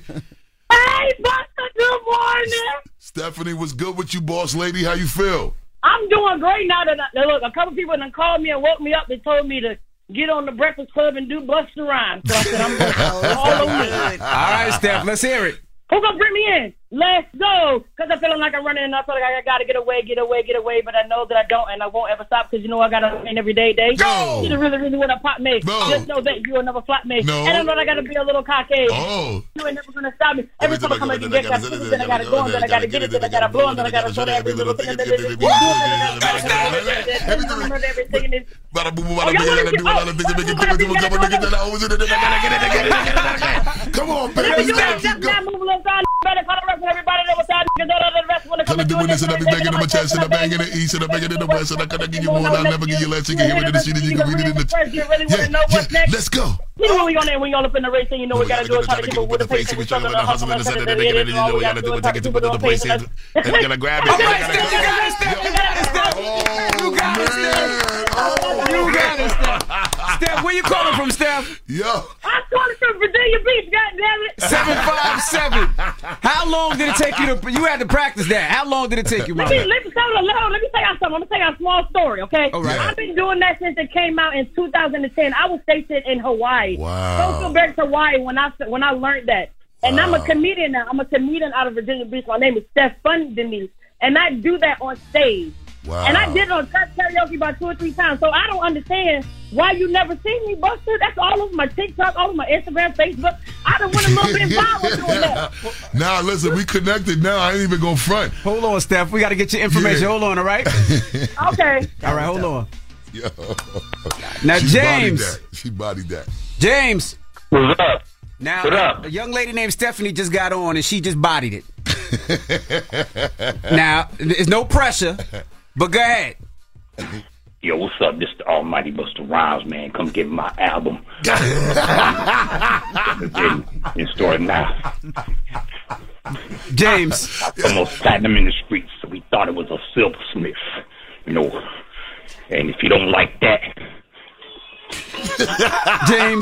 Speaker 3: Hey, Busta, good morning.
Speaker 9: Stephanie, what's good with you, boss lady? How you feel?
Speaker 3: I'm doing great now that I, look, a couple people done called me and woke me up and told me to get on the Breakfast Club and do Busta Rhymes. So I said, I'm going to all over it.
Speaker 1: All right, Steph, let's hear it.
Speaker 3: Who gonna bring me in? Let's go. Because I'm feeling like I'm running and I feel like I got to get away, get away, get away. But I know that I don't and I won't ever stop because you know I got to win every day, day.
Speaker 9: No.
Speaker 3: You really, really want to pop me.
Speaker 9: No.
Speaker 3: Just know that you will never flop me.
Speaker 9: No.
Speaker 3: And I know that I got to be a little cocky.
Speaker 9: Oh.
Speaker 3: You ain't never going to stop me. Every time I come up, you get that food, then I got to go, then I got to get it, then I got to blow, then I got to show every little thing. And then I everything.
Speaker 9: Come on, baby.
Speaker 3: Better call the rest of everybody that was out. The rest want to come
Speaker 9: trying to do this and I be banging in my chest and I bang in the east and I bang it in the west and I gotta give you more and I'll never give you less. You can hear it in the sheet and you can read it in the. Yeah, yeah, let's go.
Speaker 3: You know when you're on there, when you're up in the race, and you know we gotta do it. Try to keep it with the pace.
Speaker 9: We struggle with the hustle and the center. They get it, you know we gotta do it. Take it to the place and we're gonna grab it.
Speaker 21: You got it, Steph. You got it, Steph. You got it, Steph. You got it, Steph. Steph, where you calling from, Steph?
Speaker 9: Yo.
Speaker 3: I'm calling from Virginia Beach. Goddamn it.
Speaker 21: Seven five seven. How long did it take you to? You had to practice that. How long did it take you,
Speaker 3: Let
Speaker 21: Mama?
Speaker 3: me, let me, tell you, let me tell y'all something. I'm gonna tell y'all a small story, okay?
Speaker 21: All right.
Speaker 3: I've been doing that since it came out in two thousand ten. I was stationed in Hawaii.
Speaker 9: Wow.
Speaker 3: Social back to Hawaii when I when I learned that. And
Speaker 9: Wow.
Speaker 3: I'm a comedian now. I'm a comedian out of Virginia Beach. My name is Steph Fun Denise, and I do that on stage.
Speaker 9: Wow.
Speaker 3: And I did it on karaoke about two or three times. So I don't understand why you never seen me, Buster. That's all over my TikTok, all over my Instagram, Facebook. I done went a little bit involved with doing that.
Speaker 9: Now listen, we connected now. I ain't even gonna front.
Speaker 21: Hold on, Steph. We got to get your information.
Speaker 9: Yeah.
Speaker 21: Hold on, all right?
Speaker 3: Okay.
Speaker 21: All right, hold on.
Speaker 9: Yo.
Speaker 21: Now,
Speaker 9: She
Speaker 21: James.
Speaker 9: bodied that. She bodied that.
Speaker 21: James.
Speaker 4: What's up?
Speaker 21: Now,
Speaker 4: What up?
Speaker 21: a young lady named Stephanie just got on and she just bodied it. Now, there's no pressure, but go ahead.
Speaker 4: Yo, what's up? This the Almighty Buster Rhymes, man. Come get my album. in, in store now.
Speaker 21: James.
Speaker 4: Almost platinum in the streets, so we thought it was a silversmith. You know, and if you don't like that,
Speaker 21: James.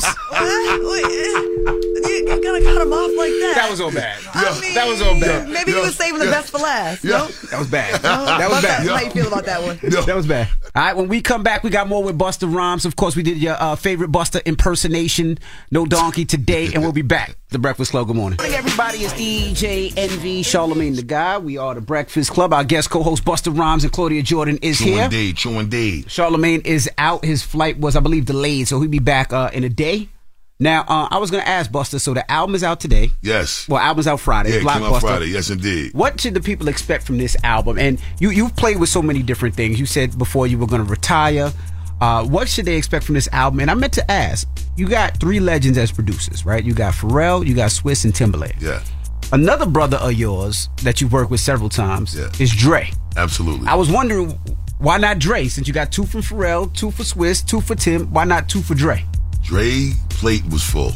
Speaker 10: You gotta cut him off like that.
Speaker 21: That was all bad.
Speaker 10: I mean,
Speaker 21: that was all bad.
Speaker 10: Maybe he was saving the best for last.
Speaker 21: Yeah.
Speaker 10: No?
Speaker 21: That was bad. That was bad.
Speaker 10: How you feel about that one?
Speaker 21: That was bad. All right, when we come back, we got more with Busta Rhymes. Of course, we did your uh, favorite Busta impersonation, No Donkey, today, and we'll be back. The Breakfast Club. Good morning. Hey, everybody, it's D J Envy, Charlamagne the Guy. We are the Breakfast Club. Our guest co-host Busta Rhymes and Claudia Jordan is
Speaker 9: True
Speaker 21: here.
Speaker 9: indeed, true indeed.
Speaker 21: Charlamagne is out. His flight was, I believe, delayed, so he'll be back uh, in a day. Now, uh, I was going to ask Busta, so the album is out today.
Speaker 9: Yes.
Speaker 21: Well, album's out Friday.
Speaker 9: Yeah, it came out
Speaker 21: Blockbuster.
Speaker 9: Friday. Yes, indeed.
Speaker 21: What should the people expect from this album? And you, you've played with so many different things. You said before you were going to retire. Uh, what should they expect from this album? And I meant to ask, you got three legends as producers, right? You got Pharrell, you got Swizz, and Timberlake.
Speaker 9: Yeah.
Speaker 21: Another brother of yours that you've worked with several times
Speaker 9: Yeah.
Speaker 21: is Dre.
Speaker 9: Absolutely.
Speaker 21: I was wondering, why not Dre? Since you got two from Pharrell, two for Swizz, two for Tim, why not two for Dre?
Speaker 9: Dre plate was full.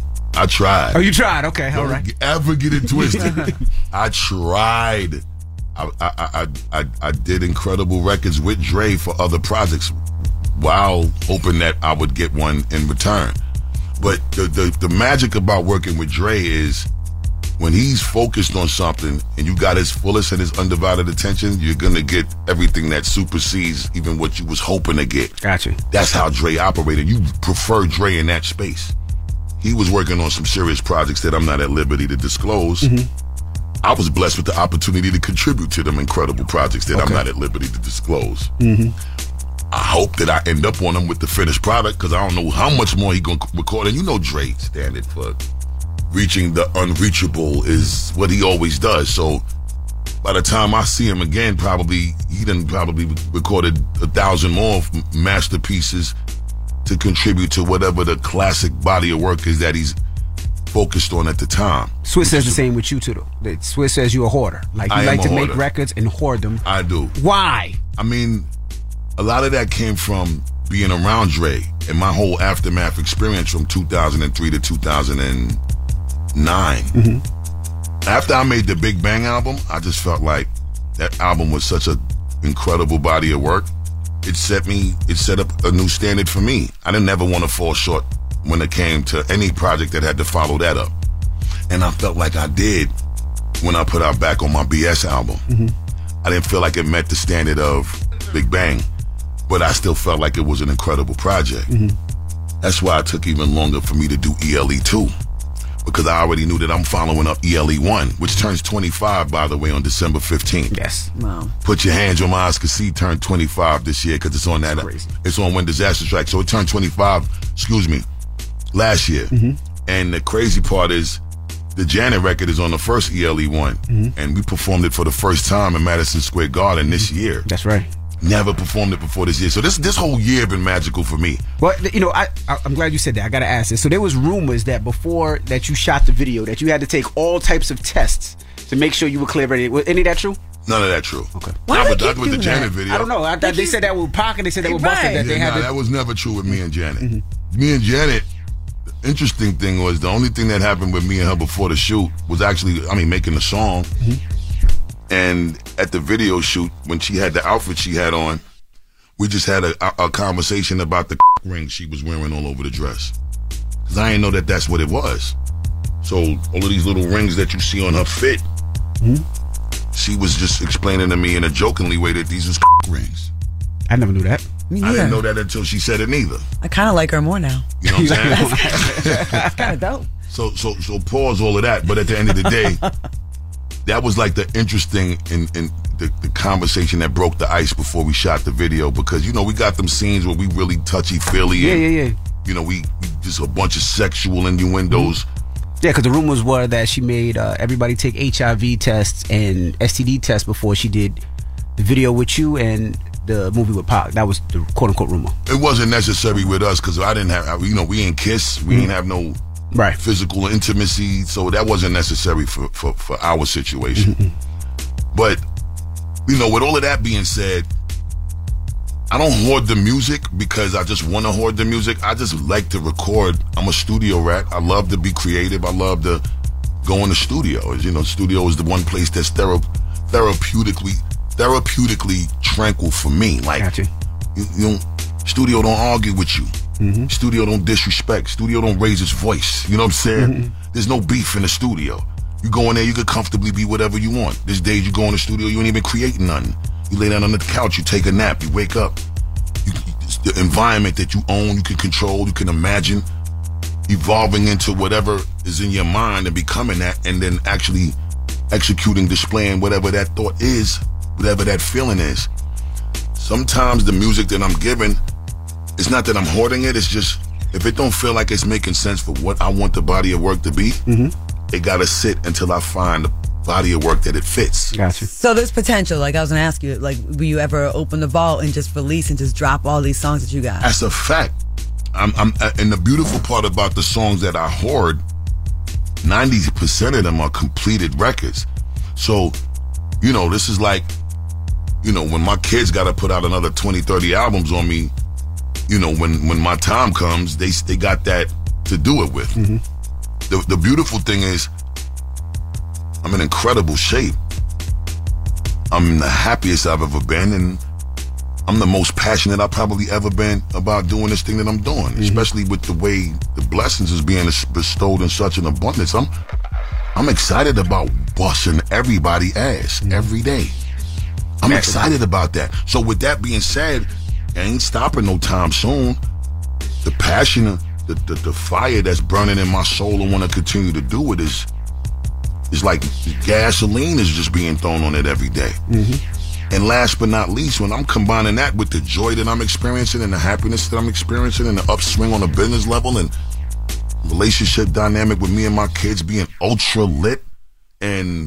Speaker 9: I tried.
Speaker 21: Oh, you tried? Okay, all
Speaker 9: Don't
Speaker 21: right.
Speaker 9: ever get it twisted. I tried. I, I, I, I, I did incredible records with Dre for other projects while hoping that I would get one in return. But the, the, the magic about working with Dre is when he's focused on something and you got his fullest and his undivided attention, you're going to get everything that supersedes even what you was hoping to get.
Speaker 21: Gotcha.
Speaker 9: That's how Dre operated. You prefer Dre in that space. He was working on some serious projects that I'm not at liberty to disclose.
Speaker 21: Mm-hmm.
Speaker 9: I was blessed with the opportunity to contribute to them incredible projects that
Speaker 21: Okay.
Speaker 9: I'm not at liberty to disclose.
Speaker 21: Mm-hmm.
Speaker 9: I hope that I end up on them with the finished product because I don't know how much more he gonna record. And you know Dre's standard for reaching the unreachable is what he always does. So by the time I see him again, probably he done probably recorded a thousand more masterpieces to contribute to whatever the classic body of work is that he's focused on at the time.
Speaker 21: Swizz says the same with you too, though. That Swizz says you're a hoarder. Like you
Speaker 9: I am
Speaker 21: like
Speaker 9: a
Speaker 21: to
Speaker 9: hoarder.
Speaker 21: make records and hoard them.
Speaker 9: I do.
Speaker 21: Why?
Speaker 9: I mean, a lot of that came from being around Dre and my whole aftermath experience from two thousand three to two thousand nine.
Speaker 21: Mm-hmm.
Speaker 9: After I made the Big Bang album, I just felt like that album was such an incredible body of work. It set me, it set up a new standard for me. I didn't ever want to fall short when it came to any project that had to follow that up. And I felt like I did when I put out Back on My B S album.
Speaker 21: Mm-hmm.
Speaker 9: I didn't feel like it met the standard of Big Bang, but I still felt like it was an incredible project.
Speaker 21: Mm-hmm.
Speaker 9: That's why it took even longer for me to do E L E two, because I already knew that I'm following up E L E one, which turns twenty-five, by the way, on December fifteenth.
Speaker 21: Yes.
Speaker 10: Wow.
Speaker 9: Put Your Hands on My Eyes, 'cause see turned twenty-five this year because it's on that.
Speaker 21: Crazy.
Speaker 9: It's on When Disaster Strikes, so it turned twenty-five. Excuse me, last year.
Speaker 21: Mm-hmm.
Speaker 9: And the crazy part is, the Janet record is on the first E L E one,
Speaker 21: Mm-hmm.
Speaker 9: and we performed it for the first time in Madison Square Garden this year.
Speaker 21: That's right.
Speaker 9: Never performed it before this year. So this this whole year been magical for me.
Speaker 21: Well, you know, I, I I'm glad you said that. I gotta ask this. So there was rumors that before that you shot the video that you had to take all types of tests to make sure you were clear ready. Was any of that true?
Speaker 9: None of that true.
Speaker 1: Okay.
Speaker 10: Why
Speaker 9: Not
Speaker 10: do
Speaker 9: with,
Speaker 10: they
Speaker 9: not
Speaker 10: keep
Speaker 9: with the
Speaker 10: doing
Speaker 9: Janet
Speaker 10: that?
Speaker 9: video.
Speaker 1: I don't know. I, they said that with Pac and they said that with Busta that they
Speaker 9: Yeah,
Speaker 1: had
Speaker 9: nah,
Speaker 1: to.
Speaker 9: that was never true with me and Janet.
Speaker 1: Mm-hmm.
Speaker 9: Me and Janet, the interesting thing was the only thing that happened with me and her before the shoot was actually, I mean, making the song.
Speaker 1: Mm-hmm.
Speaker 9: And at the video shoot, when she had the outfit she had on, we just had a, a, a conversation about the ring she was wearing all over the dress. Because I didn't know that that's what it was. So all of these little rings that you see on her fit,
Speaker 1: Mm-hmm.
Speaker 9: she was just explaining to me in a jokingly way that these was rings.
Speaker 1: I never knew that.
Speaker 10: Me
Speaker 9: I
Speaker 10: neither.
Speaker 9: didn't know that until she said it neither.
Speaker 10: I kind of like her more now.
Speaker 9: You know what I'm saying?
Speaker 10: It's kind of dope.
Speaker 9: So, so, so pause all of that. But at the end of the day, that was like the interesting in, in the, the conversation that broke the ice before we shot the video. Because, you know, we got them scenes where we really touchy-feely.
Speaker 1: Yeah,
Speaker 9: and,
Speaker 1: yeah, yeah.
Speaker 9: You know, we, we just a bunch of sexual innuendos.
Speaker 1: Yeah, because the rumors were that she made uh, everybody take H I V tests and S T D tests before she did the video with you and the movie with Pac. That was the quote-unquote rumor.
Speaker 9: It wasn't necessary with us because I didn't have, you know, we didn't kiss. We
Speaker 1: Mm-hmm.
Speaker 9: didn't have no
Speaker 1: right.
Speaker 9: physical intimacy. So that wasn't necessary for, for, for our situation.
Speaker 1: Mm-hmm.
Speaker 9: But, you know, with all of that being said, I don't hoard the music because I just want to hoard the music. I just like to record. I'm a studio rat. I love to be creative. I love to go in the studio. As you know, studio is the one place that's thera- therapeutically therapeutically tranquil for me. Like,
Speaker 1: gotcha.
Speaker 9: you, you know, studio don't argue with you.
Speaker 1: Mm-hmm.
Speaker 9: Studio don't disrespect. Studio don't raise its voice. You know what I'm saying?
Speaker 1: Mm-hmm.
Speaker 9: There's no beef in the studio. You go in there, you could comfortably be whatever you want. There's days you go in the studio, you ain't even creating nothing. You lay down on the couch, you take a nap, you wake up. You, it's the environment that you own, you can control, you can imagine evolving into whatever is in your mind and becoming that, and then actually executing, displaying whatever that thought is, whatever that feeling is. Sometimes the music that I'm giving, it's not that I'm hoarding it, it's just, if it don't feel like it's making sense for what I want the body of work to be,
Speaker 1: mm-hmm.
Speaker 9: it gotta sit until I find the body of work that it fits.
Speaker 1: Gotcha.
Speaker 10: So there's potential. Like I was gonna ask you, like, will you ever open the vault and just release and just drop all these songs that you got?
Speaker 9: That's a fact. I'm, I'm, and the beautiful part about the songs that I hoard, ninety percent of them are completed records. So, you know, this is like, you know, when my kids got to put out another twenty, thirty albums on me, you know, when, when my time comes, they they got that to do it with.
Speaker 1: Mm-hmm.
Speaker 9: The, the beautiful thing is, I'm in incredible shape. I'm the happiest I've ever been, and I'm the most passionate I've probably ever been about doing this thing that I'm doing, mm-hmm. especially with the way the blessings is being bestowed in such an abundance. I'm I'm excited about busting everybody ass mm-hmm. every day. I'm excited about that. So with that being said, I ain't stopping no time soon. The passion, the, the, the fire that's burning in my soul and want to continue to do it is It's like gasoline is just being thrown on it every day. Mm-hmm. And last but not least, when I'm combining that with the joy that I'm experiencing and the happiness that I'm experiencing and the upswing on a business level and relationship dynamic with me and my kids being ultra lit and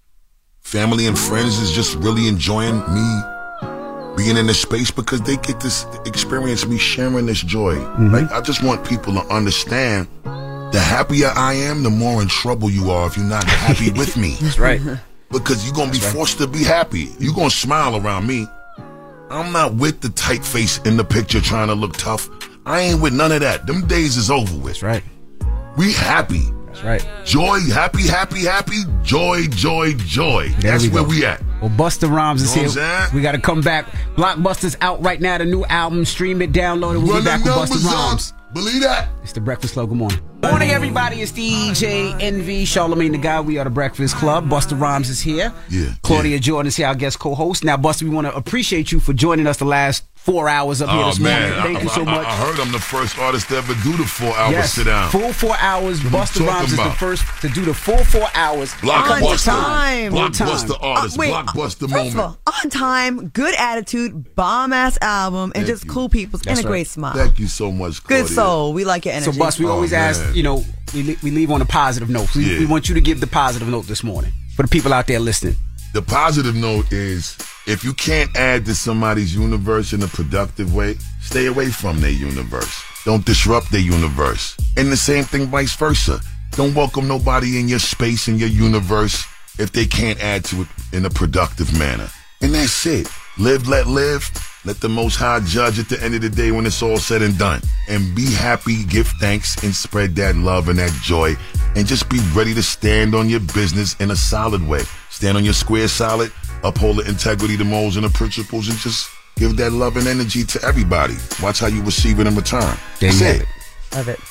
Speaker 9: family and friends is just really enjoying me being in this space because they get to experience me sharing this joy. Mm-hmm. Like, I just want people to understand the happier I am, the more in trouble you are if you're not happy with me.
Speaker 1: That's right.
Speaker 9: Because you're going to be
Speaker 1: That's
Speaker 9: forced right. to be happy. You're going to smile around me. I'm not with the tight face in the picture trying to look tough. I ain't with none of that. Them days is over with.
Speaker 1: That's right.
Speaker 9: We happy.
Speaker 1: That's right.
Speaker 9: Joy, happy, happy, happy. Joy, joy, joy.
Speaker 1: There
Speaker 9: That's
Speaker 1: we
Speaker 9: where
Speaker 1: go.
Speaker 9: we at.
Speaker 1: Well, Busta Rhymes is
Speaker 9: You know
Speaker 1: here.
Speaker 9: what I'm saying?
Speaker 1: We got to come back. Blockbuster's out right now. The new album. Stream it, download it. We'll
Speaker 9: Run
Speaker 1: be back
Speaker 9: the
Speaker 1: with Busta
Speaker 9: numbers
Speaker 1: Rhymes.
Speaker 9: up. Believe that.
Speaker 1: It's the Breakfast Club. Good morning. Morning, everybody. It's D J Envy, Charlamagne the Guy. We are the Breakfast Club. Busta Rhymes is here.
Speaker 9: Yeah.
Speaker 1: Claudia
Speaker 9: yeah.
Speaker 1: Jordan is here, our guest co-host. Now, Busta, we want to appreciate you for joining us the last four hours up here
Speaker 9: Oh,
Speaker 1: this
Speaker 9: man.
Speaker 1: morning. Thank
Speaker 9: I,
Speaker 1: you so
Speaker 9: I,
Speaker 1: much.
Speaker 9: I heard I'm the first artist to ever do the four hour
Speaker 1: Yes,
Speaker 9: sit down.
Speaker 1: full four hours.
Speaker 9: What
Speaker 1: Busta
Speaker 9: you
Speaker 1: Rhymes
Speaker 9: talking
Speaker 1: is the
Speaker 9: about?
Speaker 1: first to do the full four hours.
Speaker 9: Blockbuster.
Speaker 10: On time.
Speaker 1: On time.
Speaker 9: Blockbuster artist.
Speaker 10: Uh, wait,
Speaker 9: Blockbuster
Speaker 10: First
Speaker 9: moment.
Speaker 10: of all, on time, good attitude, bomb ass album, and
Speaker 9: Thank
Speaker 10: just
Speaker 9: you.
Speaker 10: cool people,
Speaker 1: That's
Speaker 10: and a
Speaker 1: right.
Speaker 10: great smile.
Speaker 9: Thank you so much, Claudia.
Speaker 10: Good soul. We like your energy.
Speaker 1: So, Bus, we
Speaker 9: Oh,
Speaker 1: always
Speaker 9: man.
Speaker 1: ask, you know, we, le- we leave on a positive note. We,
Speaker 9: Yeah.
Speaker 1: we want you to give the positive note this morning for the people out there listening.
Speaker 9: The positive note is if you can't add to somebody's universe in a productive way, stay away from their universe. Don't disrupt their universe. And the same thing vice versa. Don't welcome nobody in your space, in your universe if they can't add to it in a productive manner. And that's it. Live, let live. Let the Most High judge at the end of the day when it's all said and done. And be happy, give thanks, and spread that love and that joy. And just be ready to stand on your business in a solid way. Stand on your square solid, uphold the integrity, the morals, and the principles, and just give that love and energy to everybody. Watch how you receive it in return. That's it.
Speaker 10: Love it.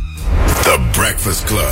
Speaker 14: The Breakfast Club.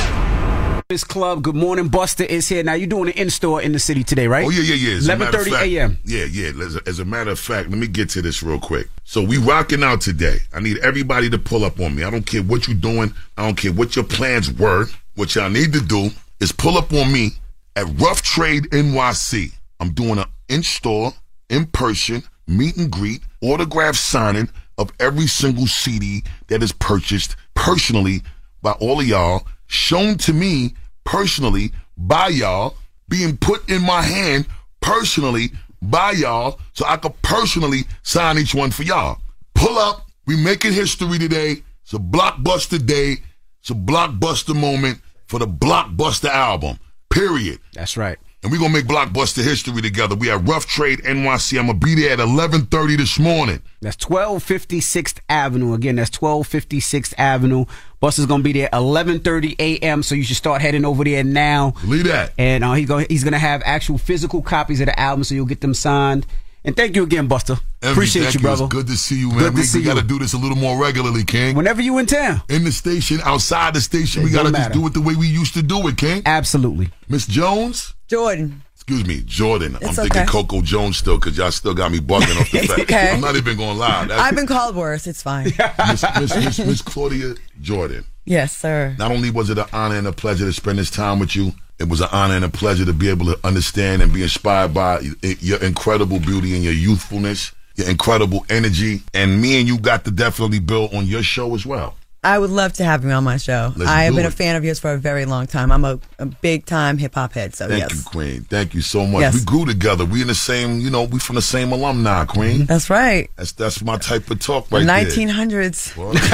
Speaker 1: This club, good morning. Buster is here. Now, you're doing an in-store in the city today, right?
Speaker 9: Oh, yeah, yeah, yeah.
Speaker 1: eleven thirty a.m.
Speaker 9: Yeah, yeah. As a, as a matter of fact, let me get to this real quick. So we rocking out today. I need everybody to pull up on me. I don't care what you're doing. I don't care what your plans were. What y'all need to do is pull up on me at Rough Trade N Y C. I'm doing an in-store, in-person, meet and greet, autograph signing of every single C D that is purchased personally by all of y'all, shown to me personally by y'all, being put in my hand personally by y'all, so I could personally sign each one for y'all. Pull up. We making history today. It's a blockbuster day. It's a blockbuster moment for the Blockbuster album, period.
Speaker 1: That's right.
Speaker 9: And we're going to make blockbuster history together. We have Rough Trade N Y C. I'm going to be there at eleven thirty this morning.
Speaker 1: That's twelve fifty-sixth Avenue. Again, that's twelve fifty-sixth Avenue. Buster's going to be there eleven thirty a.m., so you should start heading over there now.
Speaker 9: Believe that.
Speaker 1: And uh, he's going he's going to have actual physical copies of the album, so you'll get them signed. And thank you again, Buster.
Speaker 9: Envy,
Speaker 1: Appreciate
Speaker 9: thank
Speaker 1: you, brother.
Speaker 9: It's good to see you, man.
Speaker 1: Good
Speaker 9: we
Speaker 1: to see
Speaker 9: we got to
Speaker 1: you.
Speaker 9: do this a little more regularly, King.
Speaker 1: Whenever you in town.
Speaker 9: In the station, outside the station,
Speaker 1: It
Speaker 9: we got to
Speaker 1: don't
Speaker 9: just
Speaker 1: matter.
Speaker 9: do it the way we used to do it, King.
Speaker 1: Absolutely.
Speaker 9: Miss Jones?
Speaker 10: Jordan.
Speaker 9: Excuse me, Jordan. I'm
Speaker 10: It's
Speaker 9: thinking
Speaker 10: okay.
Speaker 9: Coco Jones still, because y'all still got me bugging off the fact.
Speaker 10: okay.
Speaker 9: I'm not even going live. That's
Speaker 10: I've been called worse. It's fine.
Speaker 9: Miss, Miss, Miss, Miss Claudia Jordan.
Speaker 10: Yes, sir.
Speaker 9: Not only was it an honor and a pleasure to spend this time with you, it was an honor and a pleasure to be able to understand and be inspired by your incredible beauty and your youthfulness, your incredible energy. And me and you got to definitely build on your show as well.
Speaker 10: I would love to have you on my show.
Speaker 9: Let's
Speaker 10: I have
Speaker 9: do
Speaker 10: been
Speaker 9: it.
Speaker 10: a fan of yours for a very long time. I'm a, a big time hip hop head, so
Speaker 9: Thank
Speaker 10: yes.
Speaker 9: you, Queen. Thank you so much.
Speaker 10: Yes.
Speaker 9: We grew together. We in the same, you know, we from the same alumni, Queen.
Speaker 10: That's right.
Speaker 9: That's that's my type of talk right
Speaker 10: The
Speaker 9: there.
Speaker 10: nineteen hundreds.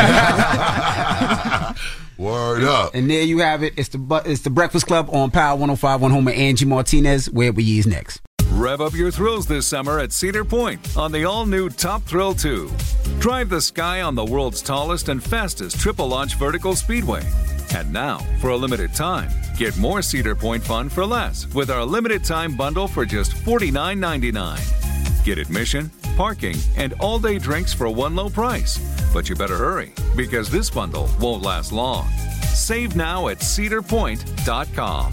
Speaker 9: Word up.
Speaker 1: And there you have it. It's the bu- it's the Breakfast Club on Power one oh five point one. Home of Angie Martinez. Where we is next.
Speaker 19: Rev up your thrills this summer at Cedar Point on the all-new Top Thrill two. Drive the sky on the world's tallest and fastest triple-launch vertical speedway. And now, for a limited time, get more Cedar Point fun for less with our limited-time bundle for just forty-nine ninety-nine. Get admission, parking, and all-day drinks for one low price. But you better hurry, because this bundle won't last long. Save now at cedar point dot com.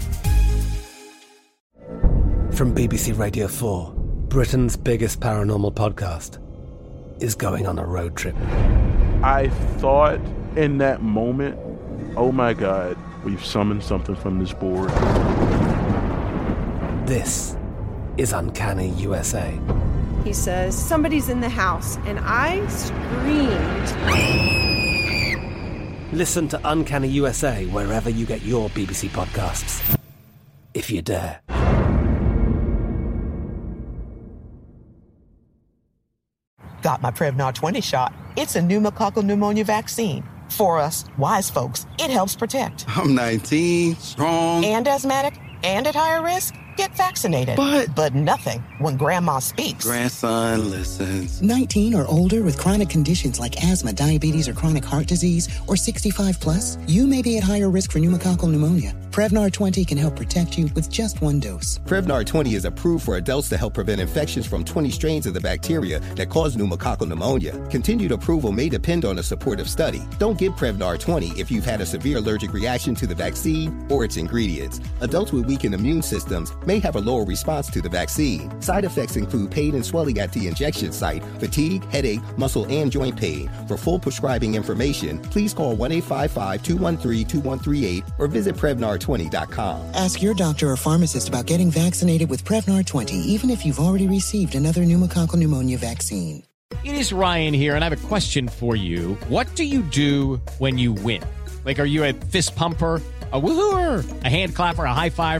Speaker 20: From B B C Radio four, Britain's biggest paranormal podcast is going on a road trip.
Speaker 22: I thought in that moment, oh my God, we've summoned something from this board.
Speaker 20: This is Uncanny U S A.
Speaker 24: He says, somebody's in the house, and I screamed.
Speaker 20: Listen to Uncanny U S A wherever you get your B B C podcasts, if you dare.
Speaker 25: Got my Prevnar twenty shot. It's a pneumococcal pneumonia vaccine. For us, wise folks, it helps protect.
Speaker 26: I'm nineteen, strong.
Speaker 25: And asthmatic, and at higher risk, get vaccinated.
Speaker 26: But-
Speaker 25: But nothing when grandma speaks.
Speaker 26: Grandson listens.
Speaker 27: nineteen or older with chronic conditions like asthma, diabetes, or chronic heart disease, or sixty-five plus, you may be at higher risk for pneumococcal pneumonia. Prevnar twenty can help protect you with just one dose.
Speaker 28: Prevnar twenty is approved for adults to help prevent infections from twenty strains of the bacteria that cause pneumococcal pneumonia. Continued approval may depend on a supportive study. Don't give Prevnar twenty if you've had a severe allergic reaction to the vaccine or its ingredients. Adults with weakened immune systems may have a lower response to the vaccine. Side effects include pain and swelling at the injection site, fatigue, headache, muscle, and joint pain. For full prescribing information, please call one eight five five, two one three, two one three eight or visit Prevnar twenty dot com.
Speaker 27: Ask your doctor or pharmacist about getting vaccinated with Prevnar twenty, even if you've already received another pneumococcal pneumonia vaccine.
Speaker 29: It is Ryan here, and I have a question for you. What do you do when you win? Like, are you a fist pumper, a woo-hooer, a hand clapper, a high fiver?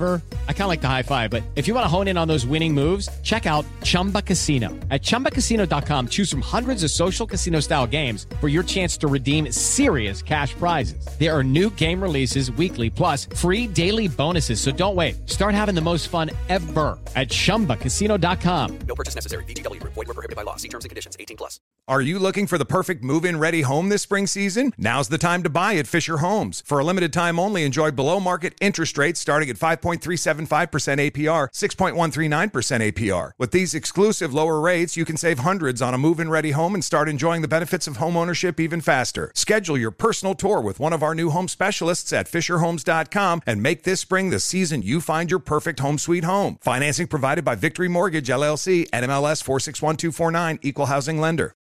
Speaker 29: I kind of like the high five, but if you want to hone in on those winning moves, check out Chumba Casino. At chumba casino dot com, choose from hundreds of social casino style games for your chance to redeem serious cash prizes. There are new game releases weekly, plus free daily bonuses. So don't wait. Start having the most fun ever at chumba casino dot com.
Speaker 2: No purchase necessary. V G W. Void where prohibited by law. See terms and conditions. eighteen plus.
Speaker 5: Are you looking for the perfect move-in ready home this spring season? Now's the time to buy at Fisher Homes. For a limited time only, enjoy below-market interest rates starting at five point three seven five percent A P R, six point one three nine percent A P R. With these exclusive lower rates, you can save hundreds on a move-in ready home and start enjoying the benefits of home ownership even faster. Schedule your personal tour with one of our new home specialists at fisher homes dot com and make this spring the season you find your perfect home sweet home. Financing provided by Victory Mortgage, L L C, N M L S four six one two four nine, Equal Housing Lender.